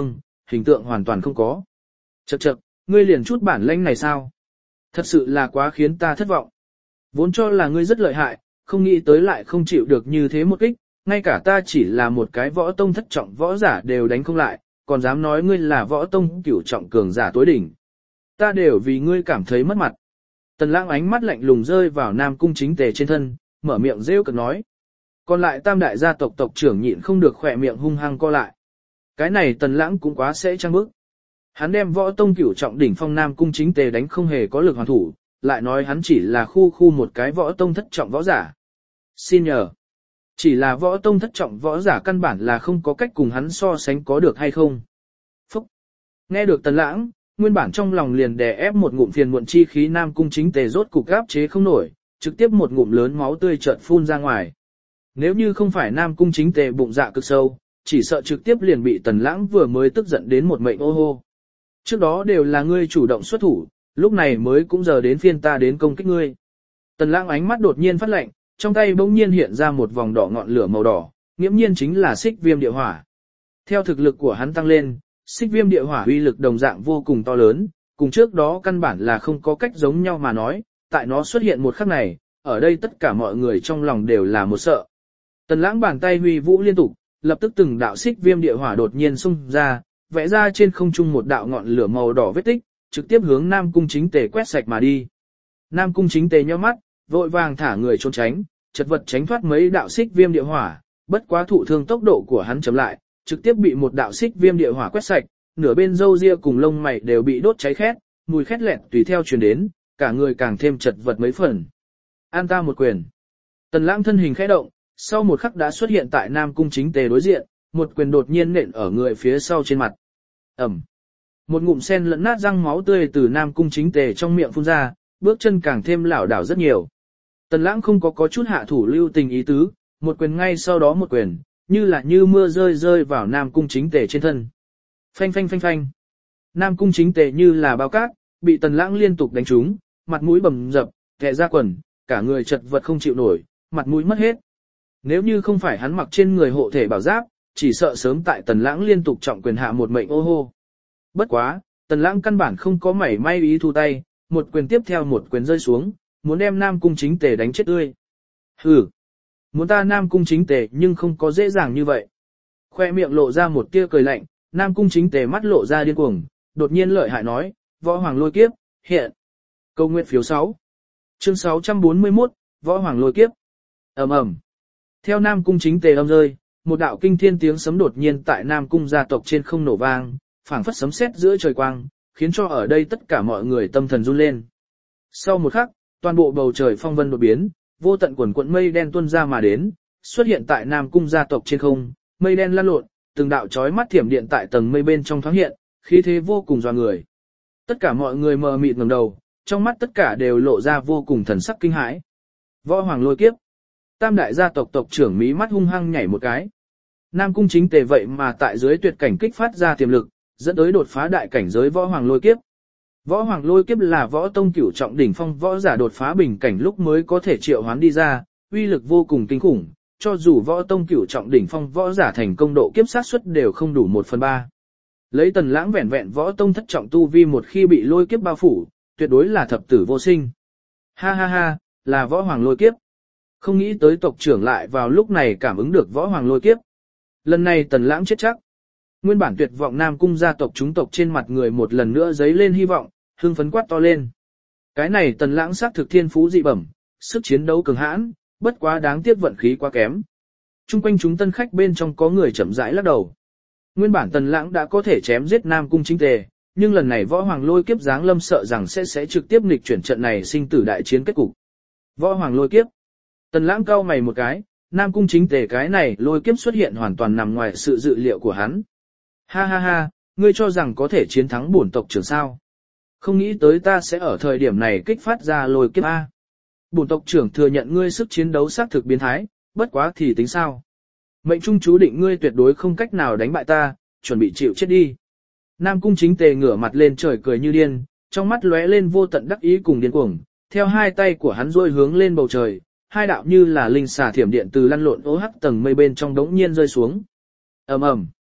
[SPEAKER 1] hình tượng hoàn toàn không có. Chậc chậc, ngươi liền chút bản lĩnh này sao? Thật sự là quá khiến ta thất vọng. Vốn cho là ngươi rất lợi hại, không nghĩ tới lại không chịu được như thế một kích, ngay cả ta chỉ là một cái võ tông thất trọng võ giả đều đánh không lại, còn dám nói ngươi là võ tông cửu trọng cường giả tối đỉnh. Ta đều vì ngươi cảm thấy mất mặt. Tần Lãng ánh mắt lạnh lùng rơi vào Nam Cung Chính Tề trên thân, mở miệng rêu cực nói. Còn lại tam đại gia tộc tộc trưởng nhịn không được khỏe miệng hung hăng co lại. Cái này Tần Lãng cũng quá sẽ trăng bức. Hắn đem võ tông cửu trọng đỉnh phong Nam Cung Chính Tề đánh không hề có lực hoàn thủ, lại nói hắn chỉ là khu khu một cái võ tông thất trọng võ giả. Xin nhờ. Chỉ là võ tông thất trọng võ giả căn bản là không có cách cùng hắn so sánh có được hay không. Phúc. Nghe được Tần Lãng, nguyên bản trong lòng liền đè ép một ngụm phiền muộn chi khí Nam Cung Chính Tề rốt cục áp chế không nổi, trực tiếp một ngụm lớn máu tươi chợt phun ra ngoài. Nếu như không phải Nam Cung Chính Tề bụng dạ cực sâu, chỉ sợ trực tiếp liền bị Tần Lãng vừa mới tức giận đến một mệnh ô hô. Trước đó đều là ngươi chủ động xuất thủ, lúc này mới cũng giờ đến phiên ta đến công kích ngươi. Tần Lãng ánh mắt đột nhiên phát lạnh, trong tay bỗng nhiên hiện ra một vòng đỏ ngọn lửa màu đỏ, nghiễm nhiên chính là xích viêm địa hỏa. Theo thực lực của hắn tăng lên, xích viêm địa hỏa uy lực đồng dạng vô cùng to lớn, cùng trước đó căn bản là không có cách giống nhau mà nói, tại nó xuất hiện một khắc này, ở đây tất cả mọi người trong lòng đều là một sợ. Tần Lãng bàn tay huy vũ liên tục, lập tức từng đạo xích viêm địa hỏa đột nhiên xung ra, vẽ ra trên không trung một đạo ngọn lửa màu đỏ vết tích, trực tiếp hướng Nam Cung Chính Tề quét sạch mà đi. Nam Cung Chính Tề nhíu mắt, vội vàng thả người trốn tránh, chật vật tránh thoát mấy đạo xích viêm địa hỏa, bất quá thụ thương tốc độ của hắn chậm lại, trực tiếp bị một đạo xích viêm địa hỏa quét sạch, nửa bên râu ria cùng lông mày đều bị đốt cháy khét, mùi khét lẹt tùy theo truyền đến, cả người càng thêm chật vật mấy phần. An ta một quyền. Tần Lãng thân hình khẽ động, sau một khắc đã xuất hiện tại Nam Cung Chính Tề đối diện, một quyền đột nhiên nện ở người phía sau trên mặt. Ẩm. Một ngụm sen lẫn nát răng máu tươi từ Nam Cung Chính Tề trong miệng phun ra, bước chân càng thêm lảo đảo rất nhiều. Tần Lãng không có có chút hạ thủ lưu tình ý tứ, một quyền ngay sau đó một quyền, như là như mưa rơi rơi vào Nam Cung Chính Tề trên thân. Phanh phanh phanh phanh. Nam Cung Chính Tề như là bao cát, bị Tần Lãng liên tục đánh trúng, mặt mũi bầm dập, kẹ ra quần, cả người chật vật không chịu nổi, mặt mũi mất hết. Nếu như không phải hắn mặc trên người hộ thể bảo giáp, chỉ sợ sớm tại Tần Lãng liên tục trọng quyền hạ một mệnh ô hô. Bất quá, Tần Lãng căn bản không có mảy may ý thu tay, một quyền tiếp theo một quyền rơi xuống, muốn đem Nam Cung Chính Tề đánh chết tươi. Hừ, muốn ta Nam Cung Chính Tề nhưng không có dễ dàng như vậy. Khoe miệng lộ ra một tia cười lạnh, Nam Cung Chính Tề mắt lộ ra điên cuồng, đột nhiên lợi hại nói, Võ Hoàng Lôi Kiếp, hiện. Câu nguyện phiếu sáu. Chương sáu trăm bốn mươi mốt, Võ Hoàng Lôi Kiếp. Ầm ầm. Theo Nam Cung Chính Tề âm rơi, một đạo kinh thiên tiếng sấm đột nhiên tại Nam Cung gia tộc trên không nổ vang, phảng phất sấm sét giữa trời quang, khiến cho ở đây tất cả mọi người tâm thần run lên. Sau một khắc, toàn bộ bầu trời phong vân đột biến, vô tận quần quận mây đen tuôn ra mà đến, xuất hiện tại Nam Cung gia tộc trên không, mây đen lăn lộn, từng đạo chói mắt thiểm điện tại tầng mây bên trong thoáng hiện, khí thế vô cùng dọa người. Tất cả mọi người mờ mịt ngẩng đầu, trong mắt tất cả đều lộ ra vô cùng thần sắc kinh hãi. Võ Hoàng Lôi Kiếp. Tam đại gia tộc tộc trưởng mí mắt hung hăng nhảy một cái. Nam Cung Chính Tề vậy mà tại dưới tuyệt cảnh kích phát ra tiềm lực, dẫn tới đột phá đại cảnh giới Võ Hoàng Lôi Kiếp. Võ Hoàng Lôi Kiếp là võ tông cửu trọng đỉnh phong võ giả đột phá bình cảnh lúc mới có thể triệu hoán đi ra, uy lực vô cùng kinh khủng, cho dù võ tông cửu trọng đỉnh phong võ giả thành công độ kiếp sát suất đều không đủ một phần ba. Lấy Tần Lãng vẹn vẹn võ tông thất trọng tu vi một khi bị lôi kiếp bao phủ, tuyệt đối là thập tử vô sinh. Ha ha ha, là Võ Hoàng Lôi Kiếp. Không nghĩ tới tộc trưởng lại vào lúc này cảm ứng được Võ Hoàng Lôi Kiếp. Lần này Tần Lãng chết chắc. Nguyên bản tuyệt vọng Nam Cung gia tộc chúng tộc trên mặt người một lần nữa dấy lên hy vọng, hưng phấn quát to lên. Cái này Tần Lãng xác thực thiên phú dị bẩm, sức chiến đấu cường hãn, bất quá đáng tiếc vận khí quá kém. Trung quanh chúng tân khách bên trong có người chậm rãi lắc đầu. Nguyên bản Tần Lãng đã có thể chém giết Nam Cung Chính Tề, nhưng lần này Võ Hoàng Lôi Kiếp giáng lâm sợ rằng sẽ sẽ trực tiếp nghịch chuyển trận này sinh tử đại chiến kết cục. Võ Hoàng Lôi Kiếp. Tần Lãng cau mày một cái, Nam Cung Chính Tề cái này lôi kiếp xuất hiện hoàn toàn nằm ngoài sự dự liệu của hắn. Ha ha ha, ngươi cho rằng có thể chiến thắng bổn tộc trưởng sao? Không nghĩ tới ta sẽ ở thời điểm này kích phát ra lôi kiếp A. Bổn tộc trưởng thừa nhận ngươi sức chiến đấu xác thực biến thái, bất quá thì tính sao? Mệnh trung chú định ngươi tuyệt đối không cách nào đánh bại ta, chuẩn bị chịu chết đi. Nam Cung Chính Tề ngửa mặt lên trời cười như điên, trong mắt lóe lên vô tận đắc ý cùng điên cuồng, theo hai tay của hắn duỗi hướng lên bầu trời, hai đạo như là linh xà thiểm điện từ lăn lộn ô hắc tầng mây bên trong đống nhiên rơi xuống. Ầm ầm.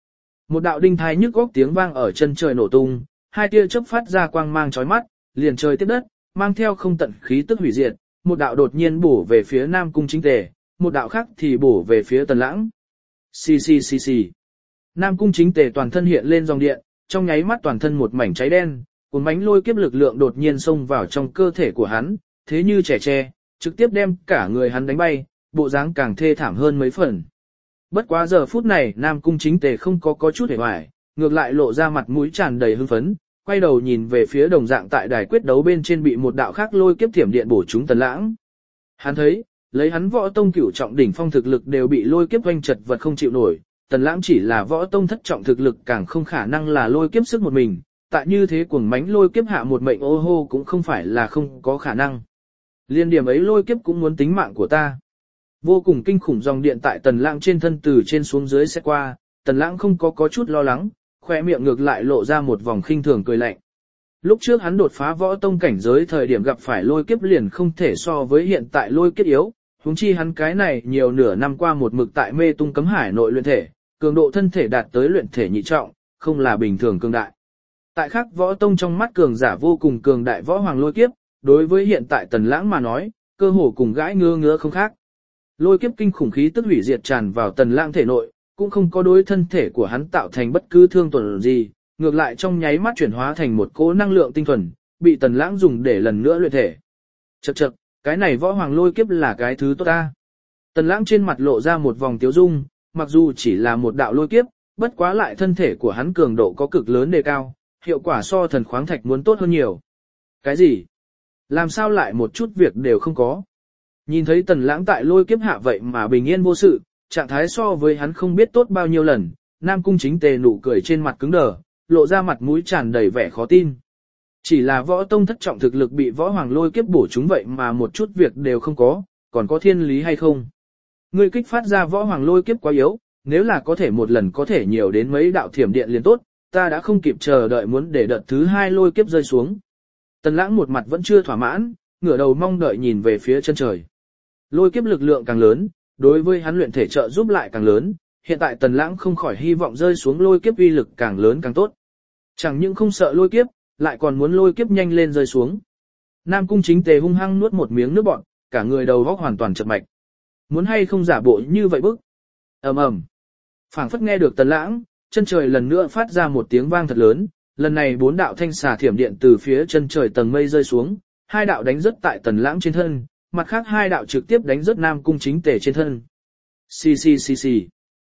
[SPEAKER 1] Một đạo đinh thai nhức góc tiếng vang ở chân trời nổ tung, hai tia chớp phát ra quang mang chói mắt, liền trời tiếp đất, mang theo không tận khí tức hủy diệt, một đạo đột nhiên bổ về phía Nam Cung Chính Tề, một đạo khác thì bổ về phía Tần Lãng. Xì xì xì xì. Nam Cung Chính Tề toàn thân hiện lên dòng điện, trong nháy mắt toàn thân một mảnh cháy đen, cuốn bánh lôi kiếp lực lượng đột nhiên xông vào trong cơ thể của hắn, thế như trẻ tre, trực tiếp đem cả người hắn đánh bay, bộ dáng càng thê thảm hơn mấy phần. Bất quá giờ phút này Nam Cung Chính Tề không có có chút hề hoài, ngược lại lộ ra mặt mũi tràn đầy hưng phấn, quay đầu nhìn về phía đồng dạng tại đài quyết đấu bên trên bị một đạo khác lôi kiếp thiểm điện bổ trúng Tần Lãng. Hắn thấy, lấy hắn võ tông cửu trọng đỉnh phong thực lực đều bị lôi kiếp oanh chật vật không chịu nổi, Tần Lãng chỉ là võ tông thất trọng thực lực càng không khả năng là lôi kiếp sức một mình, tại như thế cuồng mánh lôi kiếp hạ một mệnh ô hô cũng không phải là không có khả năng. Liên điểm ấy lôi kiếp cũng muốn tính mạng của ta. Vô cùng kinh khủng dòng điện tại Tần Lãng trên thân từ trên xuống dưới sẽ qua, Tần Lãng không có có chút lo lắng, khoe miệng ngược lại lộ ra một vòng khinh thường cười lạnh. Lúc trước hắn đột phá võ tông cảnh giới thời điểm gặp phải lôi kiếp liền không thể so với hiện tại lôi kiếp yếu, huống chi hắn cái này nhiều nửa năm qua một mực tại mê tung cấm hải nội luyện thể, cường độ thân thể đạt tới luyện thể nhị trọng, không là bình thường cường đại. Tại khác võ tông trong mắt cường giả vô cùng cường đại võ hoàng lôi kiếp, đối với hiện tại Tần Lãng mà nói, cơ hồ cùng gãi ngứa ngứa không khác. Lôi kiếp kinh khủng khí tức hủy diệt tràn vào Tần Lãng thể nội, cũng không có đối thân thể của hắn tạo thành bất cứ thương tổn gì, ngược lại trong nháy mắt chuyển hóa thành một cỗ năng lượng tinh thuần, bị Tần Lãng dùng để lần nữa luyện thể. Chậc chậc, cái này võ hoàng lôi kiếp là cái thứ tốt ta. Tần Lãng trên mặt lộ ra một vòng tiếu dung, mặc dù chỉ là một đạo lôi kiếp, bất quá lại thân thể của hắn cường độ có cực lớn đề cao, hiệu quả so thần khoáng thạch muốn tốt hơn nhiều. Cái gì? Làm sao lại một chút việc đều không có? Nhìn thấy Tần Lãng tại lôi kiếp hạ vậy mà bình yên vô sự, trạng thái so với hắn không biết tốt bao nhiêu lần, Nam Cung Chính Tề nụ cười trên mặt cứng đờ, lộ ra mặt mũi tràn đầy vẻ khó tin. Chỉ là võ tông thất trọng thực lực bị võ hoàng lôi kiếp bổ chúng vậy mà một chút việc đều không có, còn có thiên lý hay không? Ngươi kích phát ra võ hoàng lôi kiếp quá yếu, nếu là có thể một lần có thể nhiều đến mấy đạo thiểm điện liền tốt, ta đã không kịp chờ đợi muốn để đợt thứ hai lôi kiếp rơi xuống. Tần Lãng một mặt vẫn chưa thỏa mãn, ngửa đầu mong đợi nhìn về phía chân trời. Lôi kiếp lực lượng càng lớn, đối với hắn luyện thể trợ giúp lại càng lớn, hiện tại Tần Lãng không khỏi hy vọng rơi xuống lôi kiếp uy lực càng lớn càng tốt. Chẳng những không sợ lôi kiếp, lại còn muốn lôi kiếp nhanh lên rơi xuống. Nam Cung Chính Tề hung hăng nuốt một miếng nước bọt, cả người đầu óc hoàn toàn chật mạch. Muốn hay không giả bộ như vậy bức? Ầm ầm. Phảng phất nghe được Tần Lãng, chân trời lần nữa phát ra một tiếng vang thật lớn, lần này bốn đạo thanh xà thiểm điện từ phía chân trời tầng mây rơi xuống, hai đạo đánh rớt tại Tần Lãng trên thân, mặt khác hai đạo trực tiếp đánh rớt Nam Cung Chính Tề trên thân. Xì xì xì xì.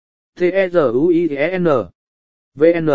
[SPEAKER 1] T-E-Z-U-I-E-N. V-N.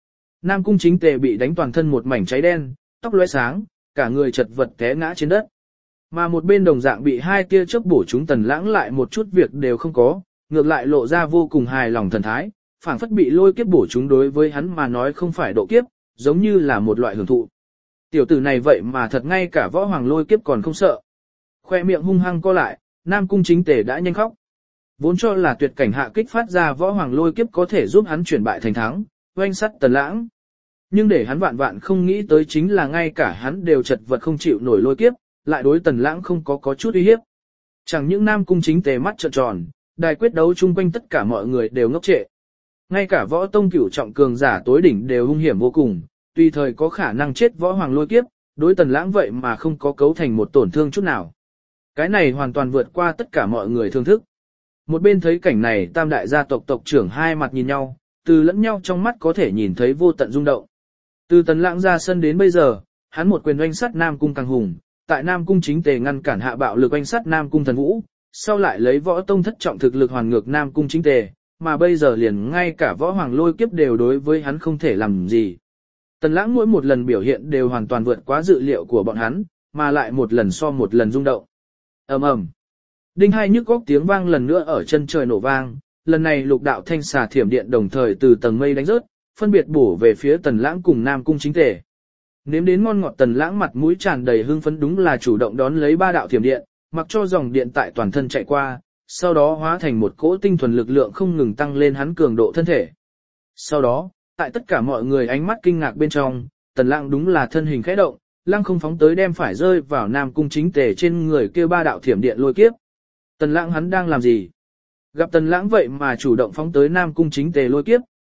[SPEAKER 1] Nam Cung Chính Tề bị đánh toàn thân một mảnh cháy đen, tóc lóe sáng, cả người chật vật té ngã trên đất. Mà một bên đồng dạng bị hai tia chớp bổ trúng Tần Lãng lại một chút việc đều không có, ngược lại lộ ra vô cùng hài lòng thần thái, phảng phất bị lôi kiếp bổ trúng đối với hắn mà nói không phải độ kiếp, giống như là một loại hưởng thụ. Tiểu tử này vậy mà thật ngay cả võ hoàng lôi kiếp còn không sợ. Khoe miệng hung hăng co lại, Nam Cung Chính Tề đã nhanh khóc. Vốn cho là tuyệt cảnh hạ kích phát ra võ hoàng lôi kiếp có thể giúp hắn chuyển bại thành thắng, oanh sắt Tần Lãng. Nhưng để hắn vạn vạn không nghĩ tới chính là ngay cả hắn đều chật vật không chịu nổi lôi kiếp, lại đối Tần Lãng không có có chút uy hiếp. Chẳng những Nam Cung Chính Tề mắt trợn tròn, đài quyết đấu chung quanh tất cả mọi người đều ngốc trệ. Ngay cả võ tông cửu trọng cường giả tối đỉnh đều hung hiểm vô cùng, tùy thời có khả năng chết võ hoàng lôi kiếp, đối Tần Lãng vậy mà không có cấu thành một tổn thương chút nào. Cái này hoàn toàn vượt qua tất cả mọi người thương thức. Một bên thấy cảnh này tam đại gia tộc tộc trưởng hai mặt nhìn nhau, từ lẫn nhau trong mắt có thể nhìn thấy vô tận rung động. Từ Tần Lãng ra sân đến bây giờ, hắn một quyền oanh sát Nam Cung Càng Hùng, tại Nam Cung Chính Tề ngăn cản hạ bạo lực oanh sát Nam Cung Thần Vũ, sau lại lấy võ tông thất trọng thực lực hoàn ngược Nam Cung Chính Tề, mà bây giờ liền ngay cả võ hoàng lôi kiếp đều đối với hắn không thể làm gì. Tần Lãng mỗi một lần biểu hiện đều hoàn toàn vượt quá dự liệu của bọn hắn, mà lại một lần so một lần rung động. Ầm ầm. Đinh hai nhức góc tiếng vang lần nữa ở chân trời nổ vang, lần này lục đạo thanh xà thiểm điện đồng thời từ tầng mây đánh rớt, phân biệt bổ về phía Tần Lãng cùng Nam Cung Chính Tề. Nếm đến ngon ngọt Tần Lãng mặt mũi tràn đầy hưng phấn đúng là chủ động đón lấy ba đạo thiểm điện, mặc cho dòng điện tại toàn thân chạy qua, sau đó hóa thành một cỗ tinh thuần lực lượng không ngừng tăng lên hắn cường độ thân thể. Sau đó, tại tất cả mọi người ánh mắt kinh ngạc bên trong, Tần Lãng đúng là thân hình khẽ động, lăng không phóng tới đem phải rơi vào Nam Cung Chính Tề trên người kia ba đạo thiểm điện lôi kiếp. Tần Lãng hắn đang làm gì? Gặp Tần Lãng vậy mà chủ động phóng tới Nam Cung Chính Tề lôi kiếp,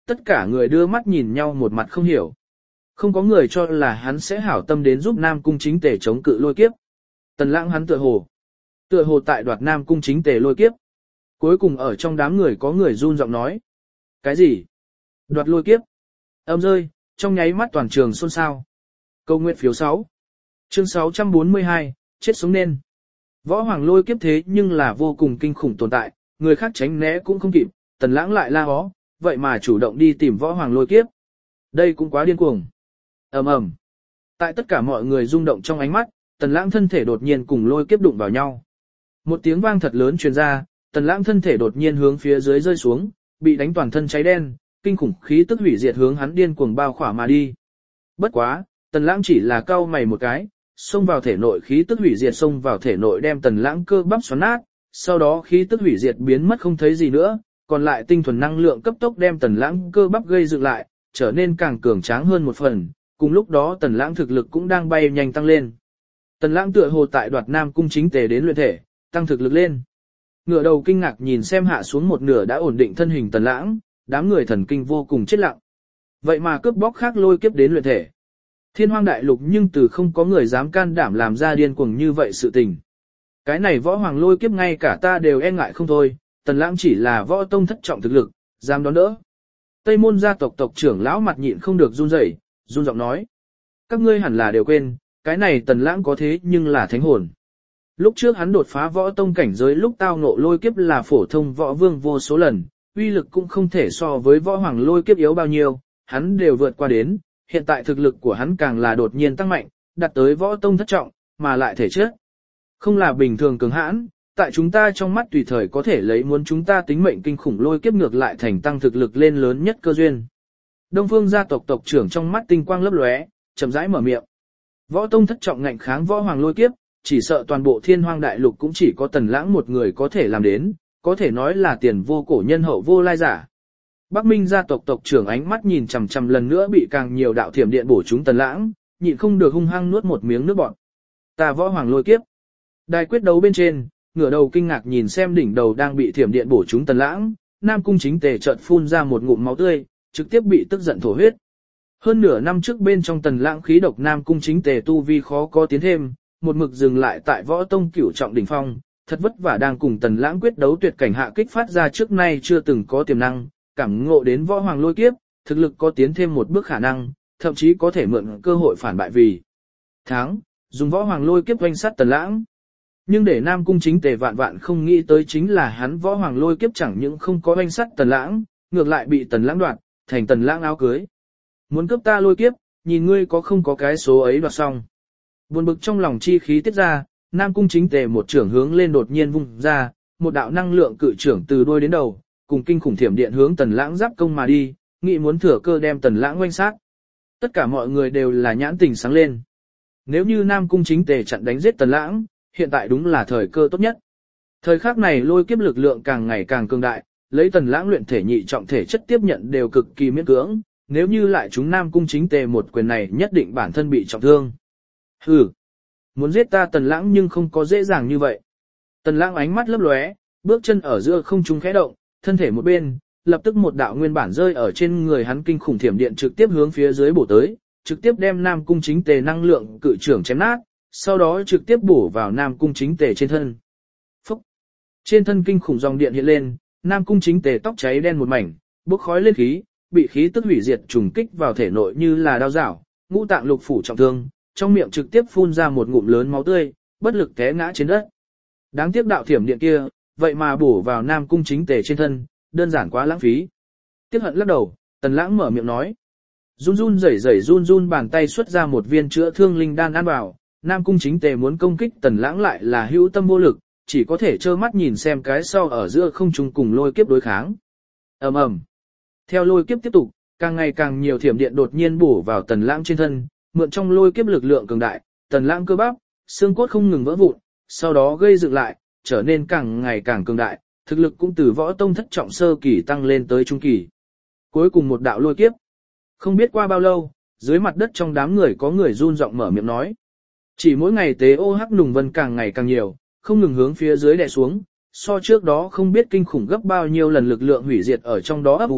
[SPEAKER 1] tất cả người đưa mắt nhìn nhau một mặt không hiểu. Không có người cho là hắn sẽ hảo tâm đến giúp Nam Cung Chính Tề chống cự lôi kiếp. Tần Lãng hắn tựa hồ. Tựa hồ tại đoạt Nam Cung Chính Tề lôi kiếp. Cuối cùng ở trong đám người có người run giọng nói. Cái gì? Đoạt lôi kiếp. Âm rơi, trong nháy mắt toàn trường xôn xao. Câu nguyện phiếu sáu. Chương sáu trăm bốn mươi hai, chết sống nên. Võ Hoàng lôi kiếp thế nhưng là vô cùng kinh khủng tồn tại, người khác tránh né cũng không kịp, Tần Lãng lại la hó, vậy mà chủ động đi tìm Võ Hoàng lôi kiếp. Đây cũng quá điên cuồng. Ầm ầm. Tại tất cả mọi người rung động trong ánh mắt, Tần Lãng thân thể đột nhiên cùng lôi kiếp đụng vào nhau. Một tiếng vang thật lớn truyền ra, Tần Lãng thân thể đột nhiên hướng phía dưới rơi xuống, bị đánh toàn thân cháy đen, kinh khủng khí tức hủy diệt hướng hắn điên cuồng bao khỏa mà đi. Bất quá, Tần Lãng chỉ là cau mày một cái, xông vào thể nội khí tức hủy diệt xông vào thể nội đem Tần Lãng cơ bắp xoắn nát, sau đó khí tức hủy diệt biến mất không thấy gì nữa, còn lại tinh thuần năng lượng cấp tốc đem Tần Lãng cơ bắp gây dựng lại, trở nên càng cường tráng hơn một phần, cùng lúc đó Tần Lãng thực lực cũng đang bay nhanh tăng lên. Tần Lãng tựa hồ tại đoạt Nam Cung Chính Tề đến luyện thể, tăng thực lực lên. Ngửa đầu kinh ngạc nhìn xem hạ xuống một nửa đã ổn định thân hình Tần Lãng, đám người thần kinh vô cùng chết lặng. Vậy mà cướp bóc khác lôi kiếp đến luyện thể. Thiên Hoang đại lục nhưng từ không có người dám can đảm làm ra điên cuồng như vậy sự tình. Cái này Võ Hoàng lôi kiếp ngay cả ta đều e ngại không thôi, Tần Lãng chỉ là võ tông thất trọng thực lực, dám đón đỡ. Tây môn gia tộc tộc trưởng lão mặt nhịn không được run rẩy, run giọng nói. Các ngươi hẳn là đều quên, cái này Tần Lãng có thế nhưng là thánh hồn. Lúc trước hắn đột phá võ tông cảnh giới lúc tao ngộ lôi kiếp là phổ thông võ vương vô số lần, uy lực cũng không thể so với Võ Hoàng lôi kiếp yếu bao nhiêu, hắn đều vượt qua đến, hiện tại thực lực của hắn càng là đột nhiên tăng mạnh, đạt tới võ tông thất trọng, mà lại thể chất không là bình thường cường hãn, tại chúng ta trong mắt tùy thời có thể lấy muốn chúng ta tính mệnh kinh khủng lôi kiếp ngược lại thành tăng thực lực lên lớn nhất cơ duyên. Đông Phương gia tộc tộc trưởng trong mắt tinh quang lấp lóe, chậm rãi mở miệng. Võ tông thất trọng ngạnh kháng Võ Hoàng lôi kiếp, chỉ sợ toàn bộ Thiên Hoang đại lục cũng chỉ có Tần Lãng một người có thể làm đến, có thể nói là tiền vô cổ nhân hậu vô lai giả. Bắc Minh gia tộc tộc trưởng ánh mắt nhìn chằm chằm lần nữa bị càng nhiều đạo thiểm điện bổ trúng Tần Lãng, nhịn không được hung hăng nuốt một miếng nước bọt. Ta Võ Hoàng lôi kiếp. Đài quyết đấu bên trên, ngửa đầu kinh ngạc nhìn xem đỉnh đầu đang bị thiểm điện bổ trúng Tần Lãng, Nam Cung Chính Tề chợt phun ra một ngụm máu tươi, trực tiếp bị tức giận thổ huyết. Hơn nửa năm trước bên trong Tần Lãng khí độc Nam Cung Chính Tề tu vi khó có tiến thêm, một mực dừng lại tại võ tông cửu trọng đỉnh phong, thật vất vả đang cùng Tần Lãng quyết đấu tuyệt cảnh hạ kích phát ra trước nay chưa từng có tiềm năng, cảm ngộ đến Võ Hoàng lôi kiếp, thực lực có tiến thêm một bước khả năng, thậm chí có thể mượn cơ hội phản bại vì thắng, dùng Võ Hoàng lôi kiếp oanh sát Tần Lãng. Nhưng để Nam Cung Chính Tề vạn vạn không nghĩ tới chính là hắn Võ Hoàng lôi kiếp chẳng những không có oanh sát Tần Lãng, ngược lại bị Tần Lãng đoạt, thành Tần Lãng áo cưới. Muốn cướp ta lôi kiếp, nhìn ngươi có không có cái số ấy đoạt xong. Buồn bực trong lòng chi khí tiết ra, Nam Cung Chính Tề một trưởng hướng lên đột nhiên vung ra, một đạo năng lượng cự trưởng từ đuôi đến đầu, cùng kinh khủng thiểm điện hướng Tần Lãng giáp công mà đi, nghĩ muốn thừa cơ đem Tần Lãng oanh sát. Tất cả mọi người đều là nhãn tình sáng lên. Nếu như Nam Cung Chính Tề chặn đánh giết Tần Lãng, hiện tại đúng là thời cơ tốt nhất. Thời khắc này lôi kiếp lực lượng càng ngày càng cường đại, lấy Tần Lãng luyện thể nhị trọng thể chất tiếp nhận đều cực kỳ miễn cưỡng, nếu như lại chúng Nam Cung Chính Tề một quyền này nhất định bản thân bị trọng thương. Hừ, muốn giết ta Tần Lãng nhưng không có dễ dàng như vậy. Tần Lãng ánh mắt lấp lóe, bước chân ở giữa không trung khẽ động, thân thể một bên, lập tức một đạo nguyên bản rơi ở trên người hắn kinh khủng thiểm điện trực tiếp hướng phía dưới bổ tới, trực tiếp đem Nam Cung Chính Tề năng lượng cự trưởng chém nát, sau đó trực tiếp bổ vào Nam Cung Chính Tề trên thân. Phúc! Trên thân kinh khủng dòng điện hiện lên, Nam Cung Chính Tề tóc cháy đen một mảnh, bốc khói lên khí, bị khí tức hủy diệt trùng kích vào thể nội như là đao rảo, ngũ tạng lục phủ trọng thương, trong miệng trực tiếp phun ra một ngụm lớn máu tươi, bất lực té ngã trên đất. Đáng tiếc đạo thiểm điện kia, vậy mà bổ vào Nam Cung Chính Tề trên thân, đơn giản quá lãng phí. Tiếc hận lắc đầu, Tần Lãng mở miệng nói. Run run rẩy rẩy run run bàn tay xuất ra một viên chữa thương linh đan ăn vào, Nam Cung Chính Tề muốn công kích Tần Lãng lại là hữu tâm vô lực, chỉ có thể trơ mắt nhìn xem cái sau ở giữa không trung cùng lôi kiếp đối kháng. Ầm ầm. Theo lôi kiếp tiếp tục, càng ngày càng nhiều thiểm điện đột nhiên bổ vào Tần Lãng trên thân, mượn trong lôi kiếp lực lượng cường đại, Tần Lãng cơ bắp, xương cốt không ngừng vỡ vụn, sau đó gây dựng lại, trở nên càng ngày càng cường đại, thực lực cũng từ võ tông thất trọng sơ kỳ tăng lên tới trung kỳ. Cuối cùng một đạo lôi kiếp. Không biết qua bao lâu, dưới mặt đất trong đám người có người run giọng mở miệng nói. Chỉ mỗi ngày tế ô hắc nùng vân càng ngày càng nhiều, không ngừng hướng phía dưới đè xuống, so trước đó không biết kinh khủng gấp bao nhiêu lần lực lượng hủy diệt ở trong đó ấp ủ,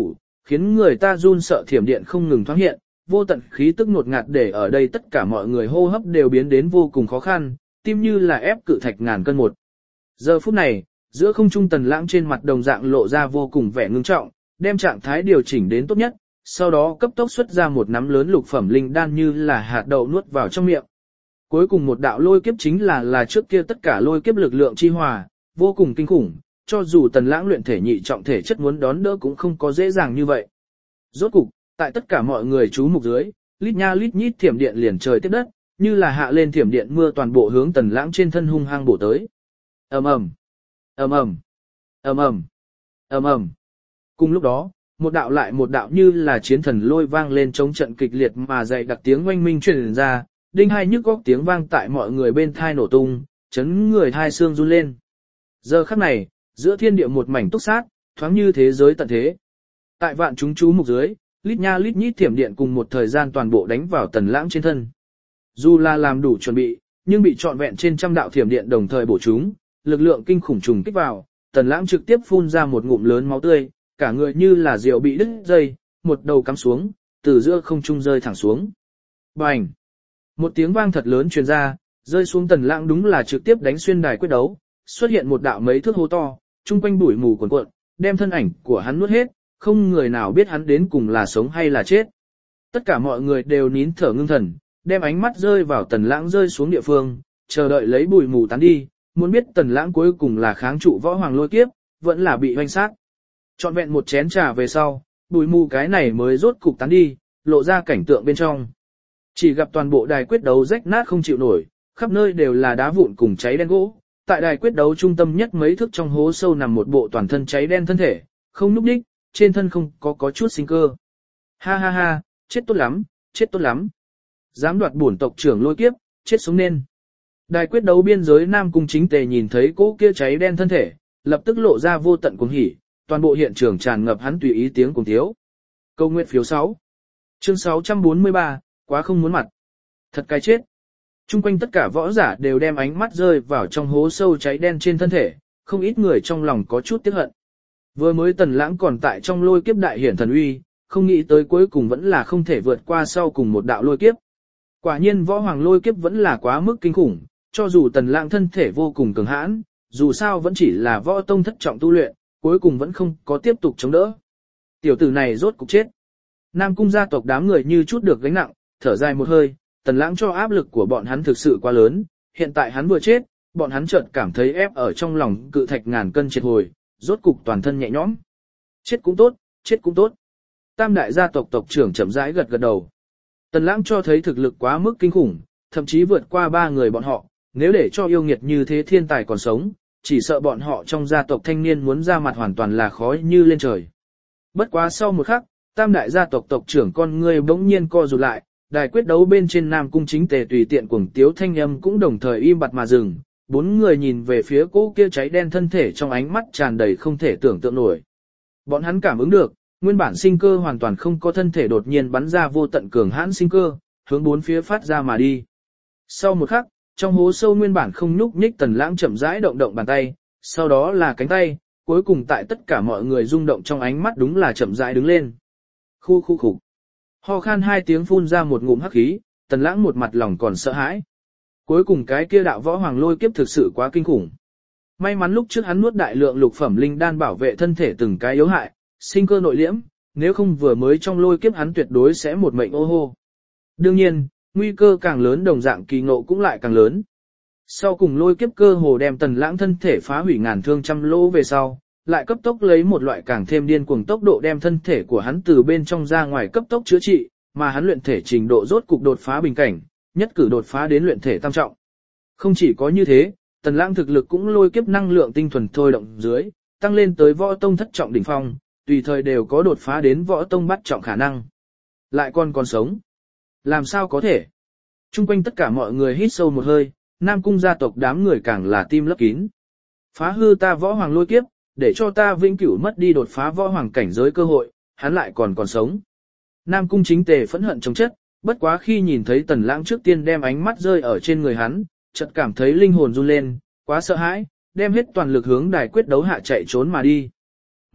[SPEAKER 1] khiến người ta run sợ thiểm điện không ngừng thoáng hiện, vô tận khí tức ngột ngạt để ở đây tất cả mọi người hô hấp đều biến đến vô cùng khó khăn, tim như là ép cự thạch ngàn cân một. Giờ phút này, giữa không trung Tần Lãng trên mặt đồng dạng lộ ra vô cùng vẻ ngưng trọng, đem trạng thái điều chỉnh đến tốt nhất, sau đó cấp tốc xuất ra một nắm lớn lục phẩm linh đan như là hạt đậu nuốt vào trong miệng. Cuối cùng một đạo lôi kiếp chính là là trước kia tất cả lôi kiếp lực lượng chi hòa, vô cùng kinh khủng, cho dù Tần Lãng luyện thể nhị trọng thể chất muốn đón đỡ cũng không có dễ dàng như vậy. Rốt cục, tại tất cả mọi người chú mục dưới, lít nha lít nhít thiểm điện liền trời tiếp đất, như là hạ lên thiểm điện mưa toàn bộ hướng Tần Lãng trên thân hung hăng bổ tới. Ầm ầm, ầm ầm, ầm ầm, ầm ầm. Cùng lúc đó, một đạo lại một đạo như là chiến thần lôi vang lên chống trận kịch liệt mà dày đặc tiếng oanh minh truyền ra, đinh hai nhức góc tiếng vang tại mọi người bên thai nổ tung, chấn người thai xương run lên. Giờ khắc này, giữa thiên địa một mảnh túc sát, thoáng như thế giới tận thế. Tại vạn chúng chú mục dưới, lít nha lít nhít thiểm điện cùng một thời gian toàn bộ đánh vào Tần Lãng trên thân. Dù là làm đủ chuẩn bị, nhưng bị trọn vẹn trên trăm đạo thiểm điện đồng thời bổ chúng, lực lượng kinh khủng trùng kích vào, Tần Lãng trực tiếp phun ra một ngụm lớn máu tươi, cả người như là diều bị đứt dây, một đầu cắm xuống, từ giữa không trung rơi thẳng xuống. Bành! Một tiếng vang thật lớn truyền ra, rơi xuống Tần Lãng đúng là trực tiếp đánh xuyên đài quyết đấu, xuất hiện một đạo mấy thước hố to, chung quanh bụi mù cuồn cuộn, đem thân ảnh của hắn nuốt hết, không người nào biết hắn đến cùng là sống hay là chết. Tất cả mọi người đều nín thở ngưng thần, đem ánh mắt rơi vào Tần Lãng rơi xuống địa phương, chờ đợi lấy bụi mù tán đi, muốn biết Tần Lãng cuối cùng là kháng trụ võ hoàng lôi kiếp, vẫn là bị hoanh sát. Trọn vẹn một chén trà về sau, bụi mù cái này mới rốt cục tán đi, lộ ra cảnh tượng bên trong. Chỉ gặp toàn bộ đài quyết đấu rách nát không chịu nổi, khắp nơi đều là đá vụn cùng cháy đen gỗ. Tại đài quyết đấu trung tâm nhất mấy thước trong hố sâu nằm một bộ toàn thân cháy đen thân thể, không nhúc nhích, trên thân không có có chút sinh cơ. Ha ha ha, chết tốt lắm, chết tốt lắm. Dám đoạt bổn tộc trưởng lôi kiếp, chết sống nên. Đài quyết đấu biên giới Nam Cung Chính Tề nhìn thấy cỗ kia cháy đen thân thể, lập tức lộ ra vô tận cuồng hỉ, toàn bộ hiện trường tràn ngập hắn tùy ý tiếng cuồng tiếu. Câu nguyện phiếu sáu. Chương sáu trăm bốn mươi ba, quá không muốn mặt. Thật cái chết. Trung quanh tất cả võ giả đều đem ánh mắt rơi vào trong hố sâu cháy đen trên thân thể, không ít người trong lòng có chút tiếc hận. Vừa mới Tần Lãng còn tại trong lôi kiếp đại hiển thần uy, không nghĩ tới cuối cùng vẫn là không thể vượt qua sau cùng một đạo lôi kiếp. Quả nhiên võ hoàng lôi kiếp vẫn là quá mức kinh khủng, cho dù Tần Lãng thân thể vô cùng cường hãn, dù sao vẫn chỉ là võ tông thất trọng tu luyện, cuối cùng vẫn không có tiếp tục chống đỡ. Tiểu tử này rốt cục chết. Nam Cung gia tộc đám người như chút được gánh nặng, thở dài một hơi, Tần Lãng cho áp lực của bọn hắn thực sự quá lớn, hiện tại hắn vừa chết, bọn hắn chợt cảm thấy ép ở trong lòng cự thạch ngàn cân triệt hồi, rốt cục toàn thân nhẹ nhõm. Chết cũng tốt, chết cũng tốt. Tam đại gia tộc tộc trưởng chậm rãi gật gật đầu. Tần Lãng cho thấy thực lực quá mức kinh khủng, thậm chí vượt qua ba người bọn họ, nếu để cho yêu nghiệt như thế thiên tài còn sống, chỉ sợ bọn họ trong gia tộc thanh niên muốn ra mặt hoàn toàn là khó như lên trời. Bất quá sau một khắc, tam đại gia tộc tộc trưởng con ngươi bỗng nhiên co rụt lại, đài quyết đấu bên trên Nam Cung Chính Tề tùy tiện cuồng tiếu thanh âm cũng đồng thời im bặt mà dừng, bốn người nhìn về phía cỗ kia cháy đen thân thể trong ánh mắt tràn đầy không thể tưởng tượng nổi. Bọn hắn cảm ứng được, nguyên bản sinh cơ hoàn toàn không có thân thể đột nhiên bắn ra vô tận cường hãn sinh cơ, hướng bốn phía phát ra mà đi. Sau một khắc, trong hố sâu nguyên bản không nhúc nhích Tần Lãng chậm rãi động động bàn tay, sau đó là cánh tay, cuối cùng tại tất cả mọi người rung động trong ánh mắt đúng là chậm rãi đứng lên. Khu khu khục. Ho khan hai tiếng phun ra một ngụm hắc khí, Tần Lãng một mặt lòng còn sợ hãi. Cuối cùng cái kia đạo võ hoàng lôi kiếp thực sự quá kinh khủng. May mắn lúc trước hắn nuốt đại lượng lục phẩm linh đan bảo vệ thân thể từng cái yếu hại, sinh cơ nội liễm, nếu không vừa mới trong lôi kiếp hắn tuyệt đối sẽ một mệnh ô hô. Đương nhiên, nguy cơ càng lớn đồng dạng kỳ ngộ cũng lại càng lớn. Sau cùng lôi kiếp cơ hồ đem Tần Lãng thân thể phá hủy ngàn thương trăm lỗ về sau, lại cấp tốc lấy một loại càng thêm điên cuồng tốc độ đem thân thể của hắn từ bên trong ra ngoài cấp tốc chữa trị, mà hắn luyện thể trình độ rốt cục đột phá bình cảnh, nhất cử đột phá đến luyện thể tam trọng. Không chỉ có như thế, Tần Lãng thực lực cũng lôi kiếp năng lượng tinh thuần thôi động dưới, tăng lên tới võ tông thất trọng đỉnh phong, tùy thời đều có đột phá đến võ tông bát trọng khả năng. Lại còn còn sống. Làm sao có thể? Trung quanh tất cả mọi người hít sâu một hơi, Nam Cung gia tộc đám người càng là tim lấp kín. Phá hư ta võ hoàng lôi kiếp, để cho ta vĩnh cửu mất đi đột phá võ hoàng cảnh giới cơ hội, hắn lại còn còn sống. Nam Cung Chính Tề phẫn hận chống chất, bất quá khi nhìn thấy Tần Lãng trước tiên đem ánh mắt rơi ở trên người hắn, chợt cảm thấy linh hồn run lên, quá sợ hãi, đem hết toàn lực hướng đài quyết đấu hạ chạy trốn mà đi.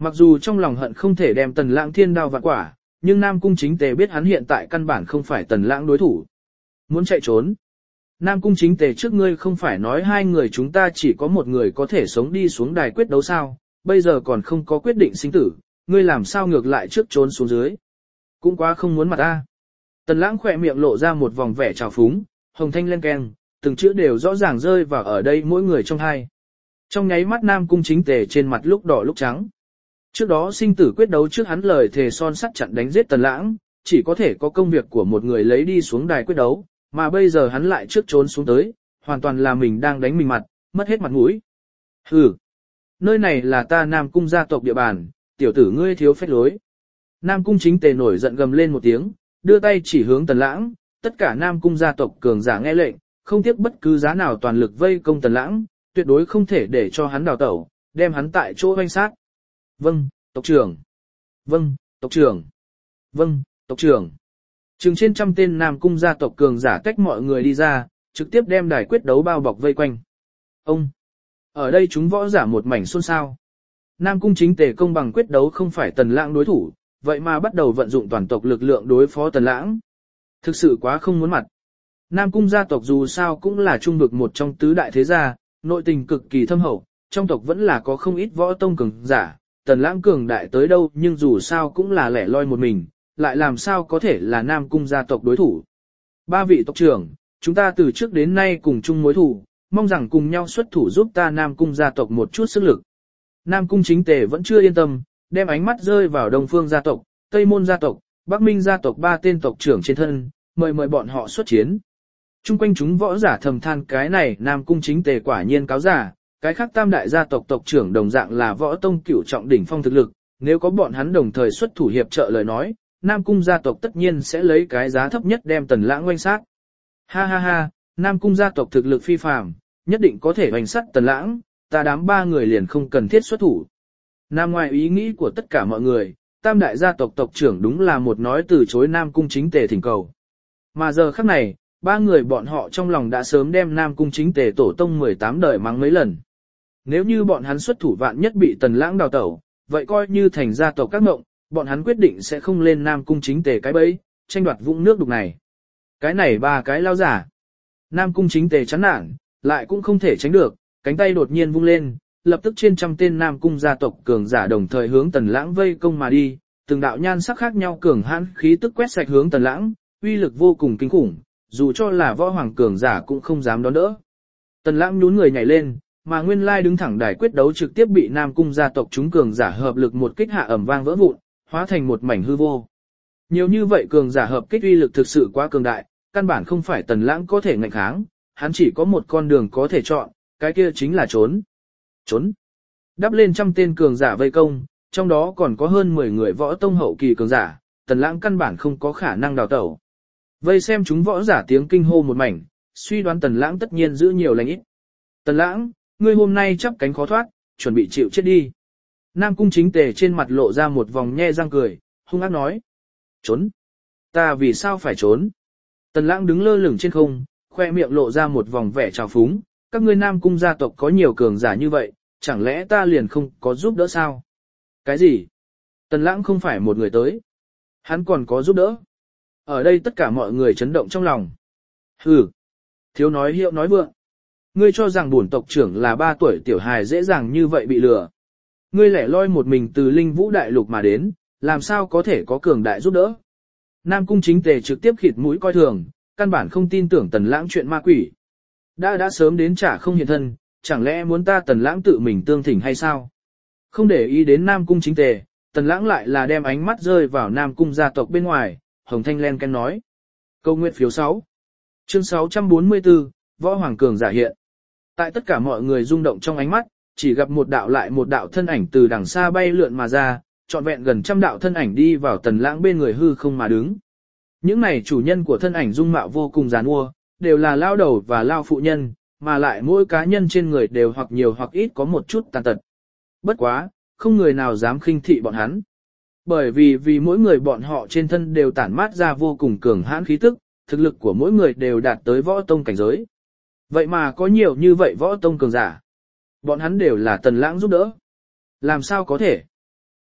[SPEAKER 1] Mặc dù trong lòng hận không thể đem Tần Lãng thiên đao vạn quả, nhưng Nam Cung Chính Tề biết hắn hiện tại căn bản không phải Tần Lãng đối thủ. Muốn chạy trốn. Nam Cung Chính Tề trước ngươi không phải nói hai người chúng ta chỉ có một người có thể sống đi xuống đài quyết đấu sao, bây giờ còn không có quyết định sinh tử, ngươi làm sao ngược lại trước trốn xuống dưới. Cũng quá không muốn mặt ta. Tần Lãng khỏe miệng lộ ra một vòng vẻ trào phúng, hồng thanh lên keng, từng chữ đều rõ ràng rơi vào ở đây mỗi người trong hai. Trong nháy mắt Nam Cung Chính Tề trên mặt lúc đỏ lúc trắng. Trước đó sinh tử quyết đấu trước hắn lời thề son sắt chặn đánh giết Tần Lãng, chỉ có thể có công việc của một người lấy đi xuống đài quyết đấu, mà bây giờ hắn lại trước trốn xuống tới, hoàn toàn là mình đang đánh mình mặt, mất hết mặt mũi. Hừ, nơi này là ta Nam Cung gia tộc địa bàn, tiểu tử ngươi thiếu phách lối. Nam Cung Chính Tề nổi giận gầm lên một tiếng, đưa tay chỉ hướng Tần Lãng, tất cả Nam Cung gia tộc cường giả nghe lệnh, không tiếc bất cứ giá nào toàn lực vây công Tần Lãng, tuyệt đối không thể để cho hắn đào tẩu, đem hắn tại chỗ hoanh sát. Vâng, tộc trưởng. Vâng, tộc trưởng. Vâng, tộc trưởng. Chừng trên trăm tên Nam Cung gia tộc cường giả tách mọi người đi ra, trực tiếp đem đài quyết đấu bao bọc vây quanh. Ông. Ở đây chúng võ giả một mảnh xôn xao. Nam Cung Chính Tề công bằng quyết đấu không phải Tần Lãng đối thủ, vậy mà bắt đầu vận dụng toàn tộc lực lượng đối phó Tần Lãng. Thực sự quá không muốn mặt. Nam Cung gia tộc dù sao cũng là trung vực một trong tứ đại thế gia, nội tình cực kỳ thâm hậu, trong tộc vẫn là có không ít võ tông cường giả, Tần Lãng cường đại tới đâu nhưng dù sao cũng là lẻ loi một mình, lại làm sao có thể là Nam Cung gia tộc đối thủ. Ba vị tộc trưởng, chúng ta từ trước đến nay cùng chung mối thù, mong rằng cùng nhau xuất thủ giúp ta Nam Cung gia tộc một chút sức lực. Nam Cung Chính Tề vẫn chưa yên tâm, đem ánh mắt rơi vào Đông Phương gia tộc, Tây Môn gia tộc, Bắc Minh gia tộc ba tên tộc trưởng trên thân, mời mời bọn họ xuất chiến. Trung quanh chúng võ giả thầm than cái này Nam Cung Chính Tề quả nhiên cáo giả, cái khác tam đại gia tộc tộc trưởng đồng dạng là võ tông cửu trọng đỉnh phong thực lực, nếu có bọn hắn đồng thời xuất thủ hiệp trợ lời nói, Nam Cung gia tộc tất nhiên sẽ lấy cái giá thấp nhất đem Tần Lãng oanh sát. Ha ha ha, Nam Cung gia tộc thực lực phi phàm, nhất định có thể oanh sát Tần Lãng, ta đám ba người liền không cần thiết xuất thủ. Nam ngoài ý nghĩ của tất cả mọi người, tam đại gia tộc tộc trưởng đúng là một nói từ chối Nam Cung Chính Tề thỉnh cầu. Mà giờ khắc này, ba người bọn họ trong lòng đã sớm đem Nam Cung Chính Tề tổ tông mười tám đời mắng mấy lần. Nếu như bọn hắn xuất thủ vạn nhất bị Tần Lãng đào tẩu, vậy coi như thành gia tộc các mộng, bọn hắn quyết định sẽ không lên Nam Cung Chính Tề cái bẫy, tranh đoạt vũng nước đục này. Cái này ba cái lao giả. Nam Cung Chính Tề chán nản, lại cũng không thể tránh được, cánh tay đột nhiên vung lên, lập tức trên trăm tên Nam Cung gia tộc cường giả đồng thời hướng Tần Lãng vây công mà đi, từng đạo nhan sắc khác nhau cường hãn khí tức quét sạch hướng Tần Lãng, uy lực vô cùng kinh khủng, dù cho là võ hoàng cường giả cũng không dám đón đỡ. Tần Lãng nhún người nhảy lên, mà nguyên lai đứng thẳng đài quyết đấu trực tiếp bị Nam Cung gia tộc chúng cường giả hợp lực một kích hạ ầm vang vỡ vụn, hóa thành một mảnh hư vô. Nhiều như vậy cường giả hợp kích uy lực thực sự quá cường đại, căn bản không phải Tần Lãng có thể ngạnh kháng, hắn chỉ có một con đường có thể chọn, cái kia chính là trốn. Trốn. Đắp lên trăm tên cường giả vây công, trong đó còn có hơn mười người võ tông hậu kỳ cường giả, Tần Lãng căn bản không có khả năng đào tẩu. Vây xem chúng võ giả tiếng kinh hô một mảnh, suy đoán Tần Lãng tất nhiên giữ nhiều lành ít. Tần Lãng, ngươi hôm nay chắp cánh khó thoát, chuẩn bị chịu chết đi. Nam Cung Chính Tề trên mặt lộ ra một vòng nhe răng cười, hung ác nói. Trốn. Ta vì sao phải trốn? Tần Lãng đứng lơ lửng trên không, khoe miệng lộ ra một vòng vẻ trào phúng. Các ngươi Nam Cung gia tộc có nhiều cường giả như vậy, chẳng lẽ ta liền không có giúp đỡ sao? Cái gì? Tần Lãng không phải một người tới. Hắn còn có giúp đỡ. Ở đây tất cả mọi người chấn động trong lòng. Hừ. Thiếu nói hiệu nói vượng. Ngươi cho rằng bổn tộc trưởng là ba tuổi tiểu hài dễ dàng như vậy bị lừa. Ngươi lẻ loi một mình từ Linh Vũ Đại Lục mà đến, làm sao có thể có cường đại giúp đỡ. Nam Cung Chính Tề trực tiếp khịt mũi coi thường, căn bản không tin tưởng Tần Lãng chuyện ma quỷ. Đã đã sớm đến trả không hiện thân, chẳng lẽ muốn ta Tần Lãng tự mình tương thỉnh hay sao? Không để ý đến Nam Cung Chính Tề, Tần Lãng lại là đem ánh mắt rơi vào Nam Cung gia tộc bên ngoài, Hồng Thanh len ken nói. Câu nguyện phiếu sáu. Chương sáu trăm bốn mươi tư, Võ Hoàng Cường giả hiện. Tại tất cả mọi người rung động trong ánh mắt, chỉ gặp một đạo lại một đạo thân ảnh từ đằng xa bay lượn mà ra, trọn vẹn gần trăm đạo thân ảnh đi vào Tần Lãng bên người hư không mà đứng. Những này chủ nhân của thân ảnh dung mạo vô cùng giàn mua, đều là lao đầu và lao phụ nhân, mà lại mỗi cá nhân trên người đều hoặc nhiều hoặc ít có một chút tàn tật. Bất quá, không người nào dám khinh thị bọn hắn. Bởi vì vì mỗi người bọn họ trên thân đều tản mát ra vô cùng cường hãn khí tức, thực lực của mỗi người đều đạt tới võ tông cảnh giới. Vậy mà có nhiều như vậy võ tông cường giả. Bọn hắn đều là Tần Lãng giúp đỡ. Làm sao có thể?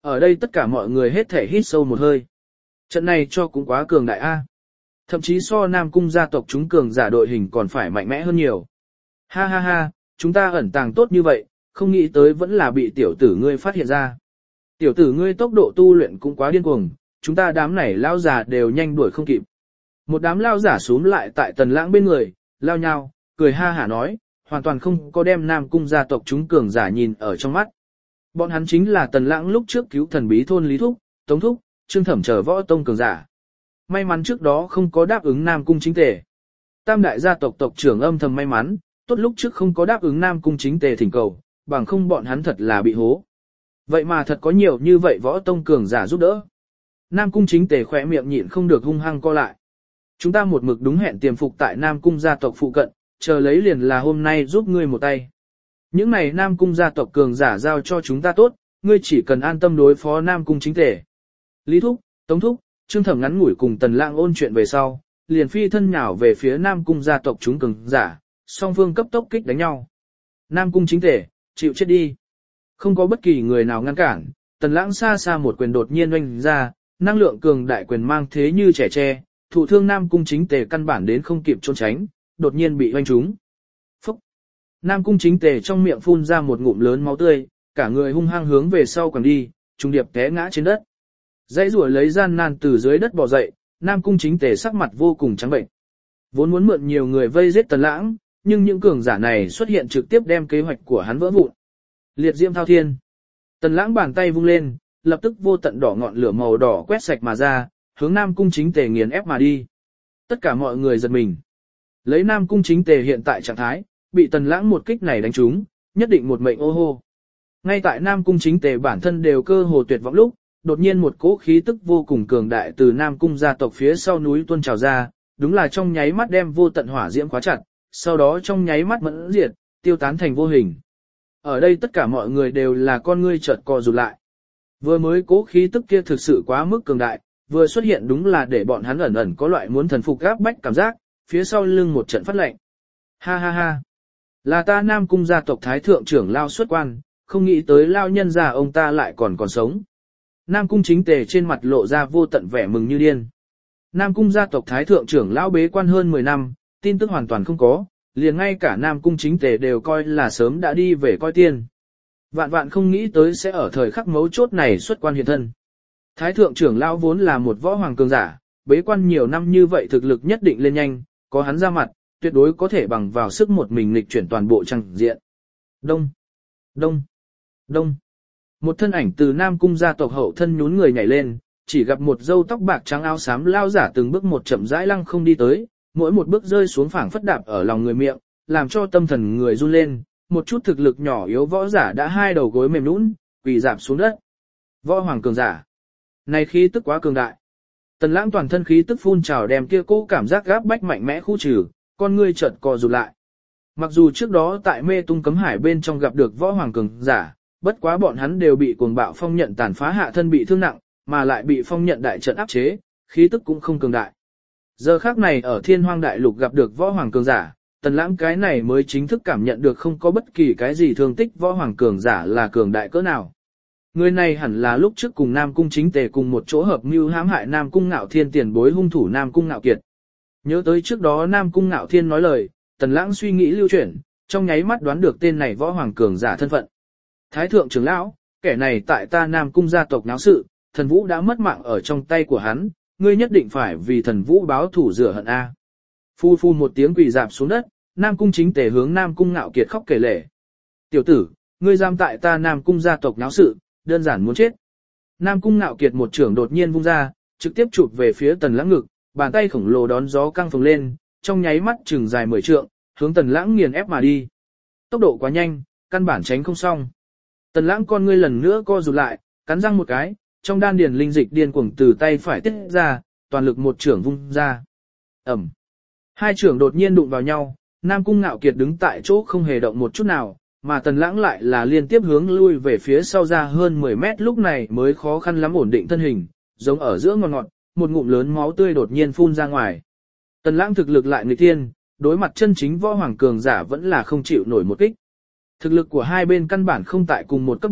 [SPEAKER 1] Ở đây tất cả mọi người hết thể hít sâu một hơi. Trận này cho cũng quá cường đại A. Thậm chí so Nam Cung gia tộc chúng cường giả đội hình còn phải mạnh mẽ hơn nhiều. Ha ha ha, chúng ta ẩn tàng tốt như vậy, không nghĩ tới vẫn là bị tiểu tử ngươi phát hiện ra. Tiểu tử ngươi tốc độ tu luyện cũng quá điên cuồng, chúng ta đám này lao già đều nhanh đuổi không kịp. Một đám lao giả xuống lại tại Tần Lãng bên người, lao nhau, cười ha hả nói, hoàn toàn không có đem Nam Cung gia tộc chúng cường giả nhìn ở trong mắt. Bọn hắn chính là Tần Lãng lúc trước cứu thần bí thôn Lý Thúc, Tống Thúc, Trương Thẩm chờ võ tông cường giả. May mắn trước đó không có đáp ứng Nam Cung chính tề. Tam đại gia tộc tộc trưởng âm thầm may mắn, tốt lúc trước không có đáp ứng Nam Cung chính tề thỉnh cầu, bằng không bọn hắn thật là bị hố. Vậy mà thật có nhiều như vậy võ tông cường giả giúp đỡ. Nam Cung chính tề khỏe miệng nhịn không được hung hăng co lại. Chúng ta một mực đúng hẹn tiềm phục tại Nam Cung gia tộc phụ cận, chờ lấy liền là hôm nay giúp ngươi một tay. Những này Nam Cung gia tộc cường giả giao cho chúng ta tốt, ngươi chỉ cần an tâm đối phó Nam Cung chính tề. Lý Thúc, Tống Thúc, Trương Thẩm ngắn ngủi cùng Tần Lãng ôn chuyện về sau, liền phi thân nhào về phía Nam Cung gia tộc chúng cường giả, song phương cấp tốc kích đánh nhau. Nam Cung chính tề, chịu chết đi. Không có bất kỳ người nào ngăn cản, Tần Lãng xa xa một quyền đột nhiên oanh ra, năng lượng cường đại quyền mang thế như trẻ tre, thụ thương Nam Cung chính tề căn bản đến không kịp trốn tránh, đột nhiên bị oanh trúng. Phúc! Nam Cung chính tề trong miệng phun ra một ngụm lớn máu tươi, cả người hung hăng hướng về sau quẳng đi, trùng điệp té ngã trên đất. Dãy rủa lấy gian nan từ dưới đất bò dậy, Nam Cung chính tề sắc mặt vô cùng trắng bệnh. Vốn muốn mượn nhiều người vây giết Tần Lãng, nhưng những cường giả này xuất hiện trực tiếp đem kế hoạch của hắn vỡ vụn. Liệt diễm thao thiên. Tần Lãng bàn tay vung lên, lập tức vô tận đỏ ngọn lửa màu đỏ quét sạch mà ra, hướng Nam Cung chính tề nghiền ép mà đi. Tất cả mọi người giật mình. Lấy Nam Cung chính tề hiện tại trạng thái, bị Tần Lãng một kích này đánh trúng, nhất định một mệnh ô hô. Ngay tại Nam Cung chính tề bản thân đều cơ hồ tuyệt vọng lúc, đột nhiên một cỗ khí tức vô cùng cường đại từ Nam Cung gia tộc phía sau núi tuôn trào ra, đúng là trong nháy mắt đem vô tận hỏa diễm khóa chặt, sau đó trong nháy mắt mẫn diệt, tiêu tán thành vô hình. Ở đây tất cả mọi người đều là con ngươi chợt co rụt lại. Vừa mới cỗ khí tức kia thực sự quá mức cường đại, vừa xuất hiện đúng là để bọn hắn ẩn ẩn có loại muốn thần phục áp bách cảm giác, phía sau lưng một trận phát lệnh. Ha ha ha. Là ta Nam Cung gia tộc thái thượng trưởng lao xuất quan, không nghĩ tới lao nhân già ông ta lại còn còn sống. Nam Cung chính tề trên mặt lộ ra vô tận vẻ mừng như điên. Nam Cung gia tộc thái thượng trưởng lão bế quan hơn mười năm, tin tức hoàn toàn không có, liền ngay cả Nam Cung chính tề đều coi là sớm đã đi về coi tiên. Vạn vạn không nghĩ tới sẽ ở thời khắc mấu chốt này xuất quan hiện thân. Thái thượng trưởng lão vốn là một võ hoàng cường giả, bế quan nhiều năm như vậy thực lực nhất định lên nhanh, có hắn ra mặt, tuyệt đối có thể bằng vào sức một mình nghịch chuyển toàn bộ trang diện. Đông, đông, đông. Một thân ảnh từ Nam Cung gia tộc hậu thân nhún người nhảy lên, chỉ gặp một râu tóc bạc trắng áo xám lao giả từng bước một chậm rãi lăng không đi tới, mỗi một bước rơi xuống phảng phất đạp ở lòng người miệng, làm cho tâm thần người run lên, một chút thực lực nhỏ yếu võ giả đã hai đầu gối mềm nhũn, quỳ rạp xuống đất. Võ hoàng cường giả. Này khí tức quá cường đại. Tần Lãng toàn thân khí tức phun trào đem kia cố cảm giác gáp bách mạnh mẽ khu trừ, con ngươi chợt co rụt lại. Mặc dù trước đó tại Mê Tung Cấm Hải bên trong gặp được võ hoàng cường giả, bất quá bọn hắn đều bị cuồng bạo phong nhận tàn phá hạ thân bị thương nặng, mà lại bị phong nhận đại trận áp chế, khí tức cũng không cường đại. Giờ khắc này ở Thiên Hoang Đại Lục gặp được võ hoàng cường giả, Tần Lãng cái này mới chính thức cảm nhận được không có bất kỳ cái gì thương tích võ hoàng cường giả là cường đại cỡ nào. Người này hẳn là lúc trước cùng Nam Cung chính tề cùng một chỗ hợp mưu hãm hại Nam Cung Ngạo Thiên tiền bối hung thủ Nam Cung Ngạo Kiệt. Nhớ tới trước đó Nam Cung Ngạo Thiên nói lời, Tần Lãng suy nghĩ lưu chuyển, trong nháy mắt đoán được tên này võ hoàng cường giả thân phận. Thái thượng trưởng lão, kẻ này tại ta Nam Cung gia tộc náo sự, thần vũ đã mất mạng ở trong tay của hắn, ngươi nhất định phải vì thần vũ báo thủ rửa hận a. Phu phu một tiếng quỳ dạp xuống đất, Nam Cung chính tề hướng Nam Cung Ngạo Kiệt khóc kể lể. Tiểu tử, ngươi giam tại ta Nam Cung gia tộc náo sự, đơn giản muốn chết. Nam Cung Ngạo Kiệt một trưởng đột nhiên vung ra, trực tiếp chụp về phía Tần Lãng ngực, bàn tay khổng lồ đón gió căng phồng lên, trong nháy mắt chừng dài mười trượng, hướng Tần Lãng nghiền ép mà đi. Tốc độ quá nhanh, căn bản tránh không xong. Tần Lãng con ngươi lần nữa co rụt lại, cắn răng một cái, trong đan điền linh dịch điên cuồng từ tay phải tiết ra, toàn lực một trưởng vung ra. Ầm. Hai trưởng đột nhiên đụng vào nhau, Nam Cung Ngạo Kiệt đứng tại chỗ không hề động một chút nào, mà Tần Lãng lại là liên tiếp hướng lui về phía sau ra hơn mười mét, lúc này mới khó khăn lắm ổn định thân hình, giống ở giữa ngọn ngọt, một ngụm lớn máu tươi đột nhiên phun ra ngoài. Tần Lãng thực lực lại nghịch thiên, đối mặt chân chính võ hoàng cường giả vẫn là không chịu nổi một kích. Thực lực của hai bên căn bản không tại cùng một cấp bậc,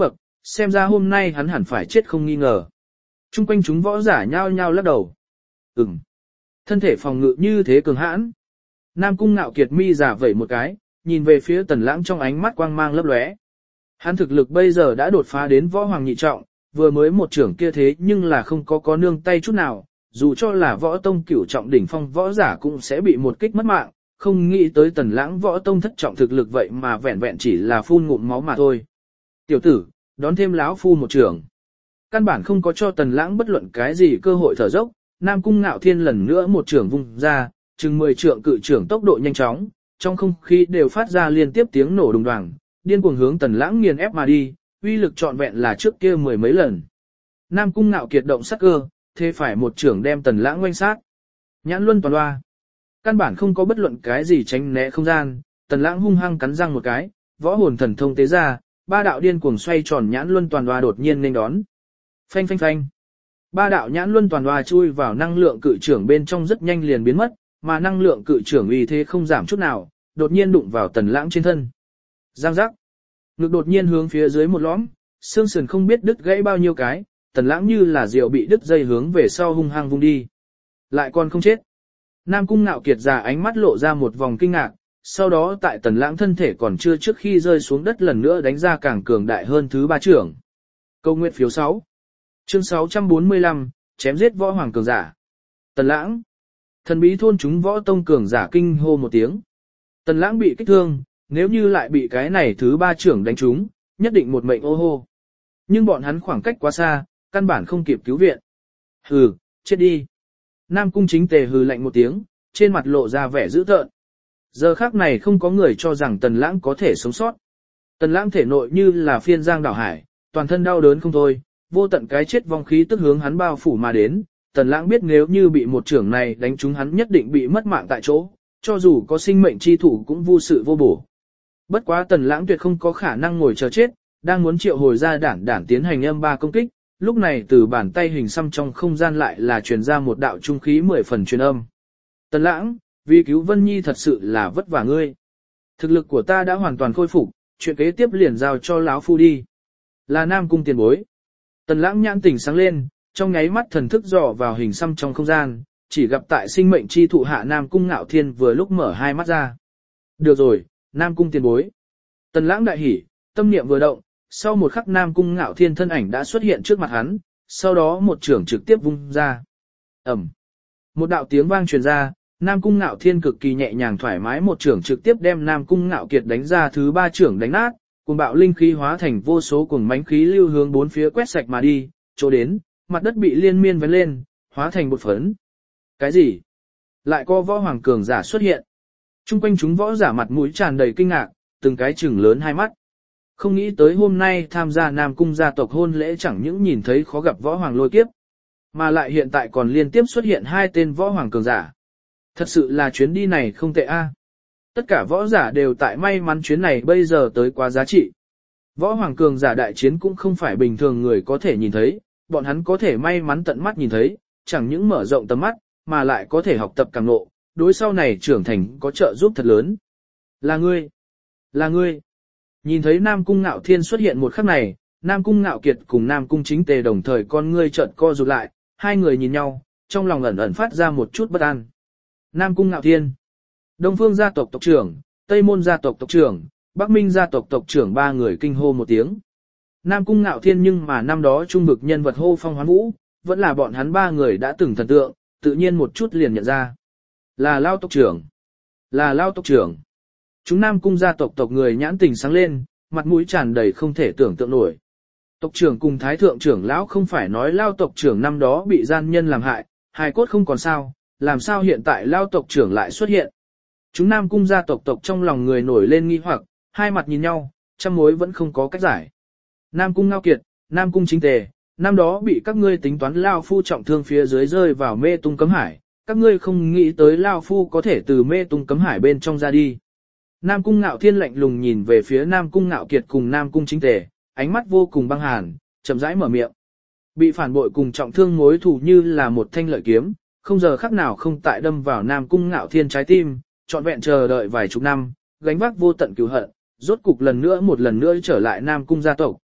[SPEAKER 1] xem ra hôm nay hắn hẳn phải chết không nghi ngờ. Trung quanh chúng võ giả nhao nhao lắc đầu. Ừm, thân thể phòng ngự như thế cường hãn. Nam Cung Ngạo Kiệt mi giả vẩy một cái, nhìn về phía Tần Lãng trong ánh mắt quang mang lấp lóe. Hắn thực lực bây giờ đã đột phá đến võ hoàng nhị trọng, vừa mới một trưởng kia thế nhưng là không có có nương tay chút nào, dù cho là võ tông cửu trọng đỉnh phong võ giả cũng sẽ bị một kích mất mạng, không nghĩ tới Tần Lãng võ tông thất trọng thực lực vậy mà vẹn vẹn chỉ là phun ngụm máu mà thôi. Tiểu tử, đón thêm lão phu một trưởng. Căn bản không có cho Tần Lãng bất luận cái gì cơ hội thở dốc, Nam Cung Ngạo Thiên lần nữa một trưởng vung ra, chừng mười trượng cự trưởng tốc độ nhanh chóng, trong không khí đều phát ra liên tiếp tiếng nổ đùng đoàng, điên cuồng hướng Tần Lãng nghiền ép mà đi, uy lực trọn vẹn là trước kia mười mấy lần. Nam Cung Ngạo Kiệt động sắc cơ, thế phải một trưởng đem Tần Lãng oanh sát. Nhãn luân toàn loa. Căn bản không có bất luận cái gì tránh né không gian, Tần Lãng hung hăng cắn răng một cái, võ hồn thần thông tế ra, ba đạo điên cuồng xoay tròn nhãn luân toàn loa đột nhiên nên đón. Phanh phanh phanh. Ba đạo nhãn luân toàn loa chui vào năng lượng cự trưởng bên trong rất nhanh liền biến mất, mà năng lượng cự trưởng uy thế không giảm chút nào, đột nhiên đụng vào Tần Lãng trên thân. Giang giác. Ngực đột nhiên hướng phía dưới một lõm, xương sườn không biết đứt gãy bao nhiêu cái, Tần Lãng như là diều bị đứt dây hướng về sau hung hăng vung đi. Lại còn không chết. Nam Cung Ngạo Kiệt già ánh mắt lộ ra một vòng kinh ngạc, sau đó tại Tần Lãng thân thể còn chưa trước khi rơi xuống đất lần nữa đánh ra càng cường đại hơn thứ ba trưởng. Câu nguyện phiếu sáu. Chương sáu trăm bốn mươi lăm, chém giết võ hoàng cường giả. Tần Lãng. Thần bí thôn chúng võ tông cường giả kinh hô một tiếng. Tần Lãng bị kích thương, nếu như lại bị cái này thứ ba trưởng đánh trúng, nhất định một mệnh ô hô. Nhưng bọn hắn khoảng cách quá xa, căn bản không kịp cứu viện. Hừ, chết đi. Nam Cung Chính Tề hừ lạnh một tiếng, trên mặt lộ ra vẻ dữ tợn. Giờ khắc này không có người cho rằng Tần Lãng có thể sống sót. Tần Lãng thể nội như là phiên giang đảo hải, toàn thân đau đớn không thôi, vô tận cái chết vong khí tức hướng hắn bao phủ mà đến. Tần Lãng biết nếu như bị một trưởng này đánh trúng hắn nhất định bị mất mạng tại chỗ, cho dù có sinh mệnh chi thủ cũng vô sự vô bổ. Bất quá Tần Lãng tuyệt không có khả năng ngồi chờ chết, đang muốn triệu hồi ra đản đản tiến hành âm ba công kích, lúc này từ bàn tay hình xăm trong không gian lại là truyền ra một đạo trung khí mười phần truyền âm. Tần Lãng, vì cứu Vân Nhi thật sự là vất vả ngươi. Thực lực của ta đã hoàn toàn khôi phục, chuyện kế tiếp liền giao cho lão phu đi. Là Nam Cung tiền bối. Tần Lãng nhãn tỉnh sáng lên, trong nháy mắt thần thức dò vào hình xăm trong không gian, chỉ gặp tại sinh mệnh chi thụ hạ Nam Cung Ngạo Thiên vừa lúc mở hai mắt ra. Được rồi, Nam Cung tiền bối. Tần Lãng đại hỉ, tâm niệm vừa động, sau một khắc Nam Cung Ngạo Thiên thân ảnh đã xuất hiện trước mặt hắn, sau đó một trưởng trực tiếp vung ra. Ầm. Một đạo tiếng vang truyền ra, Nam Cung Ngạo Thiên cực kỳ nhẹ nhàng thoải mái một trưởng trực tiếp đem Nam Cung Ngạo Kiệt đánh ra thứ ba trưởng đánh nát, cuồng bạo linh khí hóa thành vô số cuồng mãnh khí lưu hướng bốn phía quét sạch mà đi, chỗ đến, mặt đất bị liên miên vén lên, hóa thành bột phấn. Cái gì? Lại có võ hoàng cường giả xuất hiện. Trung quanh chúng võ giả mặt mũi tràn đầy kinh ngạc, từng cái trừng lớn hai mắt. Không nghĩ tới hôm nay tham gia Nam Cung gia tộc hôn lễ chẳng những nhìn thấy khó gặp võ hoàng lôi kiếp, mà lại hiện tại còn liên tiếp xuất hiện hai tên võ hoàng cường giả. Thật sự là chuyến đi này không tệ a. Tất cả võ giả đều tại may mắn chuyến này bây giờ tới quá giá trị. Võ hoàng cường giả đại chiến cũng không phải bình thường người có thể nhìn thấy, bọn hắn có thể may mắn tận mắt nhìn thấy, chẳng những mở rộng tầm mắt, mà lại có thể học tập càng ngộ, đối sau này trưởng thành có trợ giúp thật lớn. Là ngươi, là ngươi. Nhìn thấy Nam Cung Ngạo Thiên xuất hiện một khắc này, Nam Cung Ngạo Kiệt cùng Nam Cung Chính Tề đồng thời con ngươi chợt co rụt lại, hai người nhìn nhau, trong lòng ẩn ẩn phát ra một chút bất an. Nam Cung Ngạo Thiên, Đông Phương gia tộc tộc trưởng, Tây Môn gia tộc tộc trưởng, Bắc Minh gia tộc tộc trưởng ba người kinh hô một tiếng. Nam Cung Ngạo Thiên nhưng mà năm đó trung bực nhân vật hô phong hoán vũ, vẫn là bọn hắn ba người đã từng thần tượng, tự nhiên một chút liền nhận ra. Là Lao tộc trưởng, là Lao tộc trưởng. Chúng Nam Cung gia tộc tộc người nhãn tình sáng lên, mặt mũi tràn đầy không thể tưởng tượng nổi. Tộc trưởng cùng thái thượng trưởng lão không phải nói Lao tộc trưởng năm đó bị gian nhân làm hại, hài cốt không còn sao, làm sao hiện tại Lao tộc trưởng lại xuất hiện. Chúng Nam Cung gia tộc tộc trong lòng người nổi lên nghi hoặc, hai mặt nhìn nhau, trăm mối vẫn không có cách giải. Nam Cung Ngao Kiệt, Nam Cung Chính Tề, năm đó bị các ngươi tính toán Lao Phu trọng thương phía dưới rơi vào mê tung cấm hải, các ngươi không nghĩ tới Lao Phu có thể từ mê tung cấm hải bên trong ra đi. Nam Cung Ngạo Thiên lạnh lùng nhìn về phía Nam Cung Ngạo Kiệt cùng Nam Cung Chính Tề, ánh mắt vô cùng băng hàn, chậm rãi mở miệng. Bị phản bội cùng trọng thương mối thù như là một thanh lợi kiếm, không giờ khắc nào không tại đâm vào Nam Cung Ngạo Thiên trái tim, trọn vẹn chờ đợi vài chục năm, gánh vác vô tận cừu hận, rốt cục lần nữa một lần nữa trở lại Nam Cung gia tộc,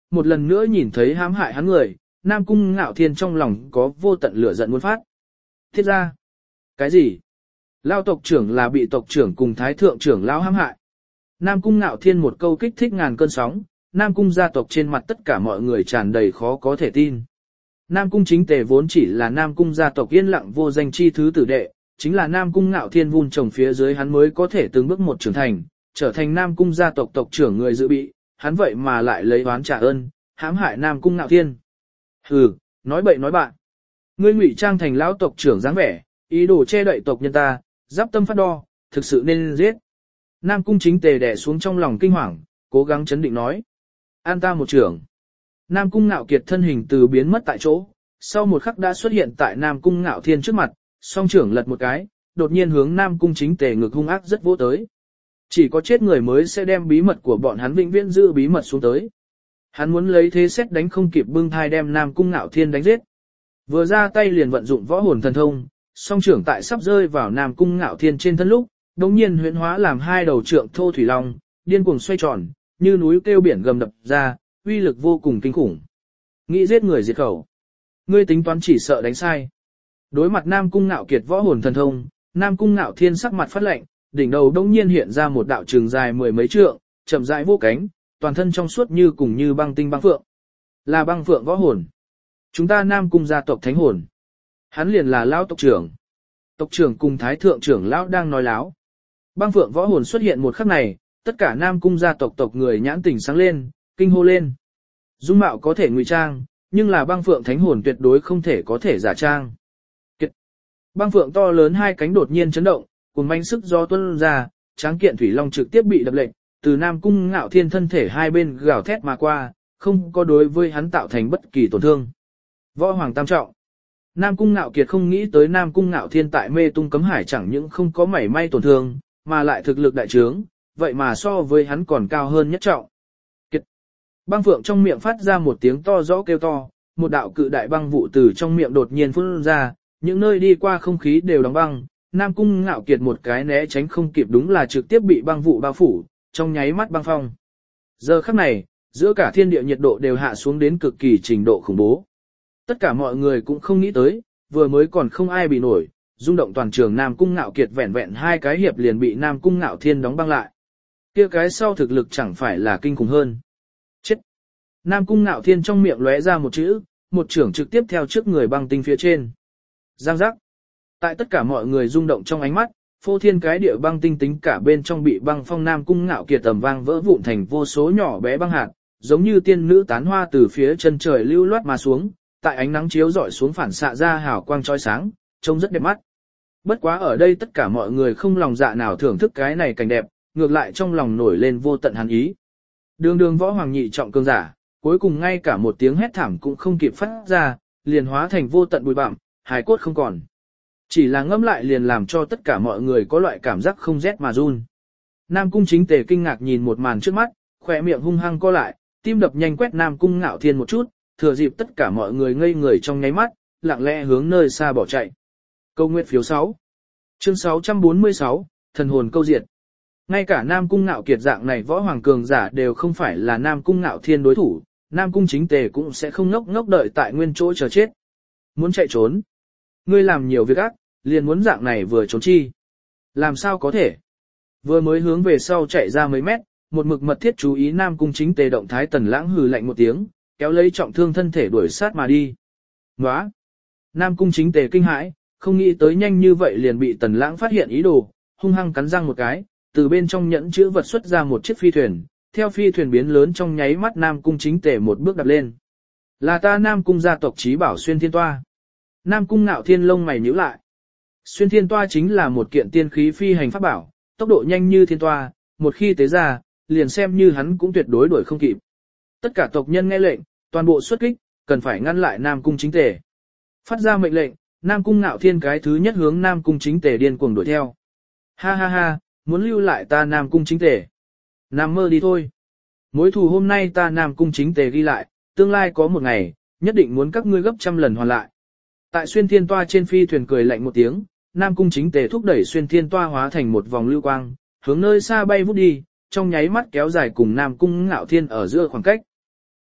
[SPEAKER 1] một lần nữa nhìn thấy hãm hại hắn người, Nam Cung Ngạo Thiên trong lòng có vô tận lửa giận muốn phát. Thiết ra, cái gì? Lao tộc trưởng là bị tộc trưởng cùng thái thượng trưởng lão hãm hại. Nam Cung Ngạo Thiên một câu kích thích ngàn cơn sóng, Nam Cung gia tộc trên mặt tất cả mọi người tràn đầy khó có thể tin. Nam Cung Chính Tề vốn chỉ là Nam Cung gia tộc yên lặng vô danh chi thứ tử đệ, chính là Nam Cung Ngạo Thiên vun trồng phía dưới hắn mới có thể từng bước một trưởng thành, trở thành Nam Cung gia tộc tộc trưởng người dự bị, hắn vậy mà lại lấy oán trả ơn, hãm hại Nam Cung Ngạo Thiên. Hừ, nói bậy nói bạn. Ngươi ngụy trang thành lão tộc trưởng dáng vẻ, ý đồ che đậy tộc nhân ta, giáp tâm phát đo, thực sự nên giết. Nam Cung Chính Tề đè xuống trong lòng kinh hoàng, cố gắng chấn định nói. An ta một trưởng. Nam Cung Ngạo Kiệt thân hình từ biến mất tại chỗ, sau một khắc đã xuất hiện tại Nam Cung Ngạo Thiên trước mặt, song trưởng lật một cái, đột nhiên hướng Nam Cung Chính Tề ngực hung ác rất vỗ tới. Chỉ có chết người mới sẽ đem bí mật của bọn hắn vĩnh viễn giữ bí mật xuống tới. Hắn muốn lấy thế xét đánh không kịp bưng thai đem Nam Cung Ngạo Thiên đánh giết. Vừa ra tay liền vận dụng võ hồn thần thông, song trưởng tại sắp rơi vào Nam Cung Ngạo Thiên trên thân lúc, đống nhiên huyễn hóa làm hai đầu trượng thô thủy long, điên cuồng xoay tròn, như núi kêu biển gầm đập ra, uy lực vô cùng kinh khủng. Nghĩ giết người diệt khẩu. Ngươi tính toán chỉ sợ đánh sai. Đối mặt Nam Cung Ngạo Kiệt võ hồn thần thông, Nam Cung Ngạo Thiên sắc mặt phát lạnh, đỉnh đầu đống nhiên hiện ra một đạo trường dài mười mấy trượng, chậm rãi vô cánh, toàn thân trong suốt như cùng như băng tinh băng phượng. Là băng phượng võ hồn. Chúng ta Nam Cung gia tộc thánh hồn. Hắn liền là lão tộc trưởng. Tộc trưởng cùng thái thượng trưởng lão đang nói láo. Băng phượng võ hồn xuất hiện một khắc này, tất cả Nam Cung gia tộc tộc người nhãn tỉnh sáng lên, kinh hô lên. Dung mạo có thể ngụy trang, nhưng là băng phượng thánh hồn tuyệt đối không thể có thể giả trang. Kiệt. Băng phượng to lớn hai cánh đột nhiên chấn động, cùng manh sức do tuôn ra, tráng kiện thủy long trực tiếp bị đập lệnh, từ Nam Cung Ngạo Thiên thân thể hai bên gào thét mà qua, không có đối với hắn tạo thành bất kỳ tổn thương. Võ Hoàng tam trọng. Nam Cung Ngạo Kiệt không nghĩ tới Nam Cung Ngạo Thiên tại mê tung cấm hải chẳng những không có mảy may tổn thương, mà lại thực lực đại trướng, vậy mà so với hắn còn cao hơn nhất trọng. Kiệt. Băng phượng trong miệng phát ra một tiếng to rõ kêu to, một đạo cự đại băng vụ từ trong miệng đột nhiên phun ra, những nơi đi qua không khí đều đóng băng. Nam Cung Ngạo Kiệt một cái né tránh không kịp đúng là trực tiếp bị băng vụ bao phủ, trong nháy mắt băng phong. Giờ khắc này, giữa cả thiên địa nhiệt độ đều hạ xuống đến cực kỳ trình độ khủng bố. Tất cả mọi người cũng không nghĩ tới, vừa mới còn không ai bị nổi, rung động toàn trường Nam Cung Ngạo Kiệt vẹn vẹn hai cái hiệp liền bị Nam Cung Ngạo Thiên đóng băng lại. Kia cái sau thực lực chẳng phải là kinh khủng hơn. Chết! Nam Cung Ngạo Thiên trong miệng lóe ra một chữ, một trưởng trực tiếp theo trước người băng tinh phía trên. Giang giác! Tại tất cả mọi người rung động trong ánh mắt, phô thiên cái địa băng tinh tính cả bên trong bị băng phong Nam Cung Ngạo Kiệt tầm vang vỡ vụn thành vô số nhỏ bé băng hạt, giống như tiên nữ tán hoa từ phía chân trời lưu loát mà xuống, tại ánh nắng chiếu rọi xuống phản xạ ra hào quang chói sáng, trông rất đẹp mắt. Bất quá ở đây tất cả mọi người không lòng dạ nào thưởng thức cái này cảnh đẹp, ngược lại trong lòng nổi lên vô tận hàn ý. Đường đường võ hoàng nhị trọng cường giả, cuối cùng ngay cả một tiếng hét thảm cũng không kịp phát ra, liền hóa thành vô tận bụi bặm, hài cốt không còn. Chỉ là ngẫm lại liền làm cho tất cả mọi người có loại cảm giác không rét mà run. Nam Cung Chính Tề kinh ngạc nhìn một màn trước mắt, khỏe miệng hung hăng co lại, tim đập nhanh quét Nam Cung Ngạo Thiên một chút, thừa dịp tất cả mọi người ngây người trong nháy mắt, lặng lẽ hướng nơi xa bỏ chạy. Câu nguyện phiếu sáu. Chương sáu trăm bốn mươi sáu, thần hồn câu diệt. Ngay cả Nam Cung Ngạo Kiệt dạng này võ hoàng cường giả đều không phải là Nam Cung Ngạo Thiên đối thủ, Nam Cung Chính Tề cũng sẽ không ngốc ngốc đợi tại nguyên chỗ chờ chết. Muốn chạy trốn. Ngươi làm nhiều việc ác, liền muốn dạng này vừa trốn chi. Làm sao có thể? Vừa mới hướng về sau chạy ra mấy mét, một mực mật thiết chú ý Nam Cung Chính Tề động thái Tần Lãng hừ lạnh một tiếng, kéo lấy trọng thương thân thể đuổi sát mà đi. Nóa! Nam Cung Chính Tề kinh hãi, không nghĩ tới nhanh như vậy liền bị Tần Lãng phát hiện ý đồ, hung hăng cắn răng một cái, từ bên trong nhẫn chữ vật xuất ra một chiếc phi thuyền, theo phi thuyền biến lớn trong nháy mắt Nam Cung Chính Tề một bước đạp lên. Là ta Nam Cung gia tộc chí bảo Xuyên Thiên Toa. Nam Cung Ngạo Thiên lông mày nhíu lại. Xuyên Thiên Toa chính là một kiện tiên khí phi hành pháp bảo, tốc độ nhanh như thiên toa, một khi tế ra, liền xem như hắn cũng tuyệt đối đuổi không kịp. Tất cả tộc nhân nghe lệnh, toàn bộ xuất kích, cần phải ngăn lại Nam Cung Chính Tề. Phát ra mệnh lệnh, Nam Cung Ngạo Thiên cái thứ nhất hướng Nam Cung Chính Tề điên cuồng đuổi theo. Ha ha ha, muốn lưu lại ta Nam Cung Chính Tề. Nằm mơ đi thôi. Mối thù hôm nay ta Nam Cung Chính Tề ghi lại, tương lai có một ngày, nhất định muốn các ngươi gấp trăm lần hoàn lại. Tại Xuyên Thiên Toa trên phi thuyền cười lạnh một tiếng, Nam Cung Chính Tề thúc đẩy Xuyên Thiên Toa hóa thành một vòng lưu quang, hướng nơi xa bay vút đi, trong nháy mắt kéo dài cùng Nam Cung Ngạo Thiên ở giữa khoảng cách.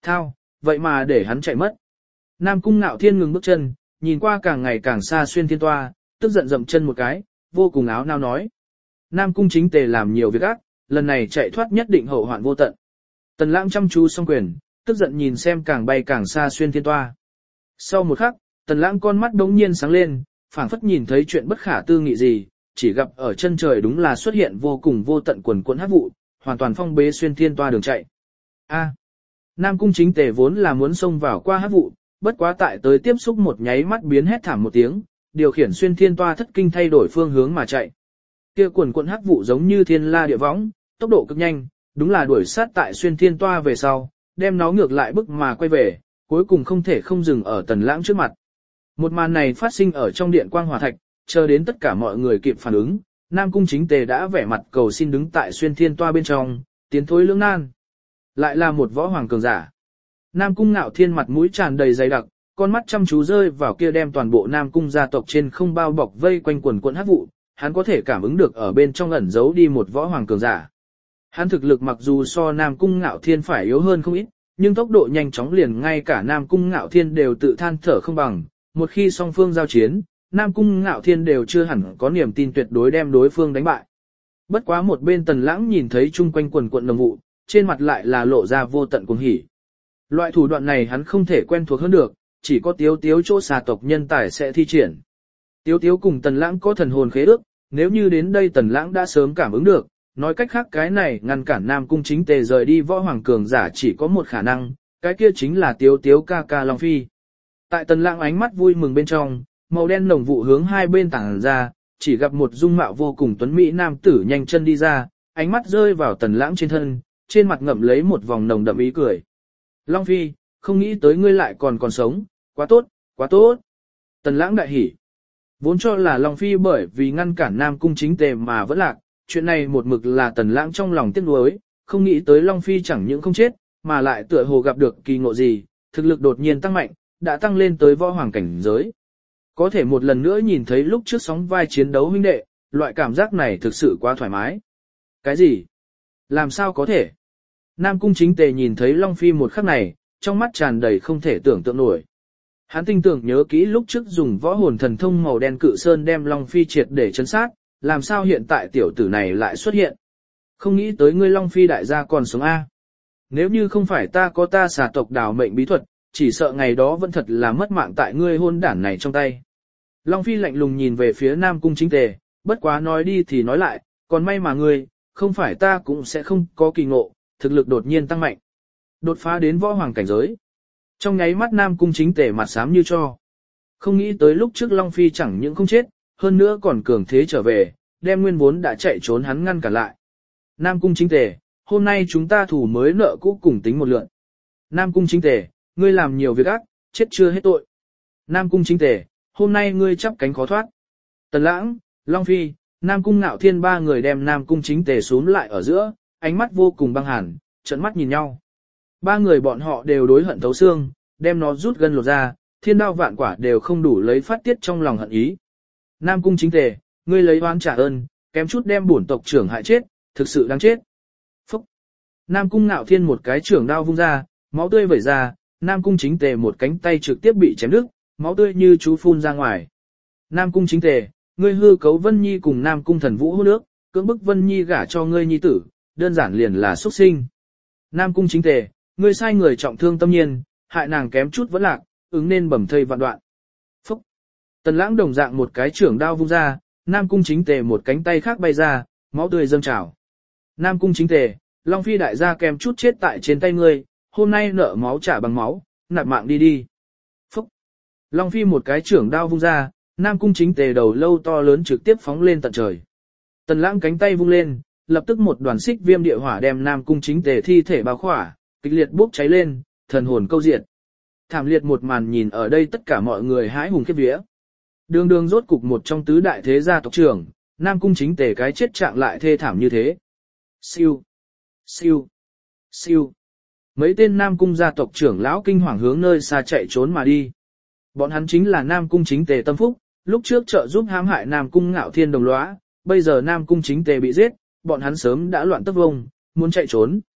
[SPEAKER 1] Thao, vậy mà để hắn chạy mất. Nam Cung Ngạo Thiên ngừng bước chân, nhìn qua càng ngày càng xa xuyên thiên toa, tức giận dậm chân một cái, vô cùng áo nao nói. Nam Cung Chính Tề làm nhiều việc ác, lần này chạy thoát nhất định hậu hoạn vô tận. Tần Lãng chăm chú song quyền, tức giận nhìn xem càng bay càng xa xuyên thiên toa. Sau một khắc, Tần Lãng con mắt đống nhiên sáng lên, phảng phất nhìn thấy chuyện bất khả tư nghị gì, chỉ gặp ở chân trời đúng là xuất hiện vô cùng vô tận quần cuộn hắc vụ, hoàn toàn phong bế xuyên thiên toa đường chạy. A. Nam Cung Chính Tề vốn là muốn xông vào qua hắc vụ, bất quá tại tới tiếp xúc một nháy mắt biến hét thảm một tiếng, điều khiển xuyên thiên toa thất kinh thay đổi phương hướng mà chạy. Kia quần cuộn hắc vụ giống như thiên la địa võng, tốc độ cực nhanh, đúng là đuổi sát tại xuyên thiên toa về sau, đem nó ngược lại bức mà quay về, cuối cùng không thể không dừng ở Tần Lãng trước mặt. Một màn này phát sinh ở trong điện quang hỏa thạch, chờ đến tất cả mọi người kịp phản ứng, Nam Cung Chính Tề đã vẻ mặt cầu xin đứng tại xuyên thiên toa bên trong, tiến thối lưỡng nan. Lại là một võ hoàng cường giả. Nam Cung Ngạo Thiên mặt mũi tràn đầy dày đặc, con mắt chăm chú rơi vào kia đem toàn bộ Nam Cung gia tộc trên không bao bọc vây quanh quần quần hắc vụ, hắn có thể cảm ứng được ở bên trong ẩn giấu đi một võ hoàng cường giả. Hắn thực lực mặc dù so Nam Cung Ngạo Thiên phải yếu hơn không ít, nhưng tốc độ nhanh chóng liền ngay cả Nam Cung Ngạo Thiên đều tự than thở không bằng, một khi song phương giao chiến, Nam Cung Ngạo Thiên đều chưa hẳn có niềm tin tuyệt đối đem đối phương đánh bại. Bất quá một bên Tần Lãng nhìn thấy chung quanh quần quần đồng vụ, trên mặt lại là lộ ra vô tận cuồng hỉ. Loại thủ đoạn này hắn không thể quen thuộc hơn được, chỉ có Tiếu Tiếu chỗ xà tộc nhân tài sẽ thi triển. Tiếu Tiếu cùng Tần Lãng có thần hồn khế ước, nếu như đến đây Tần Lãng đã sớm cảm ứng được, nói cách khác cái này ngăn cản Nam Cung Chính Tề rời đi võ hoàng cường giả chỉ có một khả năng, cái kia chính là Tiếu Tiếu ca ca Long Phi. Tại Tần Lãng ánh mắt vui mừng bên trong, màu đen nồng vụ hướng hai bên tản ra, chỉ gặp một dung mạo vô cùng tuấn mỹ nam tử nhanh chân đi ra, ánh mắt rơi vào Tần Lãng trên thân, trên mặt ngậm lấy một vòng nồng đậm ý cười. Long Phi, không nghĩ tới ngươi lại còn còn sống, quá tốt, quá tốt. Tần Lãng đại hỉ. Vốn cho là Long Phi bởi vì ngăn cản Nam Cung Chính Tề mà vẫn lạc, chuyện này một mực là Tần Lãng trong lòng tiếc nuối, không nghĩ tới Long Phi chẳng những không chết, mà lại tựa hồ gặp được kỳ ngộ gì, thực lực đột nhiên tăng mạnh, đã tăng lên tới võ hoàng cảnh giới. Có thể một lần nữa nhìn thấy lúc trước sóng vai chiến đấu huynh đệ, loại cảm giác này thực sự quá thoải mái. Cái gì? Làm sao có thể? Nam Cung Chính Tề nhìn thấy Long Phi một khắc này, trong mắt tràn đầy không thể tưởng tượng nổi. Hắn tinh tưởng nhớ kỹ lúc trước dùng võ hồn thần thông màu đen cự sơn đem Long Phi triệt để chấn sát, làm sao hiện tại tiểu tử này lại xuất hiện. Không nghĩ tới ngươi Long Phi đại gia còn sống A. Nếu như không phải ta có ta xà tộc đào mệnh bí thuật, chỉ sợ ngày đó vẫn thật là mất mạng tại ngươi hôn đản này trong tay. Long Phi lạnh lùng nhìn về phía Nam Cung Chính Tề, bất quá nói đi thì nói lại, còn may mà ngươi, không phải ta cũng sẽ không có kỳ ngộ, thực lực đột nhiên tăng mạnh. Đột phá đến võ hoàng cảnh giới. Trong nháy mắt Nam Cung Chính Tề mặt xám như cho. Không nghĩ tới lúc trước Long Phi chẳng những không chết, hơn nữa còn cường thế trở về, đem nguyên vốn đã chạy trốn hắn ngăn cản lại. Nam Cung Chính Tề, hôm nay chúng ta thủ mới nợ cũ cùng tính một lượt. Nam Cung Chính Tề, ngươi làm nhiều việc ác, chết chưa hết tội. Nam Cung Chính Tề, hôm nay ngươi chắp cánh khó thoát. Tần Lãng, Long Phi, Nam Cung Ngạo Thiên ba người đem Nam Cung Chính Tề xuống lại ở giữa, ánh mắt vô cùng băng hàn, trợn mắt nhìn nhau. Ba người bọn họ đều đối hận thấu xương, đem nó rút gân lột ra, thiên đao vạn quả đều không đủ lấy phát tiết trong lòng hận ý. Nam Cung Chính Tề, ngươi lấy oán trả ơn, kém chút đem bổn tộc trưởng hại chết, thực sự đáng chết. Phúc! Nam Cung Ngạo Thiên một cái trưởng đao vung ra, máu tươi vẩy ra, Nam Cung Chính Tề một cánh tay trực tiếp bị chém đứt, máu tươi như chú phun ra ngoài. Nam Cung Chính Tề, ngươi hư cấu Vân Nhi cùng Nam Cung Thần Vũ hôn nước, cưỡng bức Vân Nhi gả cho ngươi nhi tử, đơn giản liền là xuất sinh. Nam Cung Chính Tề, ngươi sai người trọng thương tâm nhiên, hại nàng kém chút vẫn lạc, ứng nên bầm thây vạn đoạn. Phúc! Tần Lãng đồng dạng một cái trưởng đao vung ra, Nam Cung Chính Tề một cánh tay khác bay ra, máu tươi dâng trào. Nam Cung Chính Tề, Long Phi đại gia kém chút chết tại trên tay ngươi, hôm nay nợ máu trả bằng máu, nạp mạng đi đi. Phúc! Long Phi một cái trưởng đao vung ra, Nam Cung Chính Tề đầu lâu to lớn trực tiếp phóng lên tận trời. Tần Lãng cánh tay vung lên, lập tức một đoàn xích viêm địa hỏa đem Nam Cung Chính Tề thi thể bao khỏa, kịch liệt bốc cháy lên, thần hồn câu diệt. Thảm liệt một màn nhìn ở đây tất cả mọi người hãi hùng khiếp vía. Đường đường rốt cục một trong tứ đại thế gia tộc trưởng, Nam Cung Chính Tề cái chết trạng lại thê thảm như thế. Siêu, siêu, siêu. Mấy tên Nam Cung gia tộc trưởng lão kinh hoàng hướng nơi xa chạy trốn mà đi. Bọn hắn chính là Nam Cung Chính Tề tâm phúc, lúc trước trợ giúp hãm hại Nam Cung Ngạo Thiên đồng lõa, bây giờ Nam Cung Chính Tề bị giết, bọn hắn sớm đã loạn tất vông, muốn chạy trốn.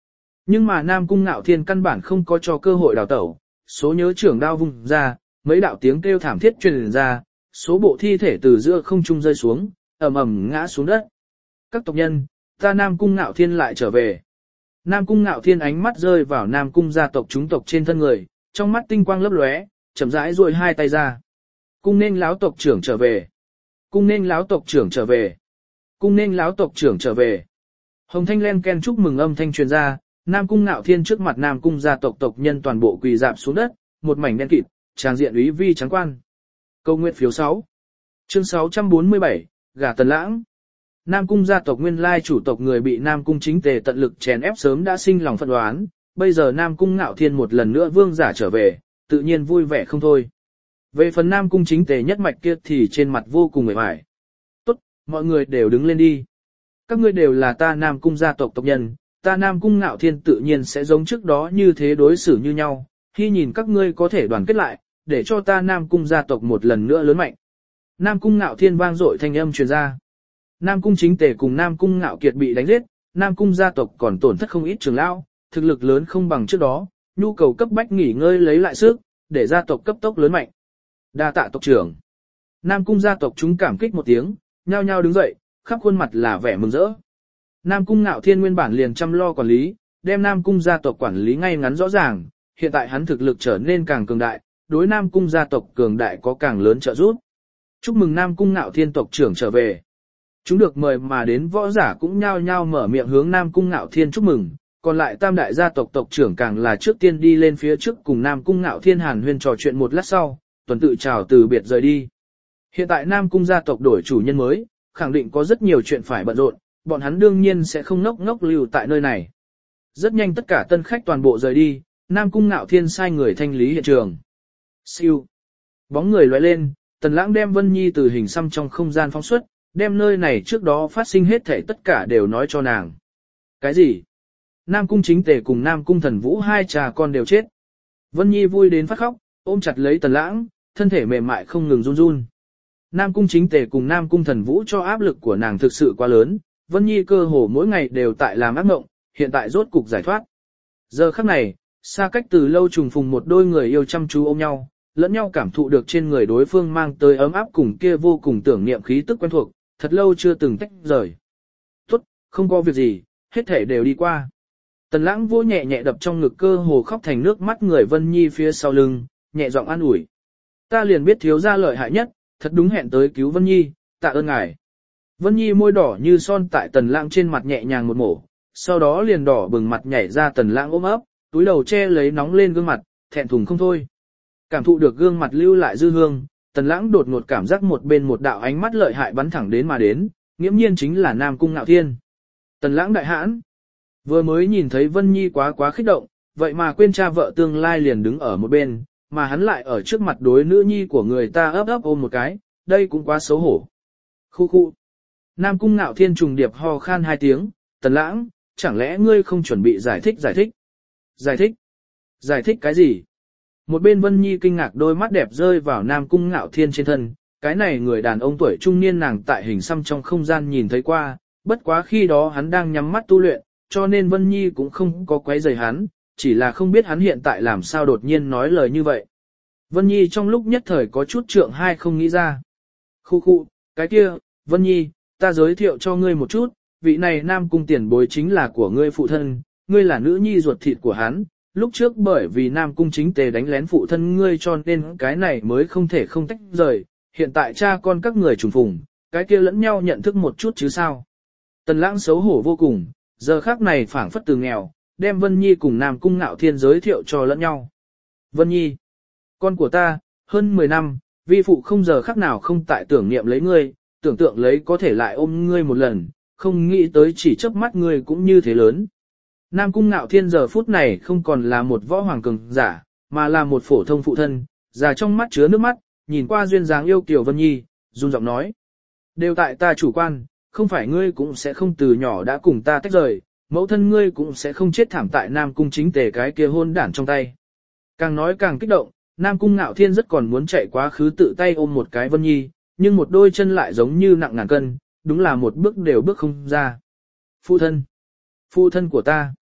[SPEAKER 1] Nhưng mà Nam Cung Ngạo Thiên căn bản không có cho cơ hội đào tẩu, số nhớ trưởng đao vung ra, mấy đạo tiếng kêu thảm thiết truyền ra, số bộ thi thể từ giữa không trung rơi xuống, ầm ầm ngã xuống đất. Các tộc nhân, ta Nam Cung Ngạo Thiên lại trở về. Nam Cung Ngạo Thiên ánh mắt rơi vào Nam Cung gia tộc chúng tộc trên thân người, trong mắt tinh quang lấp lóe, chậm rãi duỗi hai tay ra. Cung nên láo tộc trưởng trở về. Cung nên láo tộc trưởng trở về. Cung nên láo tộc trưởng trở về. Hồng thanh len ken chúc mừng âm thanh truyền ra, Nam Cung Ngạo Thiên trước mặt Nam Cung gia tộc tộc nhân toàn bộ quỳ dạp xuống đất, một mảnh đen kịt, tràng diện úy vi trắng quan. Câu nguyện phiếu sáu. Chương sáu trăm bốn mươi bảy, gả Tần Lãng. Nam Cung gia tộc nguyên lai chủ tộc người bị Nam Cung Chính Tề tận lực chèn ép sớm đã sinh lòng phẫn đoán, bây giờ Nam Cung Ngạo Thiên một lần nữa vương giả trở về, tự nhiên vui vẻ không thôi. Về phần Nam Cung Chính Tề nhất mạch kia thì trên mặt vô cùng mệt mỏi. Tốt, mọi người đều đứng lên đi. Các ngươi đều là ta Nam Cung gia tộc tộc nhân, ta Nam Cung Ngạo Thiên tự nhiên sẽ giống trước đó như thế đối xử như nhau, khi nhìn các ngươi có thể đoàn kết lại, để cho ta Nam Cung gia tộc một lần nữa lớn mạnh. Nam Cung Ngạo Thiên vang dội thanh âm truyền ra. Nam Cung Chính Tề cùng Nam Cung Ngạo Kiệt bị đánh giết, Nam Cung gia tộc còn tổn thất không ít trưởng lão, thực lực lớn không bằng trước đó, nhu cầu cấp bách nghỉ ngơi lấy lại sức, để gia tộc cấp tốc lớn mạnh. Đa tạ tộc trưởng. Nam Cung gia tộc chúng cảm kích một tiếng, nhao nhao đứng dậy, khắp khuôn mặt là vẻ mừng rỡ. Nam Cung Ngạo Thiên nguyên bản liền chăm lo quản lý, đem Nam Cung gia tộc quản lý ngay ngắn rõ ràng, hiện tại hắn thực lực trở nên càng cường đại, đối Nam Cung gia tộc cường đại có càng lớn trợ giúp. Chúc mừng Nam Cung Ngạo Thiên tộc trưởng trở về. Chúng được mời mà đến võ giả cũng nhao nhao mở miệng hướng Nam Cung Ngạo Thiên chúc mừng, còn lại tam đại gia tộc tộc trưởng càng là trước tiên đi lên phía trước cùng Nam Cung Ngạo Thiên hàn huyên trò chuyện một lát sau, tuần tự chào từ biệt rời đi. Hiện tại Nam Cung gia tộc đổi chủ nhân mới, khẳng định có rất nhiều chuyện phải bận rộn, bọn hắn đương nhiên sẽ không ngốc ngốc lưu tại nơi này. Rất nhanh tất cả tân khách toàn bộ rời đi, Nam Cung Ngạo Thiên sai người thanh lý hiện trường. Siêu. Bóng người lóe lên, Tần Lãng đem Vân Nhi từ hình xăm trong không gian phóng xuất, đem nơi này trước đó phát sinh hết thảy tất cả đều nói cho nàng. Cái gì? Nam Cung Chính Tề cùng Nam Cung Thần Vũ hai cha con đều chết. Vân Nhi vui đến phát khóc, ôm chặt lấy Tần Lãng, thân thể mềm mại không ngừng run run. Nam Cung Chính Tề cùng Nam Cung Thần Vũ cho áp lực của nàng thực sự quá lớn, Vân Nhi cơ hồ mỗi ngày đều tại làm ác mộng, hiện tại rốt cục giải thoát. Giờ khắc này, xa cách từ lâu trùng phùng một đôi người yêu chăm chú ôm nhau, lẫn nhau cảm thụ được trên người đối phương mang tới ấm áp cùng kia vô cùng tưởng niệm khí tức quen thuộc, thật lâu chưa từng tách rời. Tốt, không có việc gì, hết thể đều đi qua. Tần Lãng vỗ nhẹ nhẹ đập trong ngực cơ hồ khóc thành nước mắt người Vân Nhi phía sau lưng, nhẹ giọng an ủi. Ta liền biết thiếu gia lợi hại nhất, thật đúng hẹn tới cứu Vân Nhi, tạ ơn ngài. Vân Nhi môi đỏ như son tại Tần Lãng trên mặt nhẹ nhàng một mổ, sau đó liền đỏ bừng mặt nhảy ra Tần Lãng ôm ấp, túi đầu che lấy nóng lên gương mặt, thẹn thùng không thôi. Cảm thụ được gương mặt lưu lại dư hương, Tần Lãng đột ngột cảm giác một bên một đạo ánh mắt lợi hại bắn thẳng đến mà đến, nghiễm nhiên chính là Nam Cung Ngạo Thiên. Tần Lãng đại hãn, vừa mới nhìn thấy Vân Nhi quá quá kích động, vậy mà quên cha vợ tương lai liền đứng ở một bên, mà hắn lại ở trước mặt đối nữ nhi của người ta ấp ấp ôm một cái, đây cũng quá xấu hổ. Khu khu. Nam Cung Ngạo Thiên trùng điệp ho khan hai tiếng, Tần Lãng, chẳng lẽ ngươi không chuẩn bị giải thích giải thích? Giải thích? Giải thích cái gì? Một bên Vân Nhi kinh ngạc đôi mắt đẹp rơi vào Nam Cung Ngạo Thiên trên thân, cái này người đàn ông tuổi trung niên nàng tại hình xăm trong không gian nhìn thấy qua, bất quá khi đó hắn đang nhắm mắt tu luyện, cho nên Vân Nhi cũng không có quấy rầy hắn, chỉ là không biết hắn hiện tại làm sao đột nhiên nói lời như vậy. Vân Nhi trong lúc nhất thời có chút trượng hai không nghĩ ra. Khu khu, cái kia, Vân Nhi, ta giới thiệu cho ngươi một chút, vị này Nam Cung tiền bối chính là của ngươi phụ thân, ngươi là nữ nhi ruột thịt của hắn. Lúc trước bởi vì Nam Cung Chính Tề đánh lén phụ thân ngươi cho nên cái này mới không thể không tách rời, hiện tại cha con các người trùng phùng, cái kia lẫn nhau nhận thức một chút chứ sao. Tần Lãng xấu hổ vô cùng, giờ khác này phảng phất từ nghèo, đem Vân Nhi cùng Nam Cung Ngạo Thiên giới thiệu cho lẫn nhau. Vân Nhi, con của ta, hơn mười năm, vi phụ không giờ khắc nào không tại tưởng niệm lấy ngươi, tưởng tượng lấy có thể lại ôm ngươi một lần, không nghĩ tới chỉ chớp mắt ngươi cũng như thế lớn. Nam Cung Ngạo Thiên giờ phút này không còn là một võ hoàng cường giả, mà là một phổ thông phụ thân, già trong mắt chứa nước mắt, nhìn qua duyên dáng yêu kiều Vân Nhi, run giọng nói. Đều tại ta chủ quan, không phải ngươi cũng sẽ không từ nhỏ đã cùng ta tách rời, mẫu thân ngươi cũng sẽ không chết thảm tại Nam Cung Chính Tề cái kia hôn đản trong tay. Càng nói càng kích động, Nam Cung Ngạo Thiên rất còn muốn chạy quá khứ tự tay ôm một cái Vân Nhi, nhưng một đôi chân lại giống như nặng ngàn cân, đúng là một bước đều bước không ra. Phụ thân! Phụ thân của ta!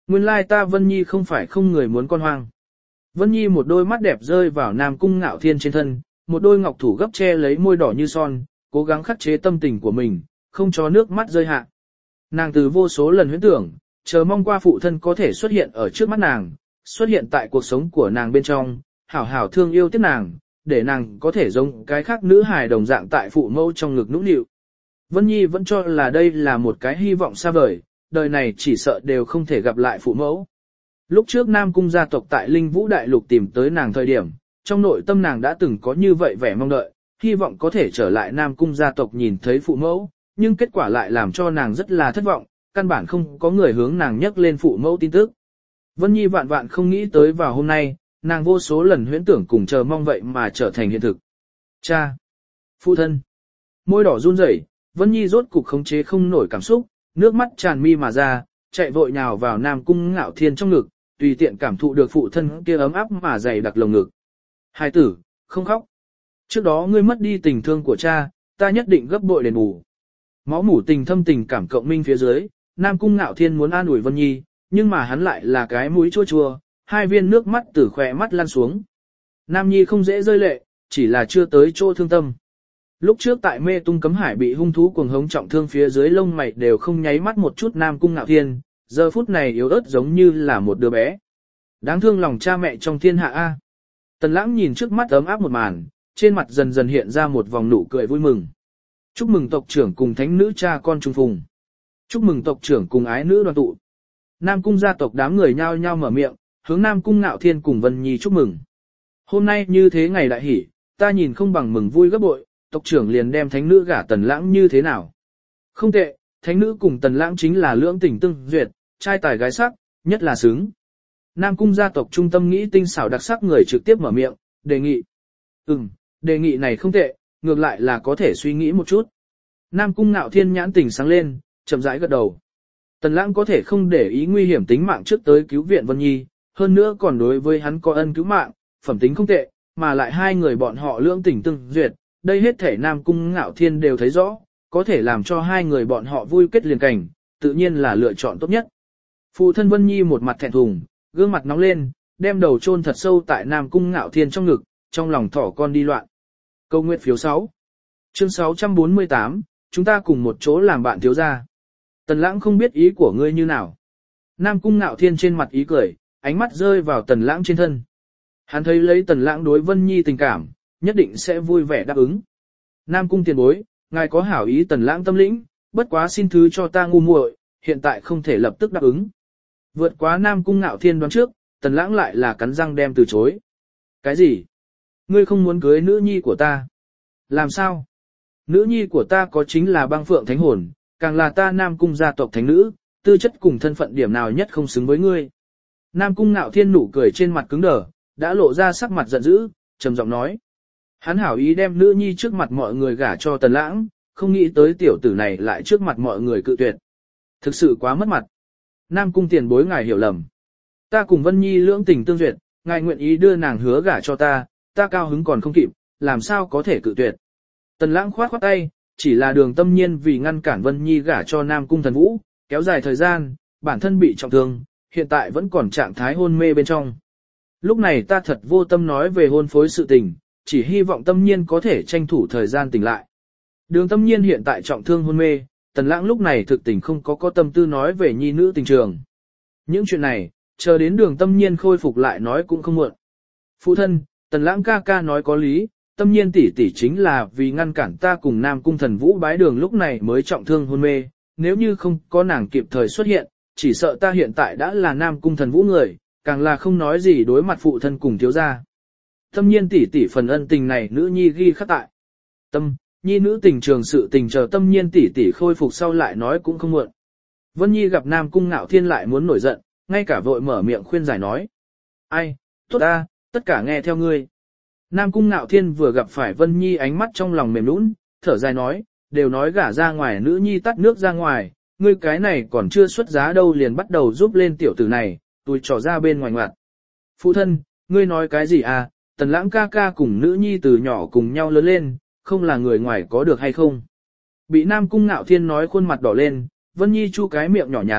[SPEAKER 1] Nguyên lai ta Vân Nhi không phải không người muốn con hoang. Vân Nhi một đôi mắt đẹp rơi vào Nam Cung Ngạo Thiên trên thân, một đôi ngọc thủ gấp che lấy môi đỏ như son, cố gắng khắc chế tâm tình của mình, không cho nước mắt rơi hạ. Nàng từ vô số lần huyễn tưởng, chờ mong qua phụ thân có thể xuất hiện ở trước mắt nàng, xuất hiện tại cuộc sống của nàng bên trong, hảo hảo thương yêu tiếc nàng, để nàng có thể giống cái khác nữ hài đồng dạng tại phụ mẫu trong ngực nũng nịu. Vân Nhi vẫn cho là đây là một cái hy vọng xa vời, đời này chỉ sợ đều không thể gặp lại phụ mẫu. Lúc trước Nam Cung gia tộc tại Linh Vũ Đại Lục tìm tới nàng thời điểm, trong nội tâm nàng đã từng có như vậy vẻ mong đợi, hy vọng có thể trở lại Nam Cung gia tộc nhìn thấy phụ mẫu, nhưng kết quả lại làm cho nàng rất là thất vọng, căn bản không có người hướng nàng nhắc lên phụ mẫu tin tức. Vân Nhi vạn vạn không nghĩ tới vào hôm nay, nàng vô số lần huyễn tưởng cùng chờ mong vậy mà trở thành hiện thực. Cha! Phụ thân! Môi đỏ run rẩy, Vân Nhi rốt cục khống chế không nổi cảm xúc, nước mắt tràn mi mà ra, chạy vội nhào vào Nam Cung Ngạo Thiên trong ngực, tùy tiện cảm thụ được phụ thân kia ấm áp mà dày đặc lồng ngực. Hai tử, không khóc. Trước đó ngươi mất đi tình thương của cha, ta nhất định gấp bội đền bù. Máu mủ tình thâm tình cảm cộng minh phía dưới, Nam Cung Ngạo Thiên muốn an ủi Vân Nhi, nhưng mà hắn lại là cái mũi chua chua, hai viên nước mắt từ khỏe mắt lăn xuống. Nam Nhi không dễ rơi lệ, chỉ là chưa tới chỗ thương tâm. Lúc trước tại mê tung cấm hải bị hung thú cuồng hống trọng thương phía dưới lông mày đều không nháy mắt một chút Nam Cung Ngạo Thiên, giờ phút này yếu ớt giống như là một đứa bé. Đáng thương lòng cha mẹ trong thiên hạ A. Tần Lãng nhìn trước mắt ấm áp một màn, trên mặt dần dần hiện ra một vòng nụ cười vui mừng. Chúc mừng tộc trưởng cùng thánh nữ cha con trùng phùng. Chúc mừng tộc trưởng cùng ái nữ đoàn tụ. Nam Cung gia tộc đám người nhao nhao mở miệng, hướng Nam Cung Ngạo Thiên cùng Vân Nhi chúc mừng. Hôm nay như thế ngày đại hỷ, ta nhìn không bằng mừng vui gấp bội, tộc trưởng liền đem thánh nữ gả Tần Lãng như thế nào. Không tệ, thánh nữ cùng Tần Lãng chính là lưỡng tình tương duyệt, trai tài gái sắc, nhất là xứng. Nam Cung gia tộc trung tâm nghĩ tinh xảo đặc sắc người trực tiếp mở miệng, đề nghị. Ừm, đề nghị này không tệ, ngược lại là có thể suy nghĩ một chút. Nam Cung Ngạo Thiên nhãn tỉnh sáng lên, chậm rãi gật đầu. Tần Lãng có thể không để ý nguy hiểm tính mạng trước tới cứu viện Vân Nhi, hơn nữa còn đối với hắn có ân cứu mạng, phẩm tính không tệ, mà lại hai người bọn họ lưỡng tình tương duyệt, đây hết thể Nam Cung Ngạo Thiên đều thấy rõ, có thể làm cho hai người bọn họ vui kết liền cảnh, tự nhiên là lựa chọn tốt nhất. Phụ thân Vân Nhi một mặt thẹn thùng, gương mặt nóng lên, đem đầu chôn thật sâu tại Nam Cung Ngạo Thiên trong ngực, trong lòng thỏ con đi loạn. Câu nguyện phiếu sáu. Chương sáu trăm bốn mươi tám, chúng ta cùng một chỗ làm bạn thiếu gia. Tần Lãng không biết ý của ngươi như nào. Nam Cung Ngạo Thiên trên mặt ý cười, ánh mắt rơi vào Tần Lãng trên thân. Hắn thấy lấy Tần Lãng đối Vân Nhi tình cảm, nhất định sẽ vui vẻ đáp ứng. Nam Cung tiền bối, ngài có hảo ý Tần Lãng tâm lĩnh, bất quá xin thứ cho ta ngu muội, hiện tại không thể lập tức đáp ứng. Vượt quá Nam Cung Ngạo Thiên đoán trước, Tần Lãng lại là cắn răng đem từ chối. Cái gì? Ngươi không muốn cưới nữ nhi của ta? Làm sao? Nữ nhi của ta có chính là băng phượng thánh hồn, càng là ta Nam Cung gia tộc thánh nữ, tư chất cùng thân phận điểm nào nhất không xứng với ngươi. Nam Cung Ngạo Thiên nụ cười trên mặt cứng đờ, đã lộ ra sắc mặt giận dữ, trầm giọng nói. Hắn hảo ý đem nữ nhi trước mặt mọi người gả cho Tần Lãng, không nghĩ tới tiểu tử này lại trước mặt mọi người cự tuyệt. Thực sự quá mất mặt. Nam Cung tiền bối ngài hiểu lầm. Ta cùng Vân Nhi lưỡng tình tương duyệt, ngài nguyện ý đưa nàng hứa gả cho ta, ta cao hứng còn không kịp, làm sao có thể cự tuyệt. Tần Lãng khoát khoát tay, chỉ là Đường Tâm Nhiên vì ngăn cản Vân Nhi gả cho Nam Cung Thần Vũ, kéo dài thời gian, bản thân bị trọng thương, hiện tại vẫn còn trạng thái hôn mê bên trong. Lúc này ta thật vô tâm nói về hôn phối sự tình, chỉ hy vọng Tâm Nhiên có thể tranh thủ thời gian tỉnh lại. Đường Tâm Nhiên hiện tại trọng thương hôn mê, Tần Lãng lúc này thực tình không có có tâm tư nói về nhi nữ tình trường. Những chuyện này, chờ đến Đường Tâm Nhiên khôi phục lại nói cũng không muộn. Phụ thân, Tần Lãng ca ca nói có lý, Tâm Nhiên tỷ tỷ chính là vì ngăn cản ta cùng Nam Cung Thần Vũ bái đường lúc này mới trọng thương hôn mê, nếu như không có nàng kịp thời xuất hiện, chỉ sợ ta hiện tại đã là Nam Cung Thần Vũ người, càng là không nói gì đối mặt phụ thân cùng thiếu gia. Tâm Nhiên tỷ tỷ phần ân tình này nữ nhi ghi khắc tại. Tâm, nhi nữ tình trường sự tình chờ Tâm Nhiên tỷ tỷ khôi phục sau lại nói cũng không muộn. Vân Nhi gặp Nam Cung Ngạo Thiên lại muốn nổi giận, ngay cả vội mở miệng khuyên giải nói. Ai, tốt ta, tất cả nghe theo ngươi. Nam Cung Ngạo Thiên vừa gặp phải Vân Nhi ánh mắt trong lòng mềm nũng, thở dài nói, đều nói gả ra ngoài nữ nhi tắt nước ra ngoài, ngươi cái này còn chưa xuất giá đâu liền bắt đầu giúp lên tiểu tử này, tôi trò ra bên ngoài ngoặt. Phụ thân, ngươi nói cái gì à, Tần Lãng ca ca cùng nữ nhi từ nhỏ cùng nhau lớn lên, không là người ngoài có được hay không? Bị Nam Cung Ngạo Thiên nói khuôn mặt đỏ lên, Vân Nhi chu cái miệng nhỏ nhắn,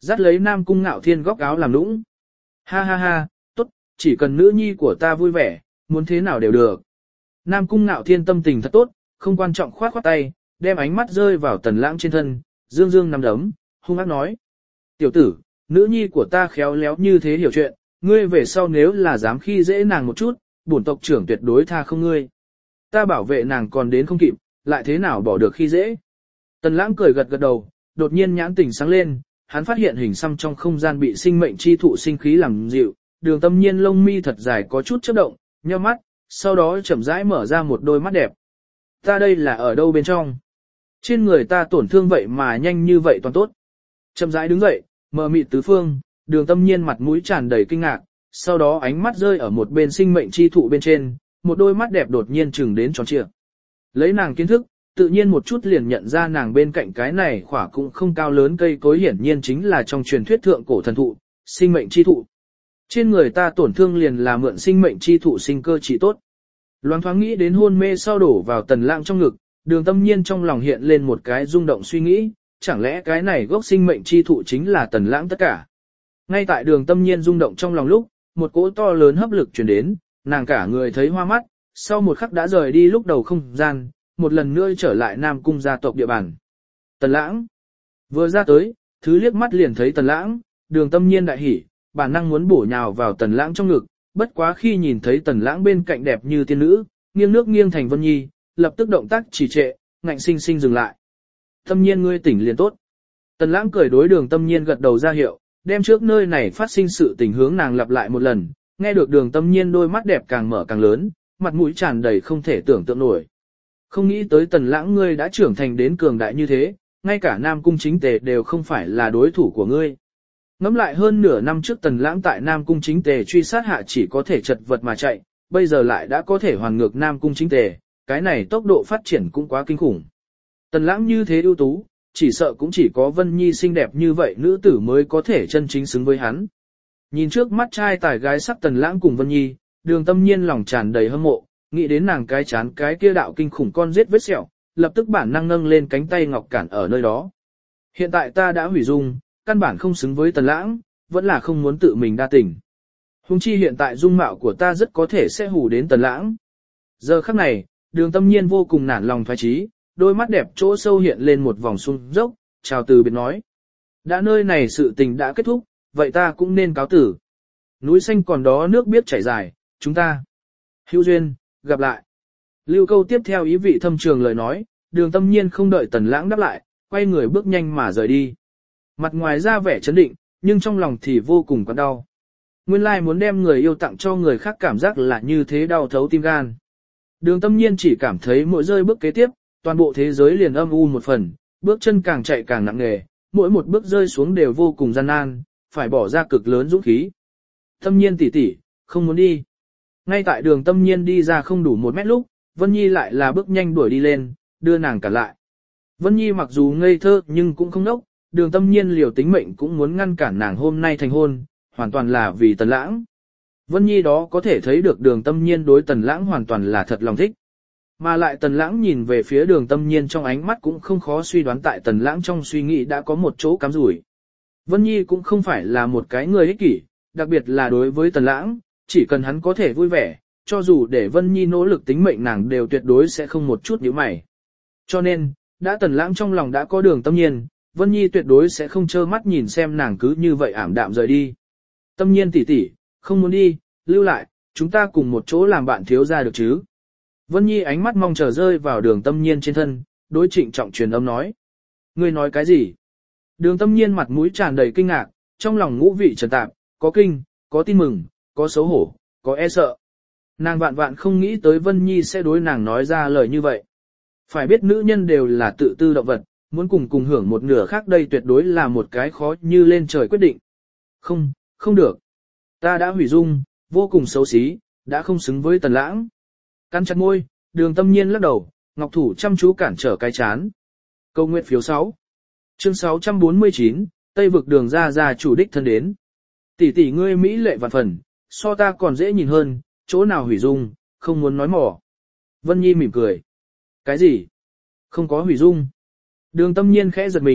[SPEAKER 1] Dắt lấy Nam Cung Ngạo Thiên góc áo làm nũng. Ha ha ha, tốt, chỉ cần nữ nhi của ta vui vẻ, muốn thế nào đều được. Nam Cung Ngạo Thiên tâm tình thật tốt, không quan trọng khoát khoát tay, đem ánh mắt rơi vào Tần Lãng trên thân, dương dương nắm đấm, hung ác nói. Tiểu tử, nữ nhi của ta khéo léo như thế hiểu chuyện, ngươi về sau nếu là dám khi dễ nàng một chút, bổn tộc trưởng tuyệt đối tha không ngươi. Ta bảo vệ nàng còn đến không kịp, lại thế nào bỏ được khi dễ. Tần Lãng cười gật gật đầu, đột nhiên nhãn tình sáng lên, hắn phát hiện hình xăm trong không gian bị sinh mệnh chi thụ sinh khí làm dịu, Đường Tâm Nhiên lông mi thật dài có chút chớp động, nheo mắt, sau đó chậm rãi mở ra một đôi mắt đẹp. Ta đây là ở đâu bên trong? Trên người ta tổn thương vậy mà nhanh như vậy toàn tốt. Chậm rãi đứng dậy, mờ mịt tứ phương, Đường Tâm Nhiên mặt mũi tràn đầy kinh ngạc, sau đó ánh mắt rơi ở một bên sinh mệnh chi thụ bên trên, một đôi mắt đẹp đột nhiên trừng đến tròn trịa. Lấy nàng kiến thức, tự nhiên một chút liền nhận ra nàng bên cạnh cái này khỏa cũng không cao lớn cây cối hiển nhiên chính là trong truyền thuyết thượng cổ thần thụ, sinh mệnh chi thụ. Trên người ta tổn thương liền là mượn sinh mệnh chi thụ sinh cơ trị tốt. Loáng thoáng nghĩ đến hôn mê sau đổ vào Tần Lãng trong ngực, Đường Tâm Nhiên trong lòng hiện lên một cái rung động suy nghĩ, chẳng lẽ cái này gốc sinh mệnh chi thụ chính là Tần Lãng tất cả. Ngay tại Đường Tâm Nhiên rung động trong lòng lúc, một cỗ to lớn hấp lực truyền đến, nàng cả người thấy hoa mắt, sau một khắc đã rời đi lúc đầu không gian, một lần nữa trở lại Nam Cung gia tộc địa bàn. Tần Lãng vừa ra tới, thứ liếc mắt liền thấy Tần Lãng, Đường Tâm Nhiên đại hỉ, bản năng muốn bổ nhào vào Tần Lãng trong ngực, bất quá khi nhìn thấy Tần Lãng bên cạnh đẹp như tiên nữ, nghiêng nước nghiêng thành Vân Nhi, lập tức động tác trì trệ, ngạnh sinh sinh dừng lại. Tâm Nhiên ngươi tỉnh liền tốt. Tần Lãng cười đối Đường Tâm Nhiên gật đầu ra hiệu, đem trước nơi này phát sinh sự tình hướng nàng lặp lại một lần, nghe được Đường Tâm Nhiên đôi mắt đẹp càng mở càng lớn, mặt mũi tràn đầy không thể tưởng tượng nổi. Không nghĩ tới Tần Lãng ngươi đã trưởng thành đến cường đại như thế, ngay cả Nam Cung Chính Tề đều không phải là đối thủ của ngươi. Ngẫm lại hơn nửa năm trước Tần Lãng tại Nam Cung Chính Tề truy sát hạ chỉ có thể chật vật mà chạy, bây giờ lại đã có thể hoàn ngược Nam Cung Chính Tề, cái này tốc độ phát triển cũng quá kinh khủng. Tần Lãng như thế ưu tú, chỉ sợ cũng chỉ có Vân Nhi xinh đẹp như vậy nữ tử mới có thể chân chính xứng với hắn. Nhìn trước mắt trai tài gái sắc Tần Lãng cùng Vân Nhi, Đường Tâm Nhiên lòng tràn đầy hâm mộ, nghĩ đến nàng cái chán cái kia đạo kinh khủng con giết vết sẹo, lập tức bản năng nâng lên cánh tay ngọc cản ở nơi đó. Hiện tại ta đã hủy dung, căn bản không xứng với Tần Lãng, vẫn là không muốn tự mình đa tình. Hùng chi hiện tại dung mạo của ta rất có thể sẽ hù đến Tần Lãng. Giờ khắc này, Đường Tâm Nhiên vô cùng nản lòng thoái chí, đôi mắt đẹp chỗ sâu hiện lên một vòng sung dốc, chào từ biệt nói. Đã nơi này sự tình đã kết thúc, vậy ta cũng nên cáo tử. Núi xanh còn đó nước biết chảy dài, chúng ta hữu duyên, gặp lại. Lưu câu tiếp theo ý vị thâm trường lời nói, Đường Tâm Nhiên không đợi Tần Lãng đáp lại, quay người bước nhanh mà rời đi. Mặt ngoài ra vẻ chấn định, nhưng trong lòng thì vô cùng quặn đau. Nguyên lai muốn đem người yêu tặng cho người khác cảm giác là như thế đau thấu tim gan. Đường Tâm Nhiên chỉ cảm thấy mỗi rơi bước kế tiếp, toàn bộ thế giới liền âm u một phần, bước chân càng chạy càng nặng nề, mỗi một bước rơi xuống đều vô cùng gian nan, phải bỏ ra cực lớn dũng khí. Tâm Nhiên tỷ tỷ, không muốn đi. Ngay tại Đường Tâm Nhiên đi ra không đủ một mét lúc, Vân Nhi lại là bước nhanh đuổi đi lên, đưa nàng cản lại. Vân Nhi mặc dù ngây thơ nhưng cũng không nốc, Đường Tâm Nhiên liều tính mệnh cũng muốn ngăn cản nàng hôm nay thành hôn, hoàn toàn là vì Tần Lãng. Vân Nhi đó có thể thấy được Đường Tâm Nhiên đối Tần Lãng hoàn toàn là thật lòng thích. Mà lại Tần Lãng nhìn về phía Đường Tâm Nhiên trong ánh mắt cũng không khó suy đoán tại Tần Lãng trong suy nghĩ đã có một chỗ cắm rủi. Vân Nhi cũng không phải là một cái người ích kỷ, đặc biệt là đối với Tần Lãng, chỉ cần hắn có thể vui vẻ, cho dù để Vân Nhi nỗ lực tính mệnh nàng đều tuyệt đối sẽ không một chút nhíu mày. Cho nên, đã Tần Lãng trong lòng đã có Đường Tâm Nhiên, Vân Nhi tuyệt đối sẽ không trơ mắt nhìn xem nàng cứ như vậy ảm đạm rời đi. Tâm Nhiên tỷ tỷ, không muốn đi, lưu lại, chúng ta cùng một chỗ làm bạn thiếu gia được chứ. Vân Nhi ánh mắt mong chờ rơi vào Đường Tâm Nhiên trên thân, đối Trịnh Trọng truyền âm nói. Ngươi nói cái gì? Đường Tâm Nhiên mặt mũi tràn đầy kinh ngạc, trong lòng ngũ vị trần tạp, có kinh, có tin mừng, có xấu hổ, có e sợ. Nàng vạn vạn không nghĩ tới Vân Nhi sẽ đối nàng nói ra lời như vậy. Phải biết nữ nhân đều là tự tư động vật, muốn cùng cùng hưởng một nửa khác đây tuyệt đối là một cái khó như lên trời quyết định. Không, không được. Ta đã hủy dung, vô cùng xấu xí, đã không xứng với Tần Lãng. Cắn chặt môi, Đường Tâm Nhiên lắc đầu, ngọc thủ chăm chú cản trở cái chán. Câu nguyện phiếu sáu. Chương sáu trăm bốn mươi chín, Tây vực Đường ra ra chủ đích thân đến. Tỷ tỷ ngươi mỹ lệ vạn phần, so ta còn dễ nhìn hơn, chỗ nào hủy dung, không muốn nói mỏ. Vân Nhi mỉm cười. Cái gì? Không có hủy dung. Đường Tâm Nhiên khẽ giật mình,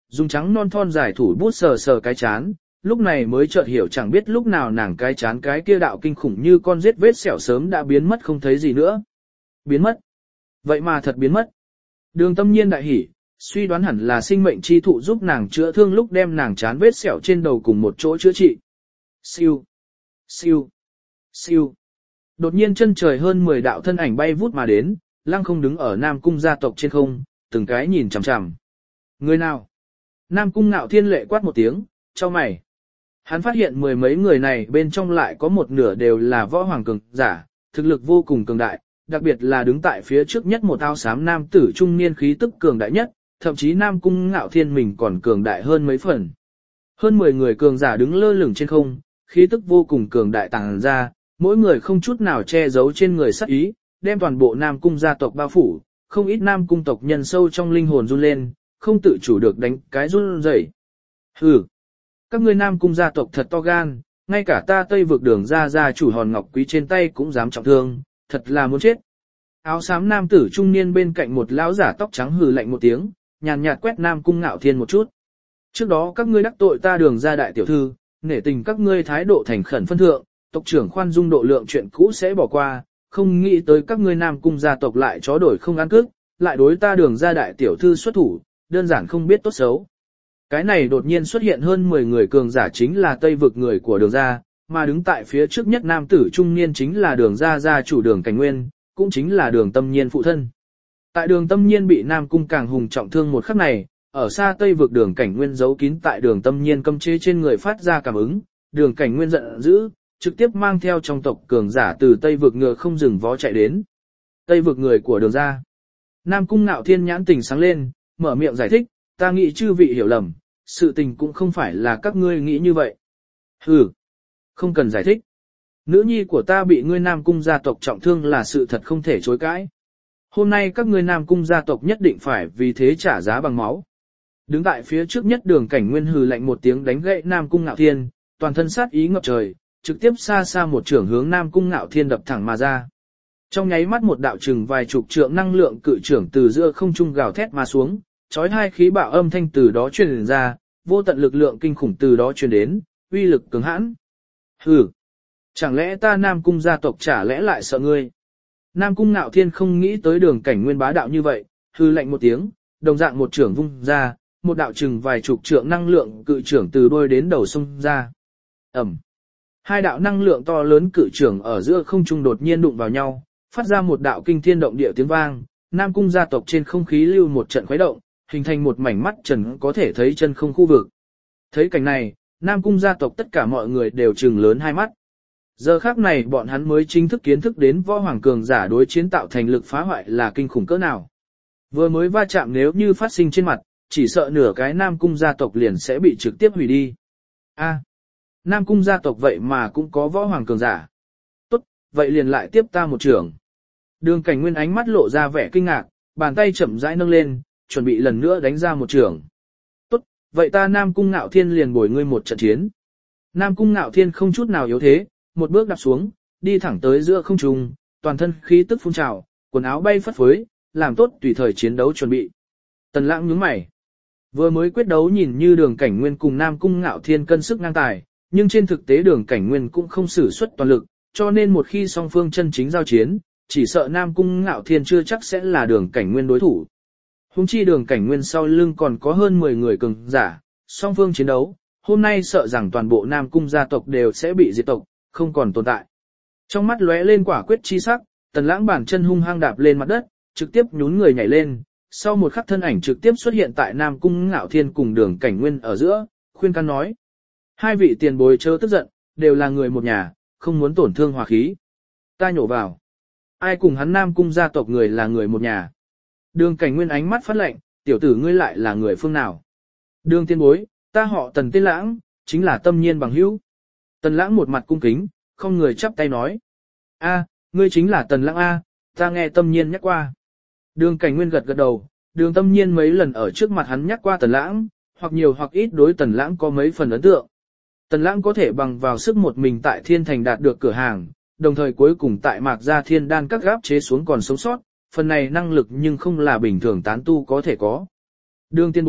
[SPEAKER 1] dùng trắng non thon dài thủ bút sờ sờ cái chán, lúc này mới chợt hiểu chẳng biết lúc nào nàng cái chán cái kia đạo kinh khủng như con giết vết sẹo sớm đã biến mất không thấy gì nữa. Biến mất. Vậy mà thật biến mất. Đường Tâm Nhiên đại hỉ, suy đoán hẳn là sinh mệnh chi thụ giúp nàng chữa thương lúc đem nàng chán vết sẹo trên đầu cùng một chỗ chữa trị. Siêu, siêu, siêu. Đột nhiên chân trời hơn mười đạo thân ảnh bay vút mà đến, lăng không đứng ở Nam Cung gia tộc trên không, từng cái nhìn chằm chằm. Người nào? Nam Cung Ngạo Thiên lệ quát một tiếng, cho mày. Hắn phát hiện mười mấy người này bên trong lại có một nửa đều là võ hoàng cường giả, thực lực vô cùng cường đại, đặc biệt là đứng tại phía trước nhất một áo xám nam tử trung niên khí tức cường đại nhất, thậm chí Nam Cung Ngạo Thiên mình còn cường đại hơn mấy phần. Hơn mười người cường giả đứng lơ lửng trên không, khí tức vô cùng cường đại tàng ra, mỗi người không chút nào che giấu trên người sát ý, đem toàn bộ Nam Cung gia tộc bao phủ, không ít Nam Cung tộc nhân sâu trong linh hồn run lên, không tự chủ được đánh cái run rẩy. Hừ, các ngươi Nam Cung gia tộc thật to gan, ngay cả ta Tây vực đường ra gia chủ Hòn Ngọc Quý trên tay cũng dám trọng thương, thật là muốn chết. Áo xám nam tử trung niên bên cạnh một lão giả tóc trắng hừ lạnh một tiếng, nhàn nhạt quét Nam Cung Ngạo Thiên một chút. Trước đó các ngươi đắc tội ta đường ra đại tiểu thư, nể tình các ngươi thái độ thành khẩn phân thượng, tộc trưởng khoan dung độ lượng chuyện cũ sẽ bỏ qua, không nghĩ tới các ngươi Nam Cung gia tộc lại chó đổi không ăn cước, lại đối ta đường ra đại tiểu thư xuất thủ, đơn giản không biết tốt xấu. Cái này đột nhiên xuất hiện hơn mười người cường giả chính là Tây vực người của đường gia, mà đứng tại phía trước nhất nam tử trung niên chính là đường gia gia chủ đường Cảnh Nguyên, cũng chính là đường Tâm Nhiên phụ thân. Tại đường Tâm Nhiên bị Nam Cung Càng Hùng trọng thương một khắc này, ở xa Tây vực đường Cảnh Nguyên giấu kín tại đường Tâm Nhiên cấm chế trên người phát ra cảm ứng, đường Cảnh Nguyên giận dữ, trực tiếp mang theo trong tộc cường giả từ Tây vực ngựa không dừng vó chạy đến. Tây vực người của đường gia. Nam Cung Ngạo Thiên nhãn tình sáng lên, mở miệng giải thích, ta nghĩ chư vị hiểu lầm, sự tình cũng không phải là các ngươi nghĩ như vậy. Hừ, không cần giải thích. Nữ nhi của ta bị ngươi Nam Cung gia tộc trọng thương là sự thật không thể chối cãi. Hôm nay các ngươi Nam Cung gia tộc nhất định phải vì thế trả giá bằng máu. Đứng tại phía trước nhất đường Cảnh Nguyên hừ lạnh một tiếng đánh gậy Nam Cung Ngạo Thiên, toàn thân sát ý ngập trời, trực tiếp xa xa một trưởng hướng Nam Cung Ngạo Thiên đập thẳng mà ra. Trong nháy mắt một đạo chừng vài chục trượng năng lượng cự trưởng từ giữa không trung gào thét mà xuống, chói hai khí bạo âm thanh từ đó truyền ra, vô tận lực lượng kinh khủng từ đó truyền đến, uy lực cường hãn. Hừ, chẳng lẽ ta Nam Cung gia tộc chả lẽ lại sợ ngươi? Nam Cung Ngạo Thiên không nghĩ tới đường Cảnh Nguyên bá đạo như vậy, hừ lạnh một tiếng, đồng dạng một trưởng vung ra, một đạo chừng vài chục trượng năng lượng cự trưởng từ đuôi đến đầu xông ra. Ầm. Hai đạo năng lượng to lớn cự trưởng ở giữa không trung đột nhiên đụng vào nhau, phát ra một đạo kinh thiên động địa tiếng vang, Nam Cung gia tộc trên không khí lưu một trận khuấy động, hình thành một mảnh mắt trần có thể thấy chân không khu vực. Thấy cảnh này, Nam Cung gia tộc tất cả mọi người đều trừng lớn hai mắt. Giờ khắc này bọn hắn mới chính thức kiến thức đến võ hoàng cường giả đối chiến tạo thành lực phá hoại là kinh khủng cỡ nào. Vừa mới va chạm nếu như phát sinh trên mặt, chỉ sợ nửa cái Nam Cung gia tộc liền sẽ bị trực tiếp hủy đi. A, Nam Cung gia tộc vậy mà cũng có võ hoàng cường giả. Tốt, vậy liền lại tiếp ta một trưởng. Đường Cảnh Nguyên ánh mắt lộ ra vẻ kinh ngạc, bàn tay chậm rãi nâng lên, chuẩn bị lần nữa đánh ra một trưởng. Tốt, vậy ta Nam Cung Ngạo Thiên liền bồi ngươi một trận chiến. Nam Cung Ngạo Thiên không chút nào yếu thế, một bước đạp xuống, đi thẳng tới giữa không trung, toàn thân khí tức phun trào, quần áo bay phất phới, làm tốt tùy thời chiến đấu chuẩn bị. Tần Lãng nhướng mày. Vừa mới quyết đấu nhìn như đường Cảnh Nguyên cùng Nam Cung Ngạo Thiên cân sức ngang tài, nhưng trên thực tế đường Cảnh Nguyên cũng không sử xuất toàn lực, cho nên một khi song phương chân chính giao chiến, chỉ sợ Nam Cung Ngạo Thiên chưa chắc sẽ là đường Cảnh Nguyên đối thủ. Hùng chi đường Cảnh Nguyên sau lưng còn có hơn mười người cường giả, song phương chiến đấu, hôm nay sợ rằng toàn bộ Nam Cung gia tộc đều sẽ bị diệt tộc, không còn tồn tại. Trong mắt lóe lên quả quyết chi sắc, Tần Lãng bản chân hung hăng đạp lên mặt đất, trực tiếp nhún người nhảy lên, sau một khắc thân ảnh trực tiếp xuất hiện tại Nam Cung Ngạo Thiên cùng đường Cảnh Nguyên ở giữa, khuyên can nói. Hai vị tiền bối chớ tức giận, đều là người một nhà, không muốn tổn thương hòa khí. Ta nhổ vào. Ai cùng hắn Nam Cung gia tộc người là người một nhà. Đường Cảnh Nguyên ánh mắt phát lạnh, tiểu tử ngươi lại là người phương nào? Đường tiên bối, ta họ Tần tên Lãng, chính là Tâm Nhiên bằng hữu. Tần Lãng một mặt cung kính, không người chắp tay nói. A, ngươi chính là Tần Lãng A, ta nghe Tâm Nhiên nhắc qua. Đường Cảnh Nguyên gật gật đầu, đường Tâm Nhiên mấy lần ở trước mặt hắn nhắc qua Tần Lãng, hoặc nhiều hoặc ít đối Tần Lãng có mấy phần ấn tượng. Tần Lãng có thể bằng vào sức một mình tại Thiên Thành đạt được cửa hàng, đồng thời cuối cùng tại Mạc Gia Thiên Đan các gáp chế xuống còn sống sót, phần này năng lực nhưng không là bình thường tán tu có thể có. Đường tiên bối,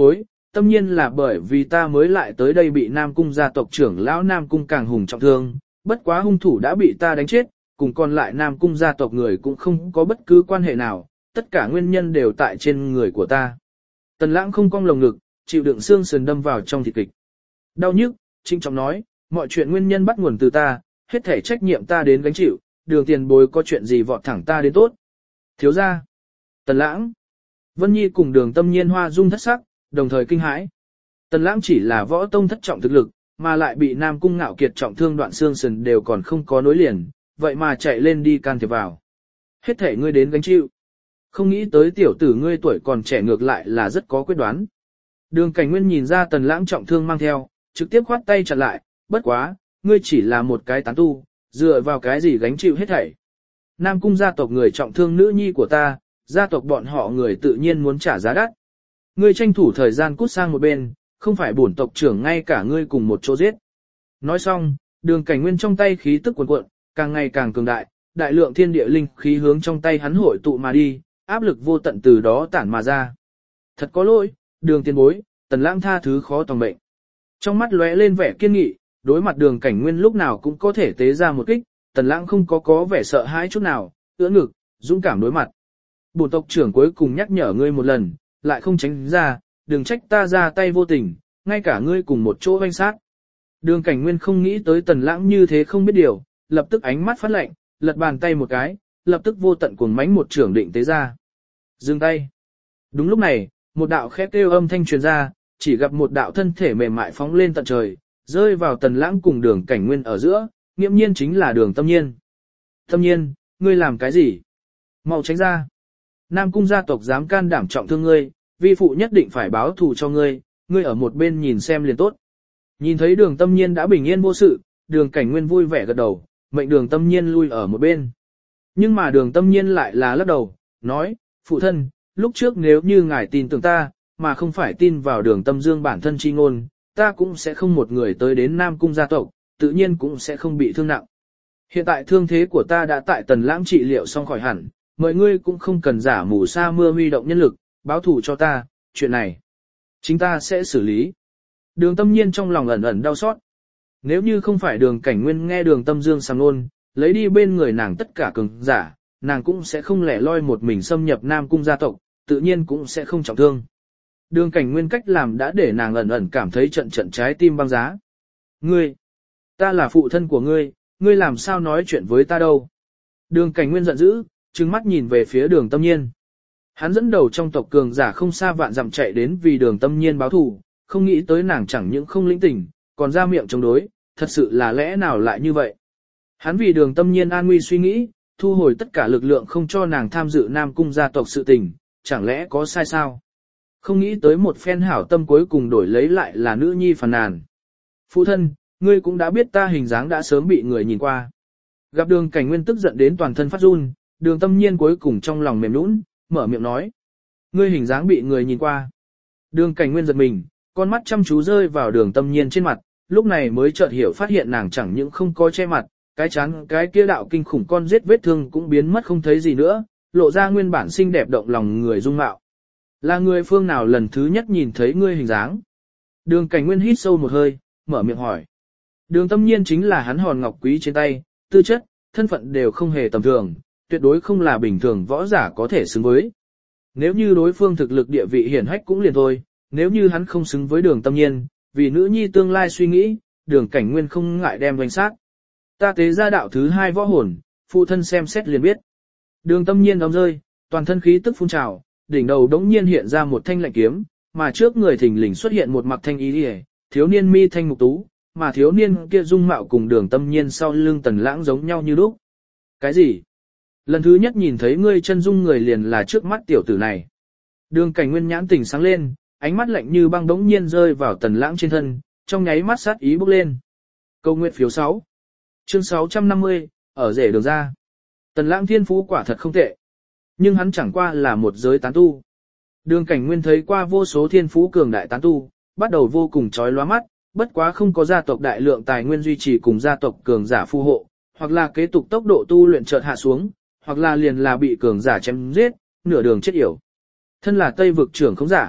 [SPEAKER 1] tâm nhiên là bởi vì ta mới lại tới đây bị Nam Cung gia tộc trưởng lão Nam Cung Càng Hùng trọng thương, bất quá hung thủ đã bị ta đánh chết, cùng còn lại Nam Cung gia tộc người cũng không có bất cứ quan hệ nào, tất cả nguyên nhân đều tại trên người của ta. Tần Lãng không cong lồng ngực, chịu đựng xương sườn đâm vào trong thịt kịch. Đau nhức, trinh trọng nói, mọi chuyện nguyên nhân bắt nguồn từ ta, hết thể trách nhiệm ta đến gánh chịu, đường tiền bối có chuyện gì vọt thẳng ta đến tốt. Thiếu gia, Tần Lãng, Vân Nhi cùng đường tâm nhiên hoa dung thất sắc, đồng thời kinh hãi. Tần Lãng chỉ là võ tông thất trọng thực lực, mà lại bị Nam Cung Ngạo Kiệt trọng thương đoạn xương sườn đều còn không có nối liền, vậy mà chạy lên đi can thiệp vào. Hết thể ngươi đến gánh chịu. Không nghĩ tới tiểu tử ngươi tuổi còn trẻ ngược lại là rất có quyết đoán. Đường Cảnh Nguyên nhìn ra Tần Lãng trọng thương mang theo, trực tiếp khoát tay chặn lại, bất quá, ngươi chỉ là một cái tán tu, dựa vào cái gì gánh chịu hết thảy. Nam Cung gia tộc người trọng thương nữ nhi của ta, gia tộc bọn họ người tự nhiên muốn trả giá đắt. Ngươi tranh thủ thời gian cút sang một bên, không phải bổn tộc trưởng ngay cả ngươi cùng một chỗ giết. Nói xong, Đường Cảnh Nguyên trong tay khí tức cuồn cuộn, càng ngày càng cường đại, đại lượng thiên địa linh khí hướng trong tay hắn hội tụ mà đi, áp lực vô tận từ đó tản mà ra. Thật có lỗi, Đường tiền bối, Tần Lãng tha thứ khó tòng mệnh. Trong mắt lóe lên vẻ kiên nghị, đối mặt Đường Cảnh Nguyên lúc nào cũng có thể tế ra một kích, Tần Lãng không có có vẻ sợ hãi chút nào, ưỡn ngực, dũng cảm đối mặt. Bổn tộc trưởng cuối cùng nhắc nhở ngươi một lần, lại không tránh ra, đừng trách ta ra tay vô tình, ngay cả ngươi cùng một chỗ hoanh sát. Đường Cảnh Nguyên không nghĩ tới Tần Lãng như thế không biết điều, lập tức ánh mắt phát lạnh, lật bàn tay một cái, lập tức vô tận cuồng mãnh một trưởng định tế ra. Dừng tay. Đúng lúc này, một đạo khẽ kêu âm thanh truyền ra, chỉ gặp một đạo thân thể mềm mại phóng lên tận trời, rơi vào Tần Lãng cùng Đường Cảnh Nguyên ở giữa, nghiễm nhiên chính là Đường Tâm Nhiên. Tâm Nhiên, ngươi làm cái gì? Mau tránh ra. Nam Cung gia tộc dám can đảm trọng thương ngươi, vi phụ nhất định phải báo thù cho ngươi, ngươi ở một bên nhìn xem liền tốt. Nhìn thấy Đường Tâm Nhiên đã bình yên vô sự, Đường Cảnh Nguyên vui vẻ gật đầu, mệnh Đường Tâm Nhiên lui ở một bên. Nhưng mà Đường Tâm Nhiên lại là lắc đầu, nói, phụ thân, lúc trước nếu như ngài tin tưởng ta, mà không phải tin vào Đường Tâm Dương bản thân chi ngôn, ta cũng sẽ không một người tới đến Nam Cung gia tộc, tự nhiên cũng sẽ không bị thương nặng. Hiện tại thương thế của ta đã tại Tần Lãng trị liệu xong khỏi hẳn, mọi ngươi cũng không cần giả mù sa mưa huy động nhân lực, báo thù cho ta, chuyện này chính ta sẽ xử lý. Đường Tâm Nhiên trong lòng ẩn ẩn đau xót. Nếu như không phải Đường Cảnh Nguyên nghe Đường Tâm Dương sàng nôn, lấy đi bên người nàng tất cả cường giả, nàng cũng sẽ không lẻ loi một mình xâm nhập Nam Cung gia tộc, tự nhiên cũng sẽ không trọng thương. Đường Cảnh Nguyên cách làm đã để nàng ẩn ẩn cảm thấy trận trận trái tim băng giá. Ngươi, ta là phụ thân của ngươi, ngươi làm sao nói chuyện với ta đâu? Đường Cảnh Nguyên giận dữ, trừng mắt nhìn về phía Đường Tâm Nhiên. Hắn dẫn đầu trong tộc cường giả không xa vạn dặm chạy đến vì Đường Tâm Nhiên báo thù, không nghĩ tới nàng chẳng những không lĩnh tình, còn ra miệng chống đối, thật sự là lẽ nào lại như vậy? Hắn vì Đường Tâm Nhiên an nguy suy nghĩ, thu hồi tất cả lực lượng không cho nàng tham dự Nam Cung gia tộc sự tình, chẳng lẽ có sai sao? Không nghĩ tới một phen hảo tâm cuối cùng đổi lấy lại là nữ nhi phàn nàn. Phụ thân, ngươi cũng đã biết ta hình dáng đã sớm bị người nhìn qua. Gặp Đường Cảnh Nguyên tức giận đến toàn thân phát run, Đường Tâm Nhiên cuối cùng trong lòng mềm nũng, mở miệng nói. Ngươi hình dáng bị người nhìn qua. Đường Cảnh Nguyên giật mình, con mắt chăm chú rơi vào Đường Tâm Nhiên trên mặt, lúc này mới chợt hiểu phát hiện nàng chẳng những không có che mặt, cái chán cái kia đạo kinh khủng con giết vết thương cũng biến mất không thấy gì nữa, lộ ra nguyên bản xinh đẹp động lòng người dung mạo. Là người phương nào lần thứ nhất nhìn thấy ngươi hình dáng? Đường Cảnh Nguyên hít sâu một hơi, mở miệng hỏi. Đường Tâm Nhiên chính là hắn hòn ngọc quý trên tay, tư chất, thân phận đều không hề tầm thường, tuyệt đối không là bình thường võ giả có thể xứng với. Nếu như đối phương thực lực địa vị hiển hách cũng liền thôi, nếu như hắn không xứng với Đường Tâm Nhiên, vì nữ nhi tương lai suy nghĩ, Đường Cảnh Nguyên không ngại đem doanh sát. Ta tế ra đạo thứ hai võ hồn, phụ thân xem xét liền biết. Đường Tâm Nhiên đóng rơi, toàn thân khí tức phun trào, đỉnh đầu đống nhiên hiện ra một thanh lạnh kiếm, mà trước người thình lình xuất hiện một mặc thanh y liễu, thiếu niên mi thanh mục tú, mà thiếu niên kia dung mạo cùng Đường Tâm Nhiên sau lưng Tần Lãng giống nhau như lúc. Cái gì? Lần thứ nhất nhìn thấy ngươi chân dung người liền là trước mắt tiểu tử này. Đường Cảnh Nguyên nhãn tỉnh sáng lên, ánh mắt lạnh như băng đống nhiên rơi vào Tần Lãng trên thân, trong nháy mắt sát ý bốc lên. Câu nguyện phiếu sáu. Chương sáu trăm năm mươi, ở rể đường ra. Tần Lãng thiên phú quả thật không tệ. Nhưng hắn chẳng qua là một giới tán tu. Đường Cảnh Nguyên thấy qua vô số thiên phú cường đại tán tu, bắt đầu vô cùng chói lóa mắt, bất quá không có gia tộc đại lượng tài nguyên duy trì cùng gia tộc cường giả phù hộ, hoặc là kế tục tốc độ tu luyện chợt hạ xuống, hoặc là liền là bị cường giả chém giết, nửa đường chết yểu. Thân là Tây vực trưởng không giả,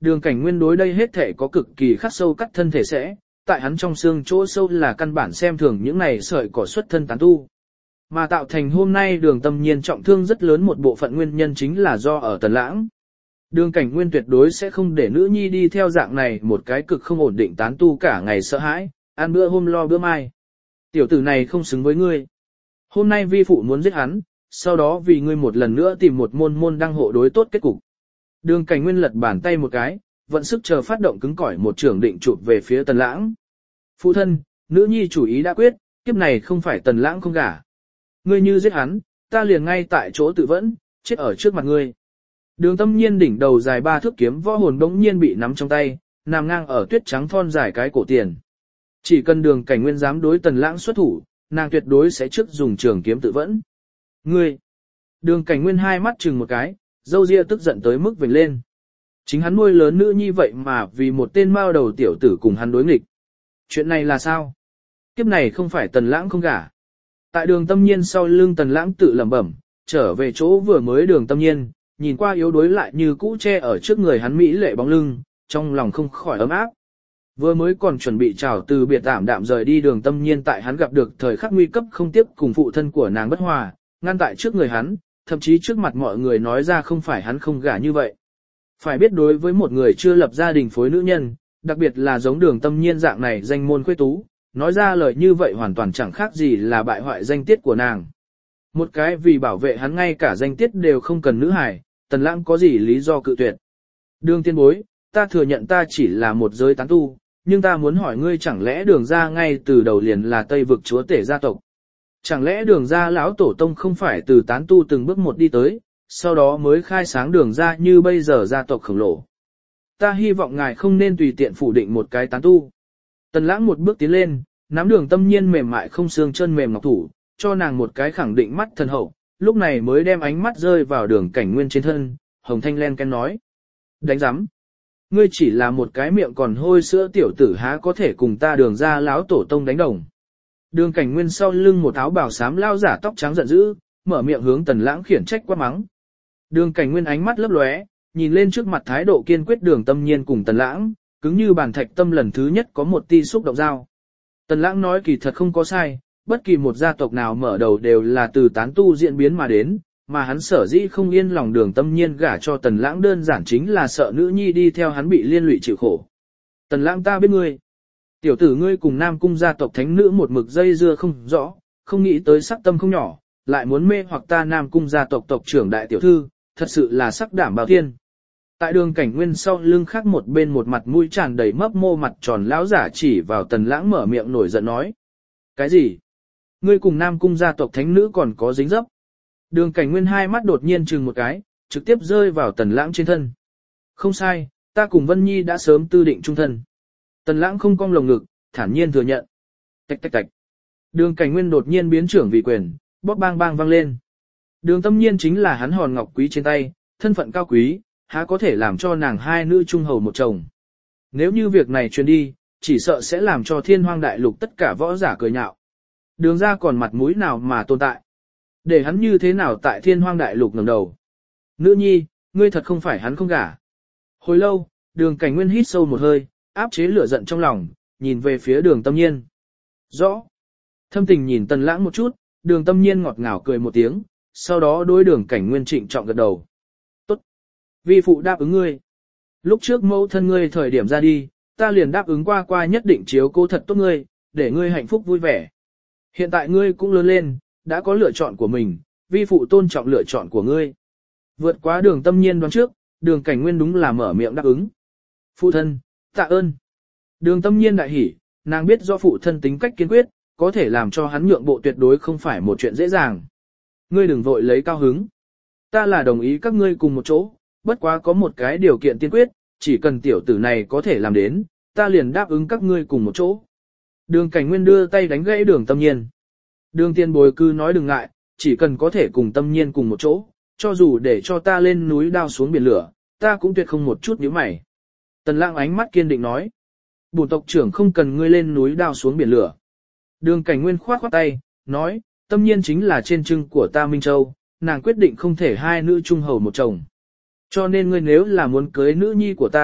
[SPEAKER 1] Đường Cảnh Nguyên đối đây hết thể có cực kỳ khắc sâu cắt thân thể sẽ, tại hắn trong xương chỗ sâu là căn bản xem thường những này sợi cỏ xuất thân tán tu. Mà tạo thành hôm nay Đường Tâm Nhiên trọng thương rất lớn một bộ phận nguyên nhân chính là do ở Tần Lãng. Đường Cảnh Nguyên tuyệt đối sẽ không để nữ nhi đi theo dạng này một cái cực không ổn định tán tu cả ngày sợ hãi, ăn bữa hôm lo bữa mai. Tiểu tử này không xứng với ngươi. Hôm nay vi phụ muốn giết hắn, sau đó vì ngươi một lần nữa tìm một môn môn đăng hộ đối tốt kết cục. Đường Cảnh Nguyên lật bàn tay một cái, vận sức chờ phát động cứng cỏi một trường định chụp về phía Tần Lãng. Phụ thân, nữ nhi chủ ý đã quyết, kiếp này không phải Tần Lãng không gả. Ngươi như giết hắn, ta liền ngay tại chỗ tự vẫn, chết ở trước mặt ngươi. Đường Tâm Nhiên đỉnh đầu dài ba thước kiếm võ hồn bỗng nhiên bị nắm trong tay, nằm ngang ở tuyết trắng thon dài cái cổ tiền. Chỉ cần Đường Cảnh Nguyên dám đối Tần Lãng xuất thủ, nàng tuyệt đối sẽ trước dùng trường kiếm tự vẫn. Ngươi! Đường Cảnh Nguyên hai mắt chừng một cái, râu ria tức giận tới mức vểnh lên. Chính hắn nuôi lớn nữ nhi vậy mà vì một tên mao đầu tiểu tử cùng hắn đối nghịch. Chuyện này là sao? Kiếp này không phải Tần Lãng không gả. Tại Đường Tâm Nhiên sau lưng Tần Lãng tự lẩm bẩm, trở về chỗ vừa mới Đường Tâm Nhiên, nhìn qua yếu đuối lại như cũ che ở trước người hắn mỹ lệ bóng lưng, trong lòng không khỏi ấm áp. Vừa mới còn chuẩn bị chào từ biệt tạm đạm rời đi Đường Tâm Nhiên tại hắn gặp được thời khắc nguy cấp không tiếp cùng phụ thân của nàng bất hòa, ngăn tại trước người hắn, thậm chí trước mặt mọi người nói ra không phải hắn không gả như vậy. Phải biết đối với một người chưa lập gia đình phối nữ nhân, đặc biệt là giống Đường Tâm Nhiên dạng này danh môn khuê tú, nói ra lời như vậy hoàn toàn chẳng khác gì là bại hoại danh tiết của nàng. Một cái vì bảo vệ hắn ngay cả danh tiết đều không cần nữ hài, Tần Lãng có gì lý do cự tuyệt. Đường tiên bối, ta thừa nhận ta chỉ là một giới tán tu, nhưng ta muốn hỏi ngươi chẳng lẽ Đường gia ngay từ đầu liền là Tây vực chúa tể gia tộc. Chẳng lẽ Đường gia lão tổ tông không phải từ tán tu từng bước một đi tới, sau đó mới khai sáng Đường gia như bây giờ gia tộc khổng lồ. Ta hy vọng ngài không nên tùy tiện phủ định một cái tán tu. Tần Lãng một bước tiến lên, nắm Đường Tâm Nhiên mềm mại không xương chân mềm ngọc thủ, cho nàng một cái khẳng định mắt thần hậu, lúc này mới đem ánh mắt rơi vào Đường Cảnh Nguyên trên thân, Hồng Thanh len ken nói. Đánh giám. Ngươi chỉ là một cái miệng còn hôi sữa tiểu tử há có thể cùng ta Đường gia lão tổ tông đánh đồng. Đường Cảnh Nguyên sau lưng một áo bào xám lao giả tóc trắng giận dữ, mở miệng hướng Tần Lãng khiển trách quát mắng. Đường Cảnh Nguyên ánh mắt lấp lóe, nhìn lên trước mặt thái độ kiên quyết Đường Tâm Nhiên cùng Tần Lãng, cứng như bàn thạch tâm lần thứ nhất có một tia xúc động dao. Tần Lãng nói kỳ thật không có sai, bất kỳ một gia tộc nào mở đầu đều là từ tán tu diễn biến mà đến, mà hắn sở dĩ không yên lòng Đường Tâm Nhiên gả cho Tần Lãng đơn giản chính là sợ nữ nhi đi theo hắn bị liên lụy chịu khổ. Tần Lãng ta biết ngươi. Tiểu tử ngươi cùng Nam Cung gia tộc thánh nữ một mực dây dưa không rõ, không nghĩ tới sắc tâm không nhỏ, lại muốn mê hoặc ta Nam Cung gia tộc tộc trưởng đại tiểu thư, thật sự là sắc đảm bảo thiên. Tại Đường Cảnh Nguyên sau lưng khác một bên một mặt mũi tràn đầy mấp mô mặt tròn lão giả chỉ vào Tần Lãng mở miệng nổi giận nói. Cái gì? Ngươi cùng Nam Cung gia tộc thánh nữ còn có dính dấp? Đường Cảnh Nguyên hai mắt đột nhiên chừng một cái, trực tiếp rơi vào Tần Lãng trên thân. Không sai, ta cùng Vân Nhi đã sớm tư định chung thân. Tần Lãng không cong lồng ngực, thản nhiên thừa nhận. Tạch tạch tạch. Đường Cảnh Nguyên đột nhiên biến trưởng vị quyền, bóp bang bang vang lên. Đường Tâm Nhiên chính là hắn hòn ngọc quý trên tay, thân phận cao quý, há có thể làm cho nàng hai nữ trung hầu một chồng. Nếu như việc này truyền đi, chỉ sợ sẽ làm cho thiên hoang đại lục tất cả võ giả cười nhạo. Đường ra còn mặt mũi nào mà tồn tại. Để hắn như thế nào tại thiên hoang đại lục ngẩng đầu. Nữ nhi, ngươi thật không phải hắn không gả. Hồi lâu, Đường Cảnh Nguyên hít sâu một hơi, áp chế lửa giận trong lòng, nhìn về phía Đường Tâm Nhiên. Rõ. Thâm tình nhìn Tần Lãng một chút, Đường Tâm Nhiên ngọt ngào cười một tiếng, sau đó đối Đường Cảnh Nguyên trịnh trọng gật đầu. Tốt. Vi phụ đáp ứng ngươi. Lúc trước mẫu thân ngươi thời điểm ra đi, ta liền đáp ứng qua qua nhất định chiếu cố thật tốt ngươi, để ngươi hạnh phúc vui vẻ. Hiện tại ngươi cũng lớn lên, đã có lựa chọn của mình, vi phụ tôn trọng lựa chọn của ngươi. Vượt quá Đường Tâm Nhiên đoán trước, Đường Cảnh Nguyên đúng là mở miệng đáp ứng. Phụ thân, tạ ơn. Đường Tâm Nhiên đại hỉ, nàng biết do phụ thân tính cách kiên quyết, có thể làm cho hắn nhượng bộ tuyệt đối không phải một chuyện dễ dàng. Ngươi đừng vội lấy cao hứng. Ta là đồng ý các ngươi cùng một chỗ, bất quá có một cái điều kiện tiên quyết, chỉ cần tiểu tử này có thể làm đến, ta liền đáp ứng các ngươi cùng một chỗ. Đường Cảnh Nguyên đưa tay đánh gãy Đường Tâm Nhiên. Đường Tiên Bối cứ nói đừng ngại, chỉ cần có thể cùng Tâm Nhiên cùng một chỗ, cho dù để cho ta lên núi đao xuống biển lửa, ta cũng tuyệt không một chút nhíu mày. Tần Lãng ánh mắt kiên định nói. Bổn tộc trưởng không cần ngươi lên núi đao xuống biển lửa. Đường Cảnh Nguyên khoát khoát tay, nói, Tâm Nhiên chính là trên trưng của ta Minh Châu, nàng quyết định không thể hai nữ trung hầu một chồng. Cho nên ngươi nếu là muốn cưới nữ nhi của ta,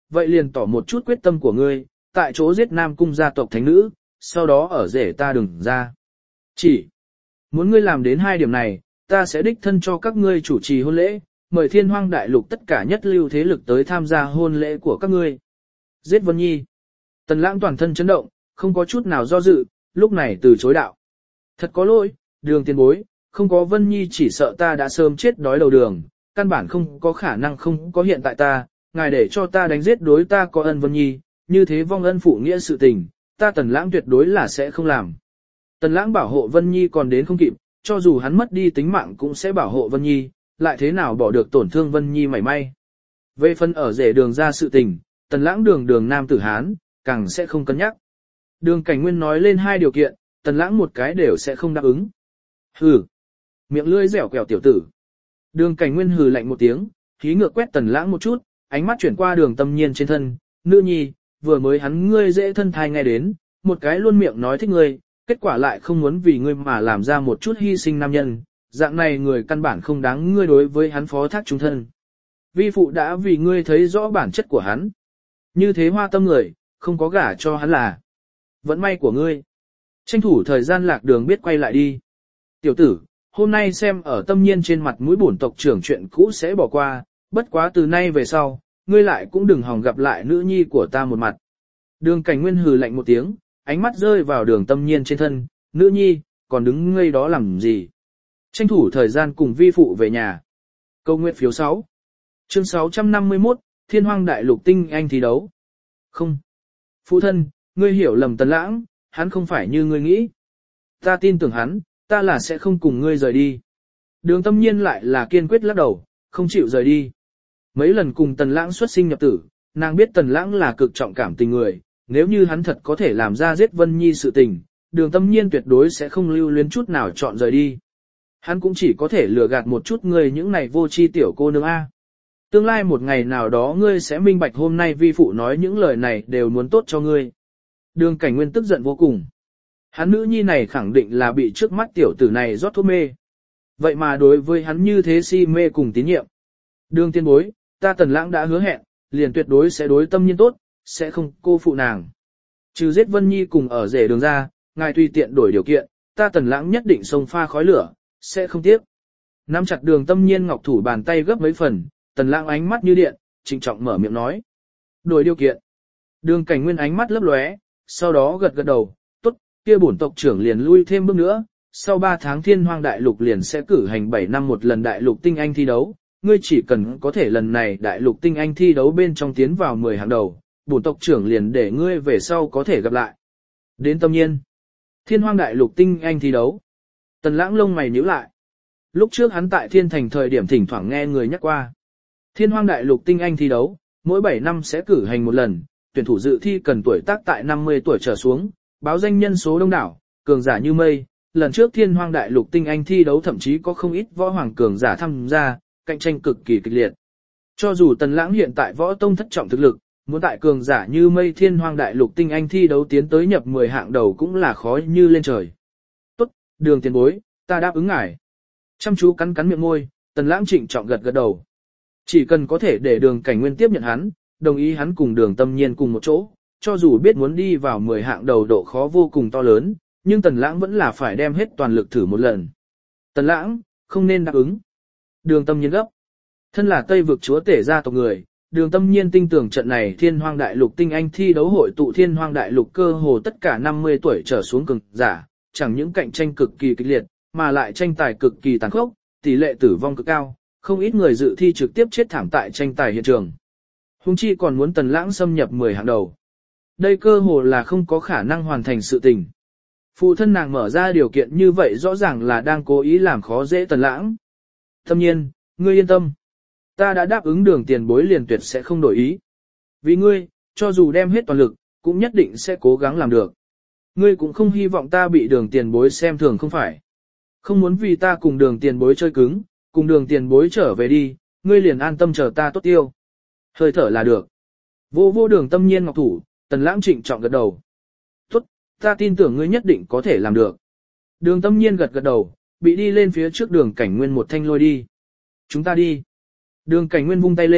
[SPEAKER 1] vậy liền tỏ một chút quyết tâm của ngươi, tại chỗ giết Nam Cung gia tộc thánh nữ, sau đó ở rể ta đừng ra. Chỉ muốn ngươi làm đến hai điểm này, ta sẽ đích thân cho các ngươi chủ trì hôn lễ, mời thiên hoang đại lục tất cả nhất lưu thế lực tới tham gia hôn lễ của các ngươi. Giết Vân Nhi. Tần Lãng toàn thân chấn động, không có chút nào do dự, lúc này từ chối đạo. Thật có lỗi, Đường tiền bối, không có Vân Nhi chỉ sợ ta đã sớm chết đói đầu đường, căn bản không có khả năng không có hiện tại ta, ngài để cho ta đánh giết đối ta có ân Vân Nhi, như thế vong ân phụ nghĩa sự tình, ta Tần Lãng tuyệt đối là sẽ không làm. Tần Lãng bảo hộ Vân Nhi còn đến không kịp, cho dù hắn mất đi tính mạng cũng sẽ bảo hộ Vân Nhi, lại thế nào bỏ được tổn thương Vân Nhi mảy may. Về phần ở rể đường ra sự tình, Tần Lãng đường đường nam tử Hán, càng sẽ không cân nhắc. Đường Cảnh Nguyên nói lên hai điều kiện, Tần Lãng một cái đều sẽ không đáp ứng. Hừ, miệng lưỡi dẻo quẹo tiểu tử. Đường Cảnh Nguyên hừ lạnh một tiếng, khí ngược quét Tần Lãng một chút, ánh mắt chuyển qua Đường Tâm Nhiên trên thân, nữ nhi, vừa mới hắn ngươi dễ thân thai nghe đến, một cái luôn miệng nói thích ngươi, kết quả lại không muốn vì ngươi mà làm ra một chút hy sinh nam nhân, dạng này người căn bản không đáng ngươi đối với hắn phó thác trung thân. Vi phụ đã vì ngươi thấy rõ bản chất của hắn. Như thế hoa tâm người, không có gả cho hắn là vận may của ngươi. Tranh thủ thời gian Lạc Đường biết quay lại đi. Tiểu tử, hôm nay xem ở Tâm Nhiên trên mặt mũi bổn tộc trưởng chuyện cũ sẽ bỏ qua, bất quá từ nay về sau, ngươi lại cũng đừng hòng gặp lại nữ nhi của ta một mặt. Đường Cảnh Nguyên hừ lạnh một tiếng, ánh mắt rơi vào Đường Tâm Nhiên trên thân, nữ nhi, còn đứng ngây đó làm gì? Tranh thủ thời gian cùng vi phụ về nhà. Câu nguyện phiếu sáu. Chương sáu trăm năm mươi mốt, Thiên Hoang Đại Lục tinh anh thi đấu. Không. Phụ thân, ngươi hiểu lầm Tần Lãng, hắn không phải như ngươi nghĩ. Ta tin tưởng hắn, ta là sẽ không cùng ngươi rời đi. Đường Tâm Nhiên lại là kiên quyết lắc đầu, không chịu rời đi. Mấy lần cùng Tần Lãng xuất sinh nhập tử, nàng biết Tần Lãng là cực trọng cảm tình người, nếu như hắn thật có thể làm ra giết Vân Nhi sự tình, Đường Tâm Nhiên tuyệt đối sẽ không lưu luyến chút nào chọn rời đi. Hắn cũng chỉ có thể lừa gạt một chút người những này vô tri tiểu cô nương A. Tương lai một ngày nào đó ngươi sẽ minh bạch hôm nay vi phụ nói những lời này đều muốn tốt cho ngươi. Đường Cảnh Nguyên tức giận vô cùng. Hắn nữ nhi này khẳng định là bị trước mắt tiểu tử này rót thuốc mê. Vậy mà đối với hắn như thế si mê cùng tín nhiệm. Đường tiên bối, ta Tần Lãng đã hứa hẹn, liền tuyệt đối sẽ đối Tâm Nhiên tốt, sẽ không cô phụ nàng. Trừ giết Vân Nhi cùng ở rể đường ra, ngài tùy tiện đổi điều kiện, ta Tần Lãng nhất định xông pha khói lửa, sẽ không tiếc. Nắm chặt Đường Tâm Nhiên ngọc thủ bàn tay gấp mấy phần, Tần Lãng ánh mắt như điện, trịnh trọng mở miệng nói. Đổi điều kiện. Đường Cảnh Nguyên ánh mắt lấp lóe, sau đó gật gật đầu, tốt, kia bổn tộc trưởng liền lui thêm bước nữa, sau ba tháng Thiên Hoang Đại Lục liền sẽ cử hành bảy năm một lần Đại Lục tinh anh thi đấu, ngươi chỉ cần có thể lần này Đại Lục tinh anh thi đấu bên trong tiến vào mười hàng đầu, bổn tộc trưởng liền để ngươi về sau có thể gặp lại. Đến Tâm Nhiên. Thiên Hoang Đại Lục tinh anh thi đấu. Tần Lãng lông mày nhíu lại. Lúc trước hắn tại Thiên Thành thời điểm thỉnh thoảng nghe người nhắc qua. Thiên Hoang Đại Lục tinh anh thi đấu, mỗi bảy năm sẽ cử hành một lần, tuyển thủ dự thi cần tuổi tác tại năm mươi tuổi trở xuống, báo danh nhân số đông đảo, cường giả như mây. Lần trước Thiên Hoang Đại Lục tinh anh thi đấu thậm chí có không ít võ hoàng cường giả tham gia, cạnh tranh cực kỳ kịch liệt. Cho dù Tần Lãng hiện tại võ tông thất trọng thực lực, muốn tại cường giả như mây Thiên Hoang Đại Lục tinh anh thi đấu tiến tới nhập mười hạng đầu cũng là khó như lên trời. Tốt, Đường tiền bối, ta đáp ứng ngài. Chăm chú cắn cắn miệng môi, Tần Lãng trịnh trọng gật gật đầu. Chỉ cần có thể để Đường Cảnh Nguyên tiếp nhận hắn, đồng ý hắn cùng Đường Tâm Nhiên cùng một chỗ, cho dù biết muốn đi vào mười hạng đầu độ khó vô cùng to lớn, nhưng Tần Lãng vẫn là phải đem hết toàn lực thử một lần. Tần Lãng, không nên đáp ứng. Đường Tâm Nhiên gấp. Thân là Tây vực chúa tể gia tộc người, Đường Tâm Nhiên tin tưởng trận này Thiên Hoang Đại Lục tinh anh thi đấu hội tụ Thiên Hoang Đại Lục cơ hồ tất cả năm mươi tuổi trở xuống cường giả, chẳng những cạnh tranh cực kỳ kịch liệt, mà lại tranh tài cực kỳ tàn khốc, tỷ lệ tử vong cực cao, không ít người dự thi trực tiếp chết thảm tại tranh tài hiện trường. Hùng chi còn muốn Tần Lãng xâm nhập mười hạng đầu. Đây cơ hồ là không có khả năng hoàn thành sự tình. Phụ thân nàng mở ra điều kiện như vậy rõ ràng là đang cố ý làm khó dễ Tần Lãng. Tâm Nhiên, ngươi yên tâm. Ta đã đáp ứng Đường tiền bối liền tuyệt sẽ không đổi ý. Vì ngươi, cho dù đem hết toàn lực, cũng nhất định sẽ cố gắng làm được. Ngươi cũng không hy vọng ta bị Đường tiền bối xem thường không phải. Không muốn vì ta cùng Đường tiền bối chơi cứng, cùng Đường tiền bối trở về đi, ngươi liền an tâm chờ ta tốt tiêu. Hơi thở là được. Vô vô Đường Tâm Nhiên ngọc thủ, Tần Lãng trịnh trọng gật đầu. Tốt, ta tin tưởng ngươi nhất định có thể làm được. Đường Tâm Nhiên gật gật đầu, bị đi lên phía trước Đường Cảnh Nguyên một thanh lôi đi. Chúng ta đi. Đường Cảnh Nguyên vung tay lên,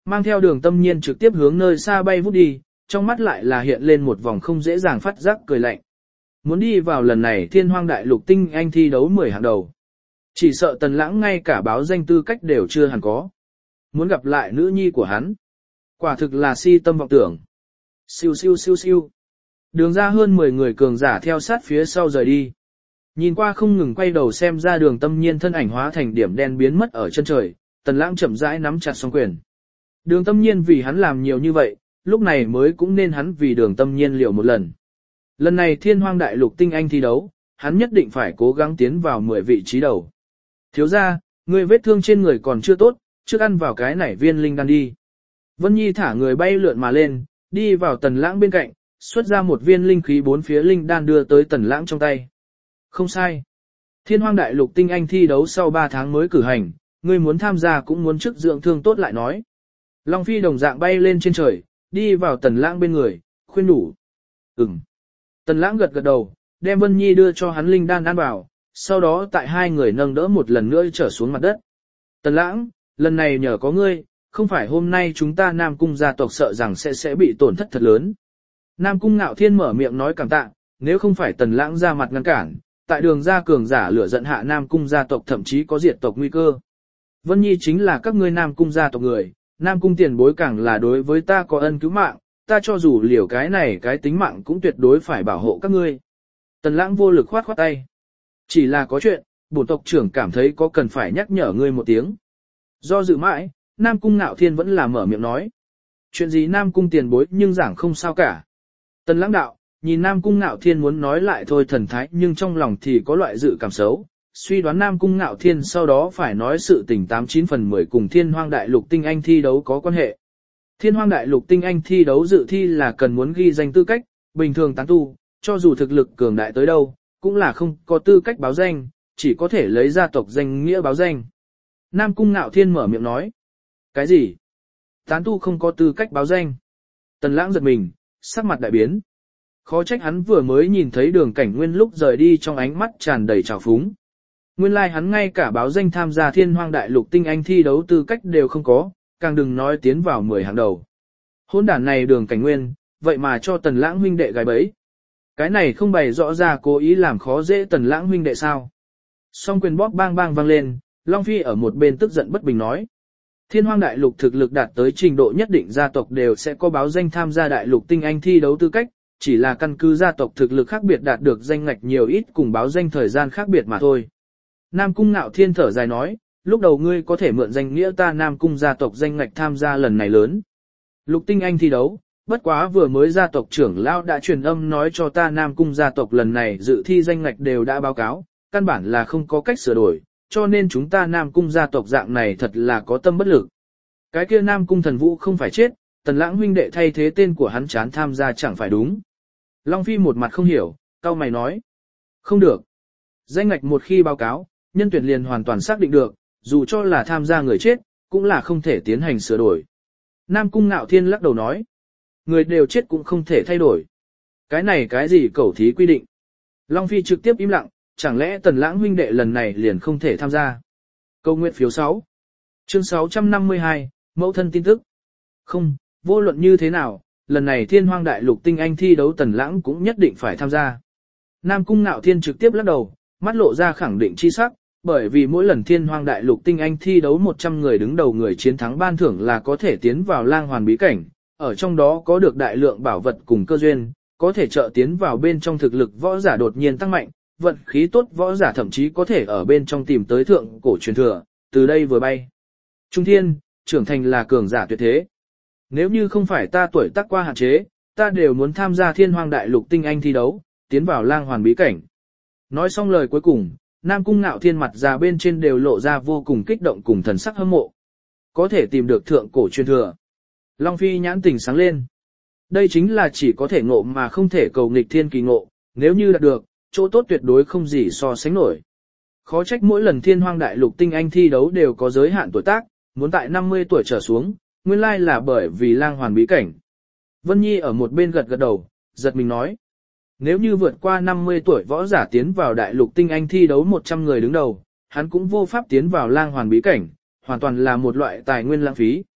[SPEAKER 1] mang theo Đường Tâm Nhiên trực tiếp hướng nơi xa bay vút đi, trong mắt lại là hiện lên một vòng không dễ dàng phát giác cười lạnh. Muốn đi vào lần này Thiên Hoang Đại Lục tinh anh thi đấu mười hàng đầu. Chỉ sợ Tần Lãng ngay cả báo danh tư cách đều chưa hẳn có. Muốn gặp lại nữ nhi của hắn. Quả thực là si tâm vọng tưởng. Siêu siêu siêu siêu. Đường ra hơn mười người cường giả theo sát phía sau rời đi. Nhìn qua không ngừng quay đầu xem ra Đường Tâm Nhiên thân ảnh hóa thành điểm đen biến mất ở chân trời, Tần Lãng chậm rãi nắm chặt song quyền. Đường Tâm Nhiên vì hắn làm nhiều như vậy, lúc này mới cũng nên hắn vì Đường Tâm Nhiên liều một lần. Lần này Thiên Hoang Đại Lục tinh anh thi đấu, hắn nhất định phải cố gắng tiến vào mười vị trí đầu. Thiếu gia, người vết thương trên người còn chưa tốt, trước ăn vào cái nảy viên linh đan đi. Vân Nhi thả người bay lượn mà lên, đi vào Tần Lãng bên cạnh, xuất ra một viên linh khí bốn phía linh đan đưa tới Tần Lãng trong tay. Không sai. Thiên Hoang Đại Lục tinh anh thi đấu sau ba tháng mới cử hành, ngươi muốn tham gia cũng muốn trước dưỡng thương tốt lại nói. Long Phi đồng dạng bay lên trên trời, đi vào Tần Lãng bên người, khuyên đủ. Ừm. Tần Lãng gật gật đầu, đem Vân Nhi đưa cho hắn linh đan ăn vào, sau đó tại hai người nâng đỡ một lần nữa trở xuống mặt đất. Tần Lãng, lần này nhờ có ngươi, không phải hôm nay chúng ta Nam Cung gia tộc sợ rằng sẽ sẽ bị tổn thất thật lớn. Nam Cung Ngạo Thiên mở miệng nói cảm tạ, nếu không phải Tần Lãng ra mặt ngăn cản, tại đường ra cường giả lửa giận hạ Nam Cung gia tộc thậm chí có diệt tộc nguy cơ. Vân Nhi chính là các ngươi Nam Cung gia tộc người, Nam Cung tiền bối càng là đối với ta có ân cứu mạng, ta cho dù liều cái này cái tính mạng cũng tuyệt đối phải bảo hộ các ngươi. Tần Lãng vô lực khoát khoát tay. Chỉ là có chuyện, bổn tộc trưởng cảm thấy có cần phải nhắc nhở ngươi một tiếng. Do dự mãi, Nam Cung Ngạo Thiên vẫn là mở miệng nói. Chuyện gì Nam Cung tiền bối nhưng giảng không sao cả. Tần Lãng đạo, nhìn Nam Cung Ngạo Thiên muốn nói lại thôi thần thái nhưng trong lòng thì có loại dự cảm xấu. Suy đoán Nam Cung Ngạo Thiên sau đó phải nói sự tình tám chín phần mười cùng Thiên Hoang Đại Lục tinh anh thi đấu có quan hệ. Thiên Hoang Đại Lục tinh anh thi đấu dự thi là cần muốn ghi danh tư cách, bình thường tán tu, cho dù thực lực cường đại tới đâu, cũng là không có tư cách báo danh, chỉ có thể lấy gia tộc danh nghĩa báo danh. Nam Cung Ngạo Thiên mở miệng nói. Cái gì? Tán tu không có tư cách báo danh. Tần Lãng giật mình, sắc mặt đại biến. Khó trách hắn vừa mới nhìn thấy Đường Cảnh Nguyên lúc rời đi trong ánh mắt tràn đầy trào phúng. Nguyên lai like hắn ngay cả báo danh tham gia Thiên Hoang Đại Lục tinh anh thi đấu tư cách đều không có, càng đừng nói tiến vào mười hàng đầu. Hỗn đản này Đường Cảnh Nguyên, vậy mà cho Tần Lãng huynh đệ gài bẫy. Cái này không bày rõ ra cố ý làm khó dễ Tần Lãng huynh đệ sao? Song quyền bóp bang bang vang lên, Long Phi ở một bên tức giận bất bình nói. Thiên Hoang Đại Lục thực lực đạt tới trình độ nhất định gia tộc đều sẽ có báo danh tham gia Đại Lục tinh anh thi đấu tư cách, chỉ là căn cứ gia tộc thực lực khác biệt đạt được danh ngạch nhiều ít cùng báo danh thời gian khác biệt mà thôi. Nam Cung Ngạo Thiên thở dài nói, lúc đầu ngươi có thể mượn danh nghĩa ta Nam Cung gia tộc danh ngạch tham gia lần này lớn. Lục tinh anh thi đấu, bất quá vừa mới gia tộc trưởng lão đã truyền âm nói cho ta Nam Cung gia tộc lần này dự thi danh ngạch đều đã báo cáo, căn bản là không có cách sửa đổi, cho nên chúng ta Nam Cung gia tộc dạng này thật là có tâm bất lực. Cái kia Nam Cung Thần Vũ không phải chết, Tần Lãng huynh đệ thay thế tên của hắn chán tham gia chẳng phải đúng. Long Phi một mặt không hiểu, cau mày nói. Không được. Danh ngạch một khi báo cáo, nhân tuyển liền hoàn toàn xác định được, dù cho là tham gia người chết, cũng là không thể tiến hành sửa đổi. Nam Cung Ngạo Thiên lắc đầu nói. Người đều chết cũng không thể thay đổi. Cái này cái gì cẩu thí quy định. Long Phi trực tiếp im lặng, chẳng lẽ Tần Lãng huynh đệ lần này liền không thể tham gia. Câu nguyện phiếu sáu. Chương sáu trăm năm mươi hai, mẫu thân tin tức. Không, vô luận như thế nào, lần này Thiên Hoang Đại Lục tinh anh thi đấu Tần Lãng cũng nhất định phải tham gia. Nam Cung Ngạo Thiên trực tiếp lắc đầu, mắt lộ ra khẳng định chi sắc, bởi vì mỗi lần Thiên Hoang Đại Lục tinh anh thi đấu một trăm người đứng đầu người chiến thắng ban thưởng là có thể tiến vào Lang Hoàn bí cảnh, ở trong đó có được đại lượng bảo vật cùng cơ duyên, có thể trợ tiến vào bên trong thực lực võ giả đột nhiên tăng mạnh, vận khí tốt võ giả thậm chí có thể ở bên trong tìm tới thượng cổ truyền thừa, từ đây vừa bay. Trung thiên, trưởng thành là cường giả tuyệt thế. Nếu như không phải ta tuổi tác qua hạn chế, ta đều muốn tham gia Thiên Hoang Đại Lục tinh anh thi đấu, tiến vào Lang Hoàn bí cảnh. Nói xong lời cuối cùng, Nam Cung Ngạo Thiên mặt già bên trên đều lộ ra vô cùng kích động cùng thần sắc hâm mộ. Có thể tìm được thượng cổ truyền thừa. Long Phi nhãn tỉnh sáng lên. Đây chính là chỉ có thể ngộ mà không thể cầu nghịch thiên kỳ ngộ, nếu như đạt được, chỗ tốt tuyệt đối không gì so sánh nổi. Khó trách mỗi lần Thiên Hoang Đại Lục tinh anh thi đấu đều có giới hạn tuổi tác, muốn tại năm mươi tuổi trở xuống, nguyên lai là bởi vì Lang Hoàn bí cảnh. Vân Nhi ở một bên gật gật đầu, giật mình nói. Nếu như vượt qua năm mươi tuổi võ giả tiến vào Đại Lục tinh anh thi đấu một trăm người đứng đầu, hắn cũng vô pháp tiến vào Lang Hoàn bí cảnh, hoàn toàn là một loại tài nguyên lãng phí.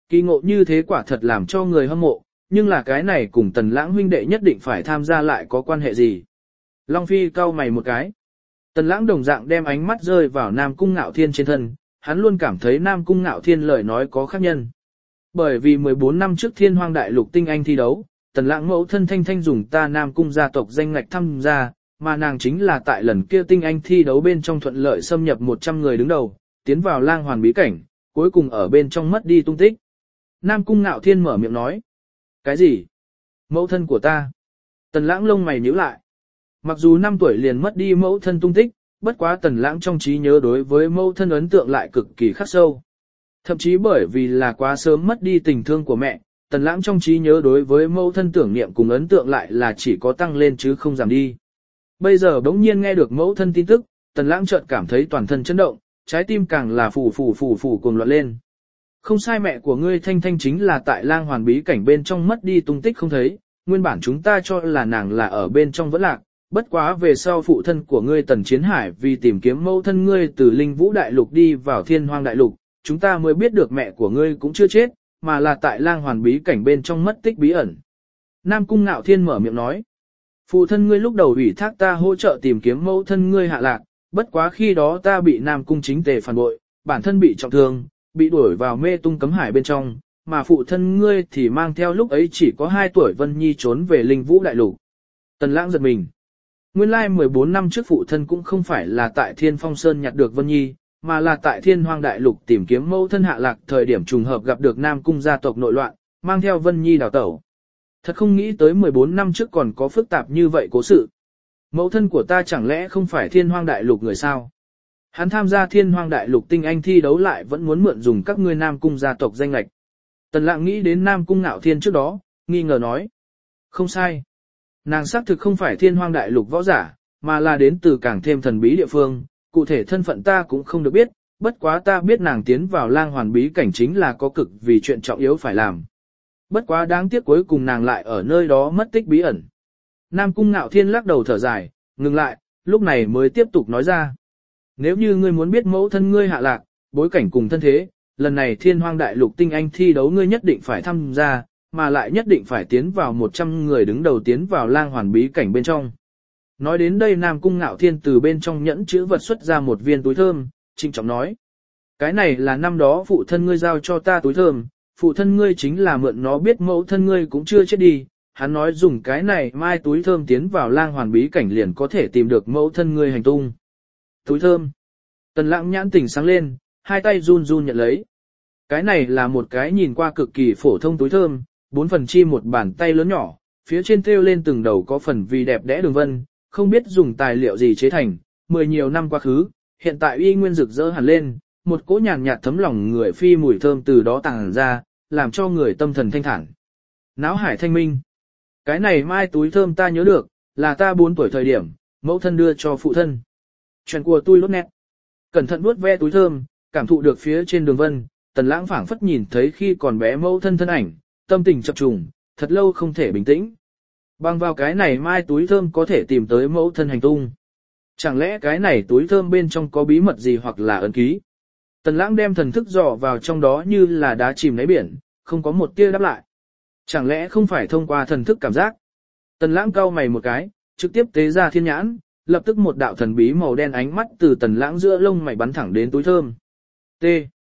[SPEAKER 1] Kỳ ngộ như thế quả thật làm cho người hâm mộ, nhưng là cái này cùng Tần Lãng huynh đệ nhất định phải tham gia lại có quan hệ gì. Long Phi cau mày một cái. Tần Lãng đồng dạng đem ánh mắt rơi vào Nam Cung Ngạo Thiên trên thân, hắn luôn cảm thấy Nam Cung Ngạo Thiên lời nói có khác nhân. Bởi vì mười bốn năm trước Thiên Hoang Đại Lục tinh anh thi đấu, Tần Lãng mẫu thân Thanh Thanh dùng ta Nam Cung gia tộc danh ngạch tham gia, mà nàng chính là tại lần kia tinh anh thi đấu bên trong thuận lợi xâm nhập một trăm người đứng đầu, tiến vào lang hoàn bí cảnh, cuối cùng ở bên trong mất đi tung tích. Nam Cung Ngạo Thiên mở miệng nói. Cái gì? Mẫu thân của ta? Tần Lãng lông mày nhíu lại. Mặc dù năm tuổi liền mất đi mẫu thân tung tích, bất quá Tần Lãng trong trí nhớ đối với mẫu thân ấn tượng lại cực kỳ khắc sâu. Thậm chí bởi vì là quá sớm mất đi tình thương của mẹ, Tần Lãng trong trí nhớ đối với mẫu thân tưởng niệm cùng ấn tượng lại là chỉ có tăng lên chứ không giảm đi. Bây giờ bỗng nhiên nghe được mẫu thân tin tức, Tần Lãng chợt cảm thấy toàn thân chấn động, trái tim càng là phù phù phù phù cuồng loạn lên. Không sai, mẹ của ngươi Thanh Thanh chính là tại lang hoàn bí cảnh bên trong mất đi tung tích không thấy, nguyên bản chúng ta cho là nàng là ở bên trong vẫn lạc, bất quá về sau phụ thân của ngươi Tần Chiến Hải vì tìm kiếm mẫu thân ngươi từ Linh Vũ Đại Lục đi vào Thiên Hoang Đại Lục, chúng ta mới biết được mẹ của ngươi cũng chưa chết, mà là tại lang hoàn bí cảnh bên trong mất tích bí ẩn. Nam Cung Ngạo Thiên mở miệng nói, phụ thân ngươi lúc đầu ủy thác ta hỗ trợ tìm kiếm mẫu thân ngươi hạ lạc, bất quá khi đó ta bị Nam Cung chính tề phản bội, bản thân bị trọng thương, bị đuổi vào mê tung cấm hải bên trong, mà phụ thân ngươi thì mang theo lúc ấy chỉ có hai tuổi Vân Nhi trốn về Linh Vũ Đại Lục. Tần Lãng giật mình. Nguyên lai mười bốn năm trước phụ thân cũng không phải là tại Thiên Phong Sơn nhặt được Vân Nhi, mà là tại Thiên Hoang Đại Lục tìm kiếm mẫu thân hạ lạc thời điểm trùng hợp gặp được Nam Cung gia tộc nội loạn, mang theo Vân Nhi đào tẩu. Thật không nghĩ tới mười bốn năm trước còn có phức tạp như vậy cố sự. Mẫu thân của ta chẳng lẽ không phải Thiên Hoang Đại Lục người sao? Hắn tham gia Thiên Hoang Đại Lục tinh anh thi đấu lại vẫn muốn mượn dùng các ngươi Nam Cung gia tộc danh lệch. Tần Lãng nghĩ đến Nam Cung Ngạo Thiên trước đó, nghi ngờ nói. Không sai. Nàng xác thực không phải Thiên Hoang Đại Lục võ giả, mà là đến từ càng thêm thần bí địa phương, cụ thể thân phận ta cũng không được biết, bất quá ta biết nàng tiến vào lang hoàn bí cảnh chính là có cực vì chuyện trọng yếu phải làm. Bất quá đáng tiếc cuối cùng nàng lại ở nơi đó mất tích bí ẩn. Nam Cung Ngạo Thiên lắc đầu thở dài, ngừng lại, lúc này mới tiếp tục nói ra. Nếu như ngươi muốn biết mẫu thân ngươi hạ lạc, bối cảnh cùng thân thế, lần này Thiên Hoang Đại Lục tinh anh thi đấu ngươi nhất định phải tham gia, mà lại nhất định phải tiến vào một trăm người đứng đầu tiến vào lang hoàn bí cảnh bên trong. Nói đến đây Nam Cung Ngạo Thiên từ bên trong nhẫn chữ vật xuất ra một viên túi thơm, trịnh trọng nói. Cái này là năm đó phụ thân ngươi giao cho ta túi thơm, phụ thân ngươi chính là mượn nó biết mẫu thân ngươi cũng chưa chết đi, hắn nói dùng cái này mai túi thơm tiến vào lang hoàn bí cảnh liền có thể tìm được mẫu thân ngươi hành tung. Túi thơm. Tần Lãng nhãn tỉnh sáng lên, hai tay run run nhận lấy. Cái này là một cái nhìn qua cực kỳ phổ thông túi thơm, bốn phần chi một bàn tay lớn nhỏ, phía trên thêu lên từng đầu có phần vì đẹp đẽ đường vân, không biết dùng tài liệu gì chế thành, mười nhiều năm quá khứ, hiện tại uy nguyên rực rỡ hẳn lên, một cỗ nhàn nhạt thấm lòng người phi mùi thơm từ đó tàng ra, làm cho người tâm thần thanh thản. Náo hải thanh minh. Cái này mai túi thơm ta nhớ được, là ta bốn tuổi thời điểm, mẫu thân đưa cho phụ thân. Chuyện của tôi lốt nét. Cẩn thận vuốt ve túi thơm, cảm thụ được phía trên đường vân, Tần Lãng phảng phất nhìn thấy khi còn bé mẫu thân thân ảnh, tâm tình chập trùng, thật lâu không thể bình tĩnh. Bằng vào cái này mai túi thơm có thể tìm tới mẫu thân hành tung. Chẳng lẽ cái này túi thơm bên trong có bí mật gì hoặc là ấn ký? Tần Lãng đem thần thức dò vào trong đó như là đá chìm đáy biển, không có một tia đáp lại. Chẳng lẽ không phải thông qua thần thức cảm giác? Tần Lãng cau mày một cái, trực tiếp tế ra thiên nhãn, lập tức một đạo thần bí màu đen ánh mắt từ Tần Lãng giữa lông mày bắn thẳng đến túi thơm. T.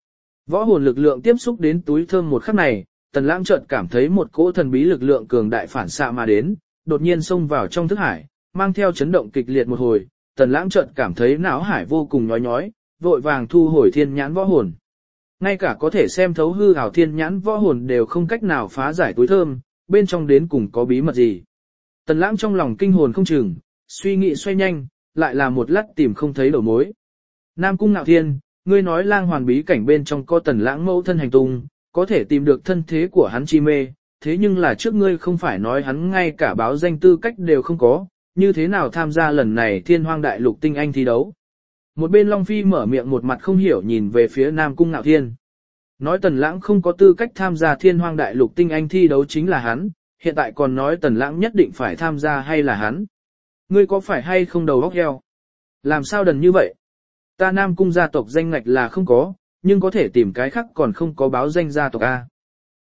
[SPEAKER 1] Võ hồn lực lượng tiếp xúc đến túi thơm một khắc này, Tần Lãng chợt cảm thấy một cỗ thần bí lực lượng cường đại phản xạ mà đến, đột nhiên xông vào trong thức hải, mang theo chấn động kịch liệt một hồi, Tần Lãng chợt cảm thấy não hải vô cùng nhói nhói, vội vàng thu hồi thiên nhãn võ hồn. Ngay cả có thể xem thấu hư ảo thiên nhãn võ hồn đều không cách nào phá giải túi thơm, bên trong đến cùng có bí mật gì. Tần Lãng trong lòng kinh hồn không chừng, suy nghĩ xoay nhanh, lại là một lát tìm không thấy đầu mối. Nam Cung Ngạo Thiên, ngươi nói lang hoàn bí cảnh bên trong có Tần Lãng mẫu thân hành tung, có thể tìm được thân thế của hắn chi mê, thế nhưng là trước ngươi không phải nói hắn ngay cả báo danh tư cách đều không có, như thế nào tham gia lần này Thiên Hoang Đại Lục tinh anh thi đấu. Một bên Long Phi mở miệng một mặt không hiểu nhìn về phía Nam Cung Ngạo Thiên. Nói Tần Lãng không có tư cách tham gia Thiên Hoang Đại Lục tinh anh thi đấu chính là hắn, hiện tại còn nói Tần Lãng nhất định phải tham gia hay là hắn. Ngươi có phải hay không đầu óc heo? Làm sao đần như vậy? Ta Nam Cung gia tộc danh ngạch là không có, nhưng có thể tìm cái khác còn không có báo danh gia tộc A.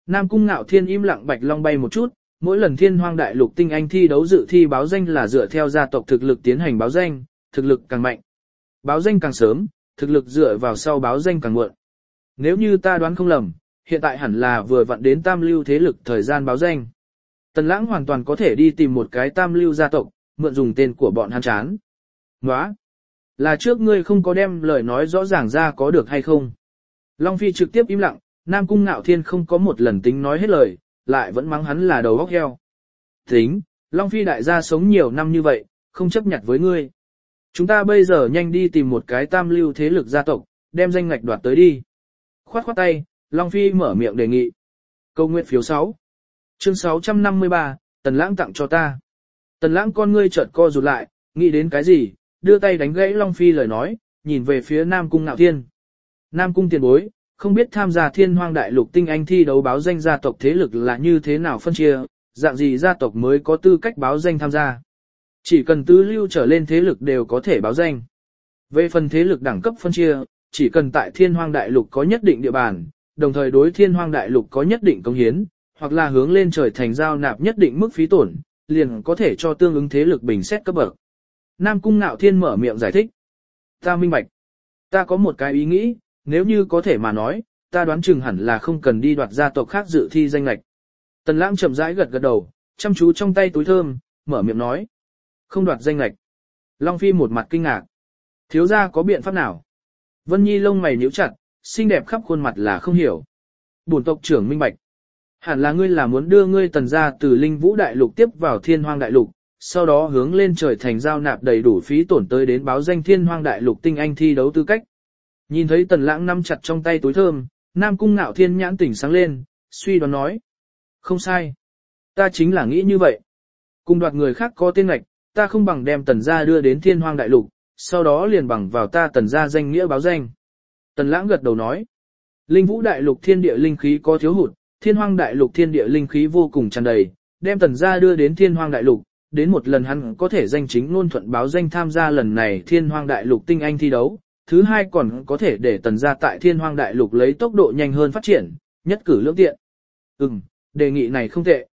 [SPEAKER 1] Nam Cung Ngạo Thiên im lặng bạch long bay một chút, mỗi lần Thiên Hoang Đại Lục tinh anh thi đấu dự thi báo danh là dựa theo gia tộc thực lực tiến hành báo danh, thực lực càng mạnh. Báo danh càng sớm, thực lực dựa vào sau báo danh càng muộn. Nếu như ta đoán không lầm, hiện tại hẳn là vừa vặn đến tam lưu thế lực thời gian báo danh. Tần Lãng hoàn toàn có thể đi tìm một cái tam lưu gia tộc, mượn dùng tên của bọn hắn chán. Nóa! Là trước ngươi không có đem lời nói rõ ràng ra có được hay không? Long Phi trực tiếp im lặng, Nam Cung Ngạo Thiên không có một lần tính nói hết lời, lại vẫn mắng hắn là đầu óc heo. Tính, Long Phi đại gia sống nhiều năm như vậy, không chấp nhận với ngươi. Chúng ta bây giờ nhanh đi tìm một cái tam lưu thế lực gia tộc, đem danh ngạch đoạt tới đi. Khoát khoát tay, Long Phi mở miệng đề nghị. Câu nguyện phiếu sáu. Chương sáu trăm năm mươi ba, Tần Lãng tặng cho ta. Tần Lãng con ngươi chợt co rụt lại, nghĩ đến cái gì, đưa tay đánh gãy Long Phi lời nói, nhìn về phía Nam Cung Ngạo Thiên. Nam Cung tiền bối, không biết tham gia Thiên Hoang Đại Lục tinh anh thi đấu báo danh gia tộc thế lực là như thế nào phân chia, dạng gì gia tộc mới có tư cách báo danh tham gia. Chỉ cần tứ lưu trở lên thế lực đều có thể báo danh. Về phần thế lực đẳng cấp phân chia, chỉ cần tại Thiên Hoang Đại Lục có nhất định địa bàn, đồng thời đối Thiên Hoang Đại Lục có nhất định công hiến, hoặc là hướng lên trời thành giao nạp nhất định mức phí tổn, liền có thể cho tương ứng thế lực bình xét cấp bậc. Nam Cung Ngạo Thiên mở miệng giải thích. Ta minh bạch. Ta có một cái ý nghĩ, nếu như có thể mà nói, ta đoán chừng hẳn là không cần đi đoạt gia tộc khác dự thi danh lệch. Tần Lãng chậm rãi gật gật đầu, chăm chú trong tay túi thơm, mở miệng nói. Không đoạt danh lệch. Long Phi một mặt kinh ngạc. Thiếu gia có biện pháp nào? Vân Nhi lông mày nhíu chặt, xinh đẹp khắp khuôn mặt là không hiểu. Bổn tộc trưởng minh bạch. Hẳn là ngươi là muốn đưa ngươi Tần gia từ Linh Vũ Đại Lục tiếp vào Thiên Hoang Đại Lục, sau đó hướng lên trời thành giao nạp đầy đủ phí tổn tới đến báo danh Thiên Hoang Đại Lục tinh anh thi đấu tư cách. Nhìn thấy Tần Lãng nắm chặt trong tay túi thơm, Nam Cung Ngạo Thiên nhãn tỉnh sáng lên, suy đoán nói. Không sai. Ta chính là nghĩ như vậy. Cùng đoạt người khác có tên ngạch, ta không bằng đem Tần gia đưa đến Thiên Hoang Đại Lục, sau đó liền bằng vào ta Tần gia danh nghĩa báo danh. Tần Lãng gật đầu nói. Linh Vũ Đại Lục thiên địa linh khí có thiếu hụt, Thiên Hoang Đại Lục thiên địa linh khí vô cùng tràn đầy, đem Tần gia đưa đến Thiên Hoang Đại Lục, đến một lần hắn có thể danh chính ngôn thuận báo danh tham gia lần này Thiên Hoang Đại Lục tinh anh thi đấu, thứ hai còn có thể để Tần gia tại Thiên Hoang Đại Lục lấy tốc độ nhanh hơn phát triển, nhất cử lưỡng tiện. Ừm, đề nghị này không tệ.